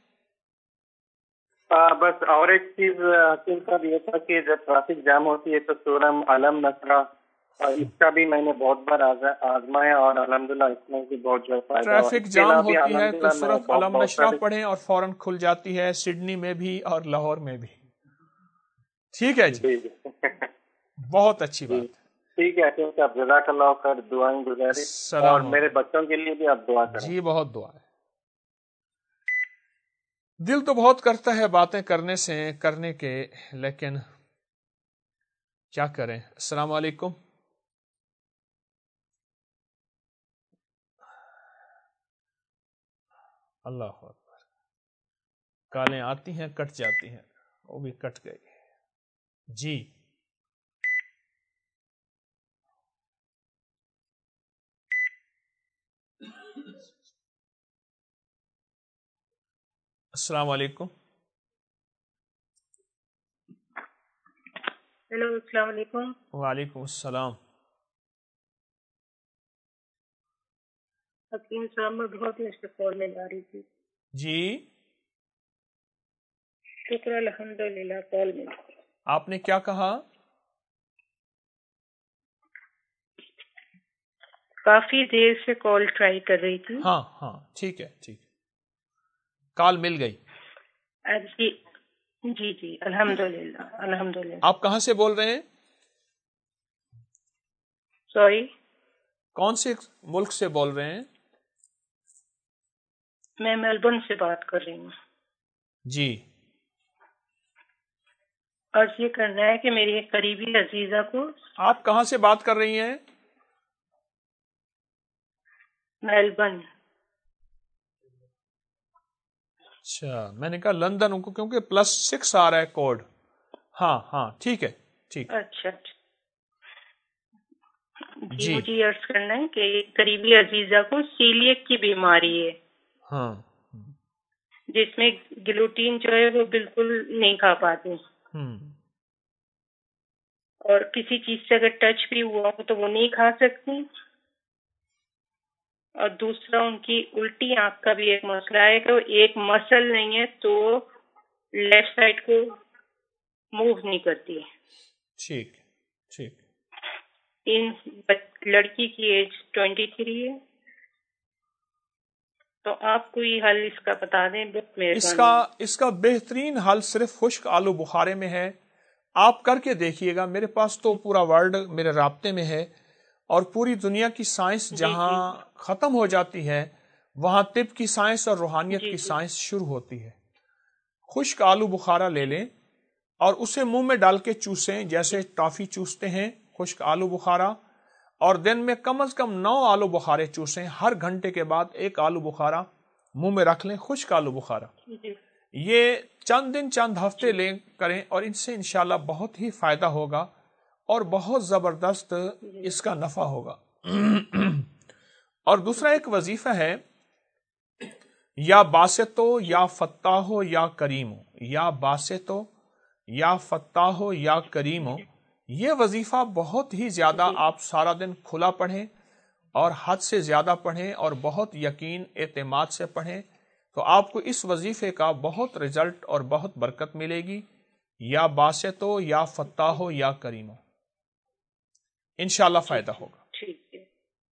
S18: آ, بس اور ایک چیز حاصل کا یہ تھا کہ جب ٹریفک جام ہوتی ہے تو سورہ علم نشرہ, اس کا بھی میں نے بہت بار آزمایا اور الحمدللہ اس میں بھی بہت جو فائدہ ہوا.
S1: ٹریفک جام ہوتی ہے تو سورۃ علم نشرہ پڑھیں اور فوراً کھل جاتی ہے, سڈنی میں بھی اور لاہور میں بھی. ٹھیک ہے جی, بہت اچھی بات.
S18: ٹھیک ہے, آپ جزاک اللہ خیر, دعائیں گزارے, اور میرے بچوں کے لیے بھی آپ دعا کریں.
S1: جی بہت دعا ہے. دل تو بہت کرتا ہے باتیں کرنے سے کرنے کے, لیکن کیا کریں. السلام علیکم. اللہ اکبر, کالیں آتی ہیں کٹ جاتی ہیں, وہ بھی کٹ گئی. جی السلام علیکم.
S19: ہیلو السلام علیکم.
S1: وعلیکم السلام.
S19: حکیم صاحب میں بہت ہی استغفار میں جا رہی تھی.
S1: جی
S19: شکر الحمدللہ کال میں.
S1: آپ نے کیا کہا؟
S19: کافی دیر سے کال ٹرائی کر رہی تھی.
S1: ہاں ہاں ٹھیک ہے ٹھیک ہے, کال مل گئی.
S19: جی جی جی الحمدللہ الحمدللہ.
S1: آپ کہاں سے بول رہے ہیں؟
S19: سوری,
S1: کون سے ملک سے بول رہے ہیں؟
S19: میں میلبورن سے بات کر رہی ہوں.
S1: جی
S19: عرض یہ کرنا ہے کہ میری ایک قریبی عزیزہ کو.
S1: آپ کہاں سے بات کر رہی ہیں؟
S19: میلبورن.
S1: اچھا, میں نے کہا لندن کو, کیونکہ پلس سکس آ رہا ہے کوڈ. ہاں ہاں ٹھیک ہے ٹھیک.
S19: اچھا جی, مجھے عرض کرنا ہے کہ قریبی عزیزہ کو سیلیک کی بیماری ہے.
S1: ہاں,
S19: جس میں گلوٹین جو ہے وہ بالکل نہیں کھا پاتے, اور کسی چیز سے اگر ٹچ بھی ہوا ہو تو وہ نہیں کھا سکتی. اور دوسرا ان کی الٹی آنکھ کا بھی ایک مسئلہ ہے کہ ایک مسل نہیں ہے تو لیفٹ سائڈ کو موو نہیں کرتی ہے.
S1: ٹھیک ٹھیک.
S19: ان لڑکی کی ایج ٹوینٹی تھری ہے. تو آپ کوئی حل اس کا بتا دیں.
S1: اس کا اس کا بہترین حل صرف خشک آلو بخارے میں ہے. آپ کر کے دیکھیے گا. میرے پاس تو پورا ورلڈ میرے رابطے میں ہے اور پوری دنیا کی سائنس جہاں ختم ہو جاتی ہے وہاں طب کی سائنس اور روحانیت کی سائنس شروع ہوتی ہے. خشک آلو بخارا لے لیں اور اسے منہ میں ڈال کے چوسیں جیسے ٹافی چوستے ہیں. خشک آلو بخارا اور دن میں کم از کم نو آلو بخارے چوسیں. ہر گھنٹے کے بعد ایک آلو بخارا منہ میں رکھ لیں. خشک آلو بخارا یہ چند دن چند ہفتے لیں کریں اور ان سے انشاءاللہ بہت ہی فائدہ ہوگا اور بہت زبردست اس کا نفع ہوگا. اور دوسرا ایک وظیفہ ہے یا باسطو یا فتاحو یا کریمو. یا باسطو یا فتاحو یا کریمو. یہ وظیفہ بہت ہی زیادہ آپ سارا دن کھلا پڑھیں اور حد سے زیادہ پڑھیں اور بہت یقین اعتماد سے پڑھیں تو آپ کو اس وظیفے کا بہت رزلٹ اور بہت برکت ملے گی. یا باسطو یا فتاحو یا کریمو. انشاءاللہ فائدہ ہوگا.
S19: ٹھیک ہے.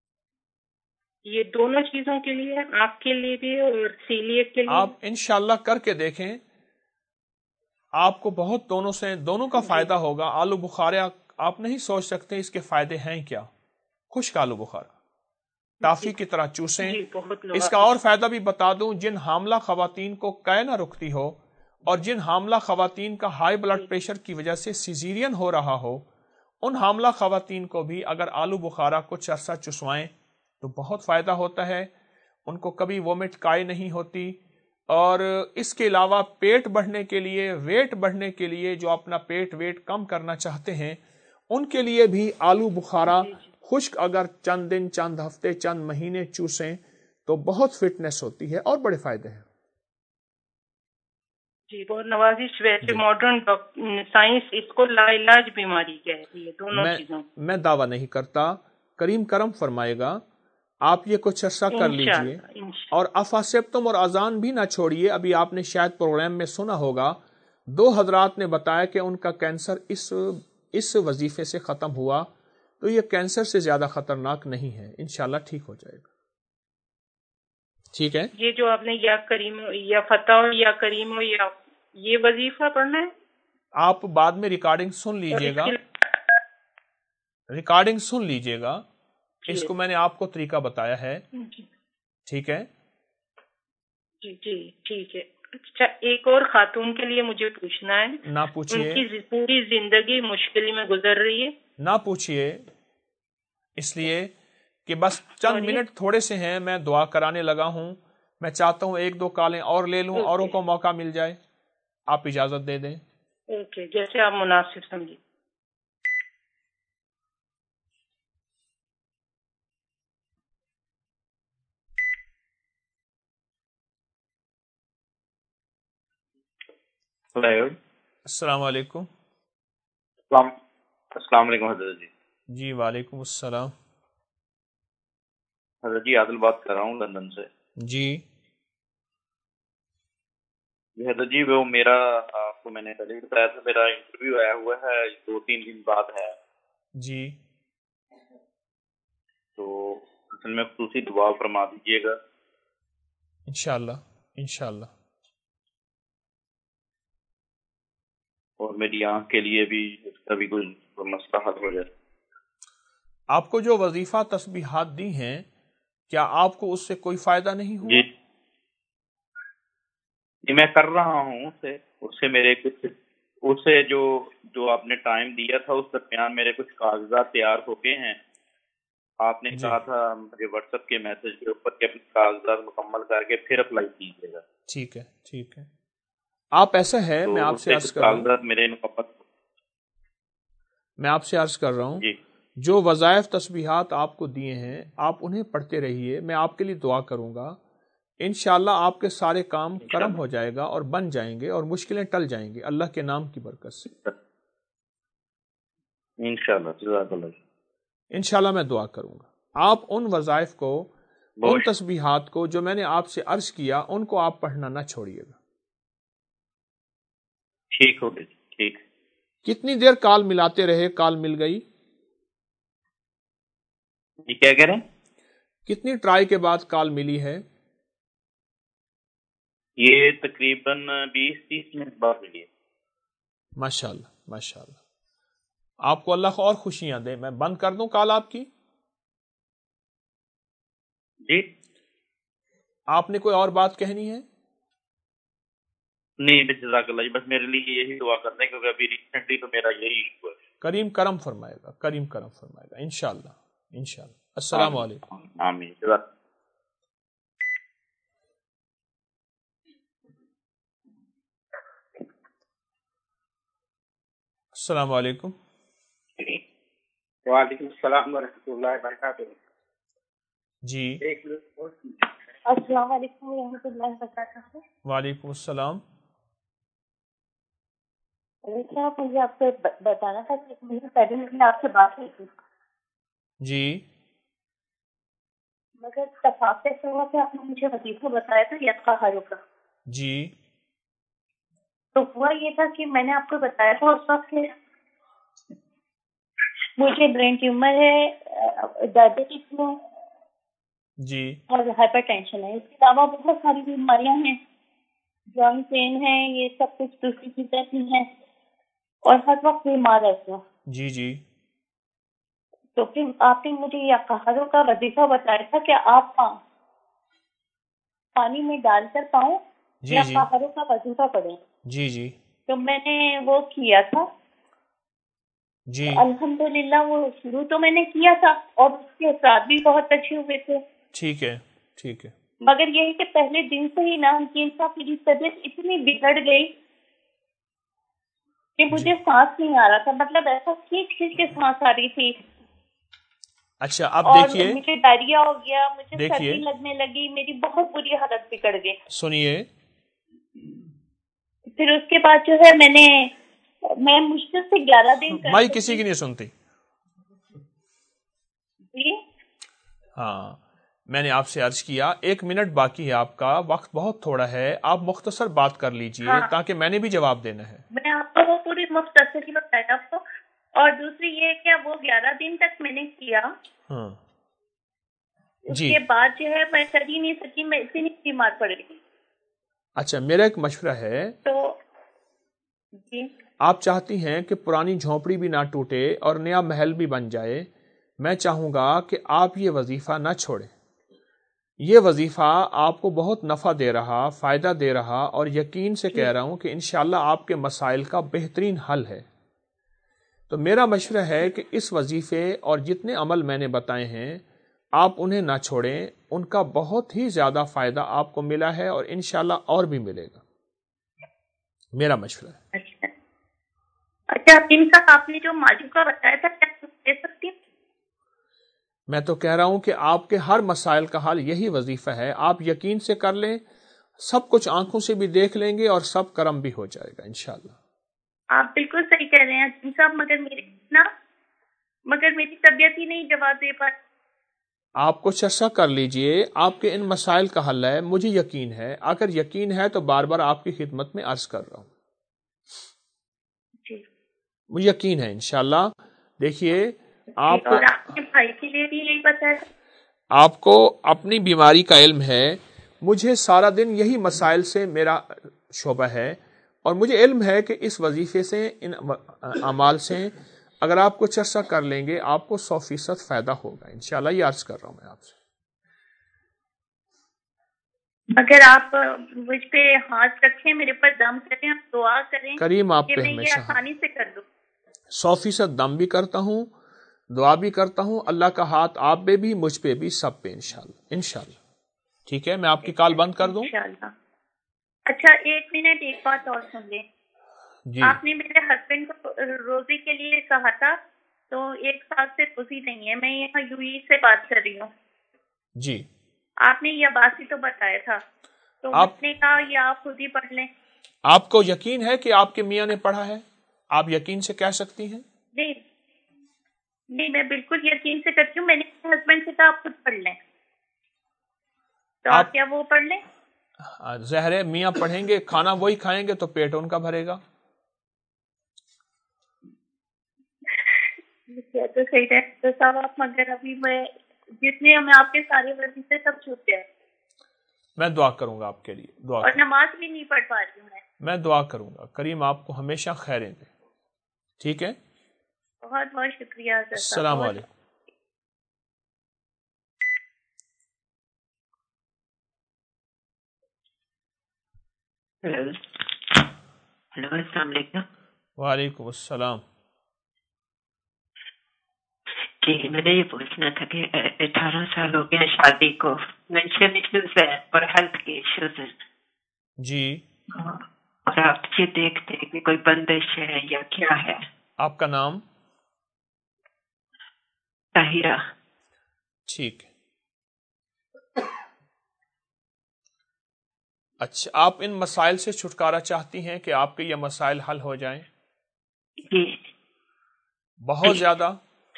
S19: یہ دونوں چیزوں کے لیے آپ کے لیے بھی اور سیلیٹ کے لیے
S1: آپ انشاءاللہ کر کے دیکھیں. آپ کو بہت دونوں سے دونوں کا فائدہ ہوگا. آلو بخارے آپ نہیں سوچ سکتے اس کے فائدے ہیں کیا. خشک آلو بخارا ٹافی کی طرح چوسیں. اس کا اور فائدہ بھی بتا دوں. جن حاملہ خواتین کو قے نہ رکتی ہو اور جن حاملہ خواتین کا ہائی بلڈ پریشر کی وجہ سے سیزیرین ہو رہا ہو ان حاملہ خواتین کو بھی اگر آلو بخارا کچھ عرصہ چسوائیں تو بہت فائدہ ہوتا ہے. ان کو کبھی وومٹ کائی نہیں ہوتی. اور اس کے علاوہ پیٹ بڑھنے کے لیے ویٹ بڑھنے کے لیے جو اپنا پیٹ ویٹ کم کرنا چاہتے ہیں ان کے لیے بھی آلو بخارا خشک اگر چند دن چند ہفتے چند مہینے چوسیں تو بہت فٹنس ہوتی ہے اور بڑے فائدے ہیں.
S19: جی بہت نوازش. ویسے ماڈرن سائنس اس کو لا علاج بیماری کہتی ہے دونوں چیزوں.
S1: میں دعویٰ نہیں کرتا. کریم کرم فرمائے گا. آپ یہ کچھ عرصہ کر لیجئے اور افاسپتم اور اذان بھی نہ چھوڑیے. ابھی آپ نے شاید پروگرام میں سنا ہوگا دو حضرات نے بتایا کہ ان کا کینسر اس اس وظیفے سے ختم ہوا. تو یہ کینسر سے زیادہ خطرناک نہیں ہے. انشاءاللہ ٹھیک ہو جائے گا. ٹھیک ہے.
S19: یہ جو آپ نے یا کریم یا فتح یا کریم یا یہ وظیفہ پڑھنا ہے.
S1: آپ بعد میں ریکارڈنگ سن لیجئے گا. ریکارڈنگ سن لیجئے گا. اس کو میں نے آپ کو طریقہ بتایا ہے. ٹھیک ہے.
S19: جی جی ٹھیک ہے. اچھا ایک اور خاتون کے لیے مجھے پوچھنا ہے.
S1: نہ پوچھئے.
S19: ان کی پوری زندگی مشکل میں گزر رہی ہے.
S1: نہ پوچھئے. اس لیے کہ بس چند منٹ تھوڑے سے ہیں. میں دعا کرانے لگا ہوں. میں چاہتا ہوں ایک دو کالیں اور لے لوں. اوروں کو موقع مل جائے. آپ اجازت دے دیں.
S19: اوکے جیسے آپ مناسب سمجھیں.
S1: السلام علیکم.
S10: السلام علیکم حضرت جی.
S1: جی وعلیکم السلام.
S10: حضرت جی عادل بات کر رہا ہوں لندن سے.
S1: جی
S10: حضرت جی وہ میرا آپ کو میں نے پہلے بتایا تھا میرا انٹرویو آیا ہوا ہے دو تین دن بعد ہے.
S1: جی
S10: تو اصل میں خصوصی دعا فرما دیجیے گا.
S1: انشاءاللہ انشاءاللہ.
S10: اور میری آنکھ کے لیے بھی اس کا بھی کوئی مسئلہ حل ہو جائے.
S1: آپ کو جو وظیفہ تسبیحات دی ہیں کیا آپ کو اس سے کوئی فائدہ نہیں ہوا؟
S10: جی جی میں کر رہا ہوں. اس سے اس سے میرے کچھ اس سے جو جو آپ نے ٹائم دیا تھا اس درمیان میرے کچھ کاغذات تیار ہو گئے ہیں. آپ نے جی. کہا تھا مجھے واٹس ایپ کے میسج کے اوپر کہ اپنے کاغذات مکمل کر کے پھر اپلائی کیجیے گا.
S1: ٹھیک ہے ٹھیک ہے. آپ ایسا ہے میں آپ سے عرض کر رہا ہوں
S10: میرے
S1: میں آپ سے عرض کر رہا ہوں
S10: جی.
S1: جو وظائف تسبیحات آپ کو دیے ہیں آپ انہیں پڑھتے رہیے. میں آپ کے لیے دعا کروں گا. انشاءاللہ آپ کے سارے کام کرم ہو جائے گا اور بن جائیں گے اور مشکلیں ٹل جائیں گے اللہ کے نام کی برکت سے.
S10: انشاءاللہ جزاک اللہ.
S1: انشاءاللہ میں دعا کروں گا. آپ ان وظائف کو ان تسبیحات کو جو میں نے آپ سے عرض کیا ان کو آپ پڑھنا نہ چھوڑیے گا.
S10: ٹھیک ہو گئی. ٹھیک.
S1: کتنی دیر کال ملاتے رہے کال مل گئی؟
S10: جی کیا کہہ رہے ہیں؟
S1: کتنی ٹرائی کے بعد کال ملی ہے؟
S10: یہ تقریباً بیس تیس منٹ بعد ملی ہے.
S1: ماشاءاللہ ماشاءاللہ. آپ کو اللہ اور خوشیاں دے. میں بند کر دوں کال آپ کی؟
S10: جی
S1: آپ نے کوئی اور بات کہنی ہے؟
S10: نہیں جزاک اللہ جی، بس میرے لیے یہی دعا کرنا ہے کیونکہ ابھی ریسنٹلی تو میرا یہی ایشو ہے.
S1: کریم کرم فرمائے گا، کریم کرم فرمائے گا انشاءاللہ انشاءاللہ. السلام علیکم.
S10: آمین. جزاک
S1: السلام علیکم.
S14: وعلیکم السلام ورحمۃ اللہ وبرکاتہ.
S1: جی
S3: السلام علیکم ورحمۃ اللہ وبرکاتہ.
S1: وعلیکم السلام.
S3: صاحب مجھے آپ کو بتانا تھا کہ ایک مہینے پہلے میں نے آپ سے بات کی تھی.
S1: جی
S3: مگر اتفاق سے ہوا کہ آپ نے مجھے وظیفہ بتایا تھا یتقا ہارو کا.
S1: جی
S3: تو ہوا یہ تھا کہ میں نے آپ کو بتایا تھا اس وقت مجھے برین ٹیومر ہے، ڈائبٹک ہے
S1: جی
S3: اور ہائپر ٹینشن ہے. اس کے علاوہ بہت ساری بیماریاں ہیں، جوائنٹ پین ہے، یہ سب کچھ دوسری چیزیں بھی ہیں اور ہر وقت بیمار رہتے ہیں.
S1: جی جی
S3: تو پھر آپ نے مجھے یہ کہاروں کا وظیفہ بتایا تھا کہ آپ پانی میں ڈال کر پاؤں
S1: جی
S3: یا
S1: جی
S3: کہاروں کا وظیفہ پڑھیں.
S1: جی جی
S3: تو میں نے وہ کیا تھا.
S1: جی
S3: الحمدللہ وہ شروع تو میں نے کیا تھا اور اس کے اثرات بھی بہت اچھے ہوئے تھے.
S1: ٹھیک ہے ٹھیک ہے.
S3: مگر یہی کہ پہلے دن سے ہی نا حکیم صاحب میری طبیعت اتنی بگڑ گئی کہ مجھے سانس نہیں آ رہا تھا. مطلب ایسا کھینچ کھینچ کے سانس آ رہی تھی.
S1: اچھا اب
S3: اور
S1: دیکھیے
S3: مجھے ڈائریا ہو گیا، مجھے
S1: دیکھیے
S3: سردی لگنے لگی، میری بہت بری حالت بگڑ گئی.
S1: سنیے
S3: پھر اس کے بعد جو ہے میں نے میں مشکل سے گیارہ دن
S1: مائی کسی کی نہیں سنتی.
S3: جی
S1: ہاں میں نے آپ سے عرض کیا ایک منٹ باقی ہے، آپ کا وقت بہت تھوڑا ہے، آپ مختصر بات کر لیجئے
S3: ہاں.
S1: تاکہ میں نے بھی جواب دینا ہے.
S3: میں آپ کو وہ پوری مختصر ہی بتایا آپ کو. اور دوسری یہ کہ وہ گیارہ دن تک میں نے کیا.
S1: ہاں
S3: اس
S1: جی
S3: کے بعد جو ہے میں کر ہی نہیں سکی، میں اتنی بیمار پڑ گئی.
S1: اچھا میرا ایک مشورہ ہے،
S3: تو جی
S1: آپ چاہتی ہیں کہ پرانی جھونپڑی بھی نہ ٹوٹے اور نیا محل بھی بن جائے. میں چاہوں گا کہ آپ یہ وظیفہ نہ چھوڑیں. یہ وظیفہ آپ کو بہت نفع دے رہا، فائدہ دے رہا، اور یقین سے کہہ رہا ہوں کہ انشاءاللہ آپ کے مسائل کا بہترین حل ہے. تو میرا مشورہ ہے کہ اس وظیفے اور جتنے عمل میں نے بتائے ہیں آپ انہیں نہ چھوڑیں. ان کا بہت ہی زیادہ فائدہ آپ کو ملا ہے اور انشاءاللہ اور بھی ملے گا. میرا مشورہ ہے.
S3: اچھا اچھا ان کا آپ نے جو ماجو کا بتایا تھا کیا دے سکتی ہوں؟
S1: میں تو کہہ رہا ہوں کہ آپ کے ہر مسائل کا حل یہی وظیفہ ہے. آپ یقین سے کر لیں، سب کچھ آنکھوں سے بھی دیکھ لیں گے اور سب کرم بھی ہو جائے گا انشاءاللہ.
S3: آپ بالکل صحیح کہہ رہے ہیں صاحب، مگر میری نا مگر میری طبیعت ہی نہیں جواب دے پاتی.
S1: آپ کچھ ایسا کر لیجئے، آپ کے ان مسائل کا حل ہے. مجھے یقین ہے، اگر یقین ہے تو بار بار آپ کی خدمت میں عرض کر رہا ہوں.
S3: جی
S1: مجھے یقین ہے انشاءاللہ. دیکھیے آپ کو
S3: اور آپ کے بھائی کے لیے بھی یہی بتایا تھا.
S1: آپ کو اپنی بیماری کا علم ہے، مجھے سارا دن یہی مسائل سے میرا شعبہ ہے اور مجھے علم ہے کہ اس وظیفے سے، ان اعمال سے اگر آپ کچھ عرصہ کر لیں گے آپ کو سو فیصد فائدہ ہوگا انشاءاللہ. یہ عرض کر رہا ہوں میں آپ سے.
S3: اگر آپ مجھ پہ ہاتھ رکھیں، میرے پر دم کریں، آپ دعا کریں
S1: کریم آپ
S3: کہ
S1: پہ
S3: میں یہ
S1: ہمیشہ
S3: آسانی سے کر دوں.
S1: سو فیصد دم بھی کرتا ہوں، دعا بھی کرتا ہوں. اللہ کا ہاتھ آپ پہ بھی، مجھ پہ بھی، سب پہ انشاءاللہ انشاءاللہ. ٹھیک ہے میں آپ کی کال بند کر دوں؟
S3: انشاءاللہ. اچھا ایک منٹ ایک بات اور سن لیں.
S1: جی
S3: آپ نے میرے ہسبینڈ کو روزی کے لیے کہا تھا، تو ایک سال سے روزی نہیں ہے. میں یہاں یو ای سے بات کر رہی ہوں.
S1: جی
S3: آپ نے یہ باسی تو بتایا تھا، تو
S1: آپ
S3: آپ نے کہا یہ آپ خود ہی پڑھ لیں.
S1: آپ کو یقین ہے کہ آپ کے میاں نے پڑھا ہے؟ آپ یقین سے کہہ سکتی ہیں؟
S3: نہیں نہیں میں بالکل یقین سے کرتی ہوں. میں نے اپنے ہسبینڈ سے کہا آپ خود پڑھ لیں، تو آپ کیا وہ پڑھ لیں؟
S1: ظاہر ہے میاں پڑھیں گے، کھانا وہی کھائیں گے تو پیٹ ان کا بھرے گا.
S3: تو صحیح ہے تو صاحب آپ مگر ابھی میں جتنے ہمیں آپ کے سارے وظیفے سب چھوٹ گئے.
S1: میں دعا کروں گا آپ کے لیے. دعا
S4: اور نماز بھی نہیں پڑھ پا رہی ہوں میں.
S1: میں دعا کروں گا. کریم آپ کو ہمیشہ خیریں دے. ٹھیک ہے,
S4: بہت بہت شکریہ.
S1: السلام علیکم.
S20: ہلو السلام علیکم.
S1: وعلیکم السلام.
S20: جی میں نے یہ پوچھنا تھا کہ اٹھارہ سال ہو گیا شادی کو, مینشن ایشوز ہے اور ہیلتھ کے ایشوز ہیں.
S1: جی.
S20: اور آپ یہ دیکھتے ہیں کہ کوئی بندش ہے یا کیا ہے.
S1: آپ کا نام؟
S20: طاہرہ.
S1: ٹھیک ہے. اچھا, آپ ان مسائل سے چھٹکارا چاہتی ہیں کہ آپ کے یہ مسائل حل ہو جائیں؟
S20: جی.
S1: بہت زیادہ؟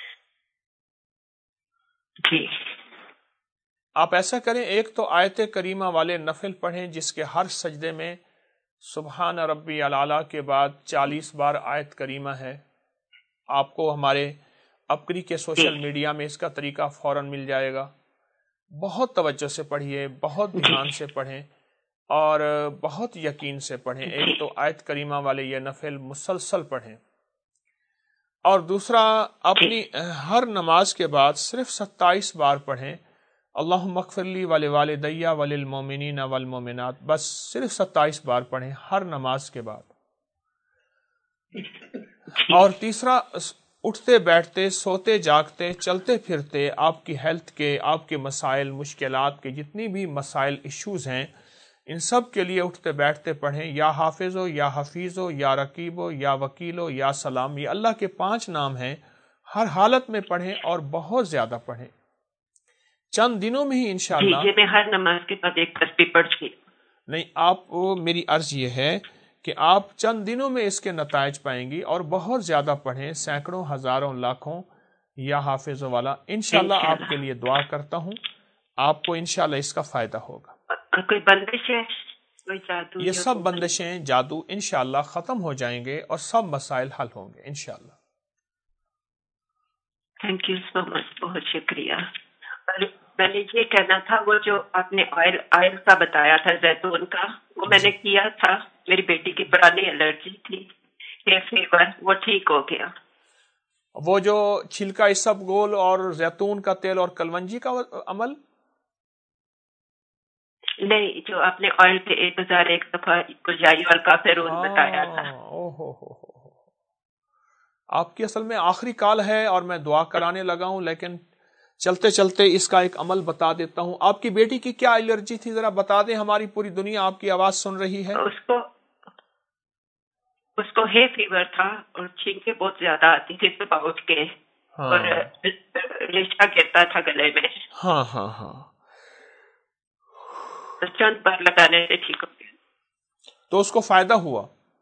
S20: جی.
S1: آپ ایسا کریں, ایک تو آیت کریمہ والے نفل پڑھیں جس کے ہر سجدے میں سبحان ربی الاعلیٰ کے بعد چالیس بار آیت کریمہ ہے. آپ کو ہمارے اپکری کے سوشل میڈیا میں اس کا طریقہ فوراً مل جائے گا. بہت توجہ سے پڑھیے, بہت دھیان سے پڑھیں اور بہت یقین سے پڑھیں. ایک تو آیت کریمہ والے یہ نفل مسلسل پڑھیں, اور دوسرا اپنی ہر نماز کے بعد صرف ستائیس بار پڑھیں اللہم اغفر لی ولوالدی وللمؤمنین والمؤمنات. بس صرف ستائیس بار پڑھیں ہر نماز کے بعد. اور تیسرا, اٹھتے بیٹھتے سوتے جاگتے چلتے پھرتے آپ کی ہیلتھ کے, آپ کے مسائل مشکلات کے جتنی بھی مسائل ایشوز ہیں, ان سب کے لیے اٹھتے بیٹھتے پڑھیں یا حافظ ہو یا حفیظ ہو یا رقیب ہو یا وکیل ہو یا سلام. یہ اللہ کے پانچ نام ہیں, ہر حالت میں پڑھیں اور بہت زیادہ پڑھیں. چند دنوں میں ہی انشاءاللہ.
S20: جی میں ہر نماز کے بعد ایک تسبیح پڑھتی.
S1: نہیں, آپ, میری عرض یہ ہے کہ آپ چند دنوں میں اس کے نتائج پائیں گی, اور بہت زیادہ پڑھیں, سینکڑوں ہزاروں لاکھوں یا حافظ والا. انشاءاللہ آپ کے لیے دعا کرتا ہوں, آپ کو انشاءاللہ اس کا فائدہ ہوگا.
S20: کوئی بندش ہے, کوئی جادو؟
S1: یہ سب بندشیں جادو انشاءاللہ ختم ہو جائیں گے اور سب مسائل حل ہوں گے انشاءاللہ.
S20: تھینک یو سو مچ, بہت شکریہ. میں نے یہ کہنا تھا, وہ جو آپ نے آئل آئل کا بتایا تھا زیتون کا, وہ میں نے کیا تھا, میری بیٹی کی پرانی الرجی تھی, فیور, وہ ٹھیک ہو گیا.
S1: وہ جو چھلکا اسب گول اور زیتون کا تیل اور کلونجی کا عمل
S20: نہیں, جو آپ نے آئل پہ ایک ہزار ایک دفعہ کجائی اور کافرون بتایا تھا.
S1: آپ کی اصل میں آخری کال ہے اور میں دعا کرانے لگا ہوں, لیکن چلتے چلتے اس کا ایک عمل بتا دیتا ہوں. آپ کی بیٹی کی کیا الرجی تھی, ذرا بتا دیں, ہماری پوری دنیا آپ کی آواز سن رہی ہے.
S20: اس کو اس کو ہے فیور تھا اور چھینکیں بہت زیادہ آتی تھی صبح اٹھ کے, اور ریشہ گرتا تھا گلے میں.
S1: ہاں ہاں ہاں
S20: چند بار لگانے سے ٹھیک ہو گیا.
S1: تو اس کو فائدہ ہوا؟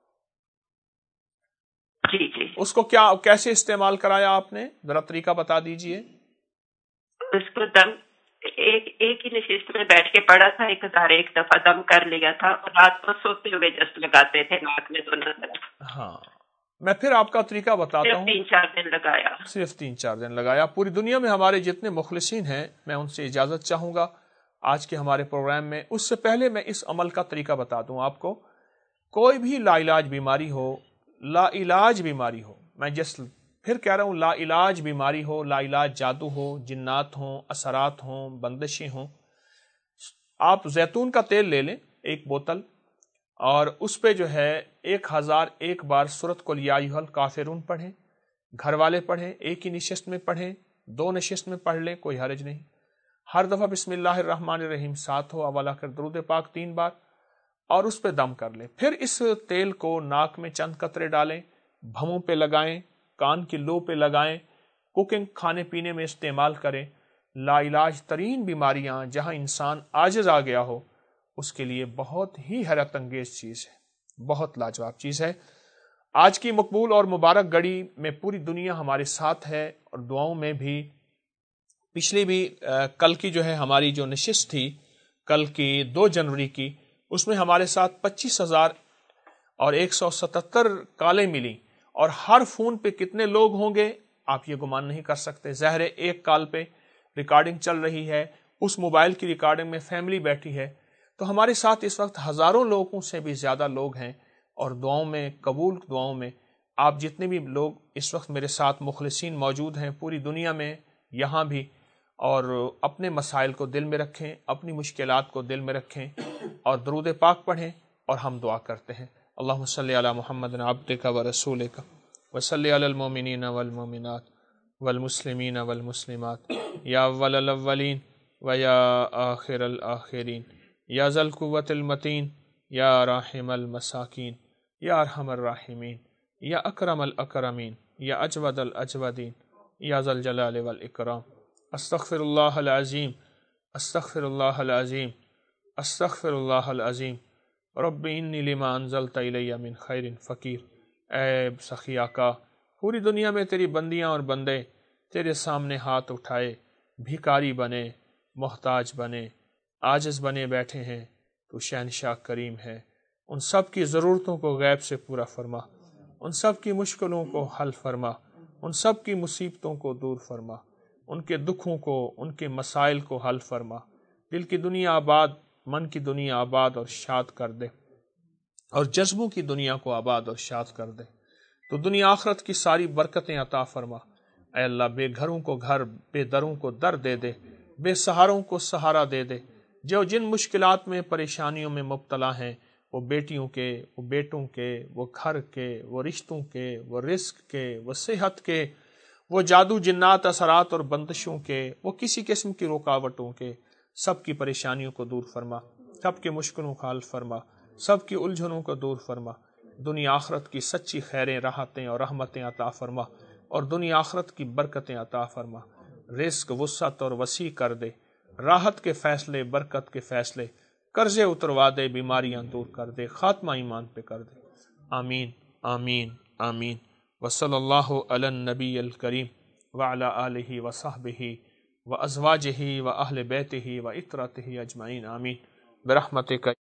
S20: جی جی.
S1: اس کو کیا, کیسے استعمال کرایا آپ نے, ذرا طریقہ بتا دیجئے.
S20: اس کو دم ایک ایک ہی نشست میں بیٹھ کے پڑا تھا, ایک ہزار ایک دفعہ دم کر لیا تھا, اور رات کو سوتے ہوئے جسٹ لگاتے تھے ناک میں دونوں طرف.
S1: ہاں, میں پھر آپ کا طریقہ بتاتا ہوں.
S20: تین چار دن لگایا,
S1: صرف تین چار دن لگایا. پوری دنیا میں ہمارے جتنے مخلصین ہیں, میں ان سے اجازت چاہوں گا آج کے ہمارے پروگرام میں. اس سے پہلے میں اس عمل کا طریقہ بتا دوں آپ کو. کوئی بھی لا علاج بیماری ہو, لا علاج بیماری ہو, میں جس پھر کہہ رہا ہوں, لا علاج بیماری ہو, لا علاج جادو ہو, جنات ہوں, اثرات ہوں, بندشیں ہوں, آپ زیتون کا تیل لے لیں ایک بوتل, اور اس پہ جو ہے ایک ہزار ایک بار سورۃ قل یا ایھا الکافرون پڑھیں. گھر والے پڑھیں, ایک ہی نشست میں پڑھیں, دو نشست میں پڑھ لیں, کوئی حرج نہیں. ہر دفعہ بسم اللہ الرحمن الرحیم ساتھ ہو, اولا کر درود پاک تین بار, اور اس پہ دم کر لیں. پھر اس تیل کو ناک میں چند قطرے ڈالیں, بھووں پہ لگائیں, کان کی لو پہ لگائیں, کوکنگ کھانے پینے میں استعمال کریں. لا علاج ترین بیماریاں جہاں انسان عاجز آ گیا ہو, اس کے لیے بہت ہی حیرت انگیز چیز ہے, بہت لاجواب چیز ہے. آج کی مقبول اور مبارک گھڑی میں پوری دنیا ہمارے ساتھ ہے, اور دعاؤں میں بھی. پچھلی بھی کل کی جو ہے ہماری جو نشست تھی, کل کی دو جنوری کی, اس میں ہمارے ساتھ پچیس ہزار اور ایک سو ستتر کالیں ملی, اور ہر فون پہ کتنے لوگ ہوں گے آپ یہ گمان نہیں کر سکتے. ظاہر ایک کال پہ ریکارڈنگ چل رہی ہے, اس موبائل کی ریکارڈنگ میں فیملی بیٹھی ہے, تو ہمارے ساتھ اس وقت ہزاروں لوگوں سے بھی زیادہ لوگ ہیں، اور دعاؤں میں، قبول دعاؤں میں آپ جتنے بھی لوگ اس وقت میرے ساتھ مخلصین موجود ہیں پوری دنیا میں، یہاں بھی، اور اپنے مسائل کو دل میں رکھیں، اپنی مشکلات کو دل میں رکھیں اور درود پاک پڑھیں، اور ہم دعا کرتے ہیں۔ اللہم صلی علی محمد عبدک و رسولک وصلی علی المؤمنین والمؤمنات والمسلمین والمسلمات یا اول الاولین و یا آخر الآخرین یا ذا القوة المتین یا راحم المساکین یا ارحم الراحمین یا اکرم الاکرمین یا اجود الاجودین یا ذا الجلال والاکرام۔ استغفر اللہ العظیم استغفر اللہ العظیم استغفر اللہ العظیم رب انی لما انزلت الی من خیر فقیر۔ اے سخی آقا، پوری دنیا میں تیری بندیاں اور بندے تیرے سامنے ہاتھ اٹھائے بھیکاری بنے، محتاج بنے، عاجز بنے بیٹھے ہیں، تو شہنشاہ کریم ہے، ان سب کی ضرورتوں کو غیب سے پورا فرما، ان سب کی مشکلوں کو حل فرما، ان سب کی مصیبتوں کو دور فرما، ان کے دکھوں کو، ان کے مسائل کو حل فرما، دل کی دنیا آباد، من کی دنیا آباد اور شاد کر دے، اور جذبوں کی دنیا کو آباد اور شاد کر دے، تو دنیا آخرت کی ساری برکتیں عطا فرما۔ اے اللہ، بے گھروں کو گھر، بے دروں کو در دے دے، بے سہاروں کو سہارا دے دے، جو جن مشکلات میں، پریشانیوں میں مبتلا ہیں، وہ بیٹیوں کے، وہ بیٹوں کے، وہ گھر کے، وہ رشتوں کے، وہ رزق کے، وہ صحت کے، وہ جادو جنات اثرات اور بندشوں کے، وہ کسی قسم کی رکاوٹوں کے، سب کی پریشانیوں کو دور فرما، سب کے مشکلوں کا حل فرما، سب کی الجھنوں کو دور فرما، دنیا آخرت کی سچی خیریں، راحتیں اور رحمتیں عطا فرما، اور دنیا آخرت کی برکتیں عطا فرما، رزق وسعت اور وسیع کر دے، راحت کے فیصلے، برکت کے فیصلے، قرضے اتروا دے، بیماریاں دور کر دے، خاتمہ ایمان پہ کر دے۔ آمین آمین آمین۔ وصلی اللہ علی النبی الکریم وعلی آلہ وصحبہ وازواجہ واہل بیتہ وعترتہ اجمعین، آمین برحمتک۔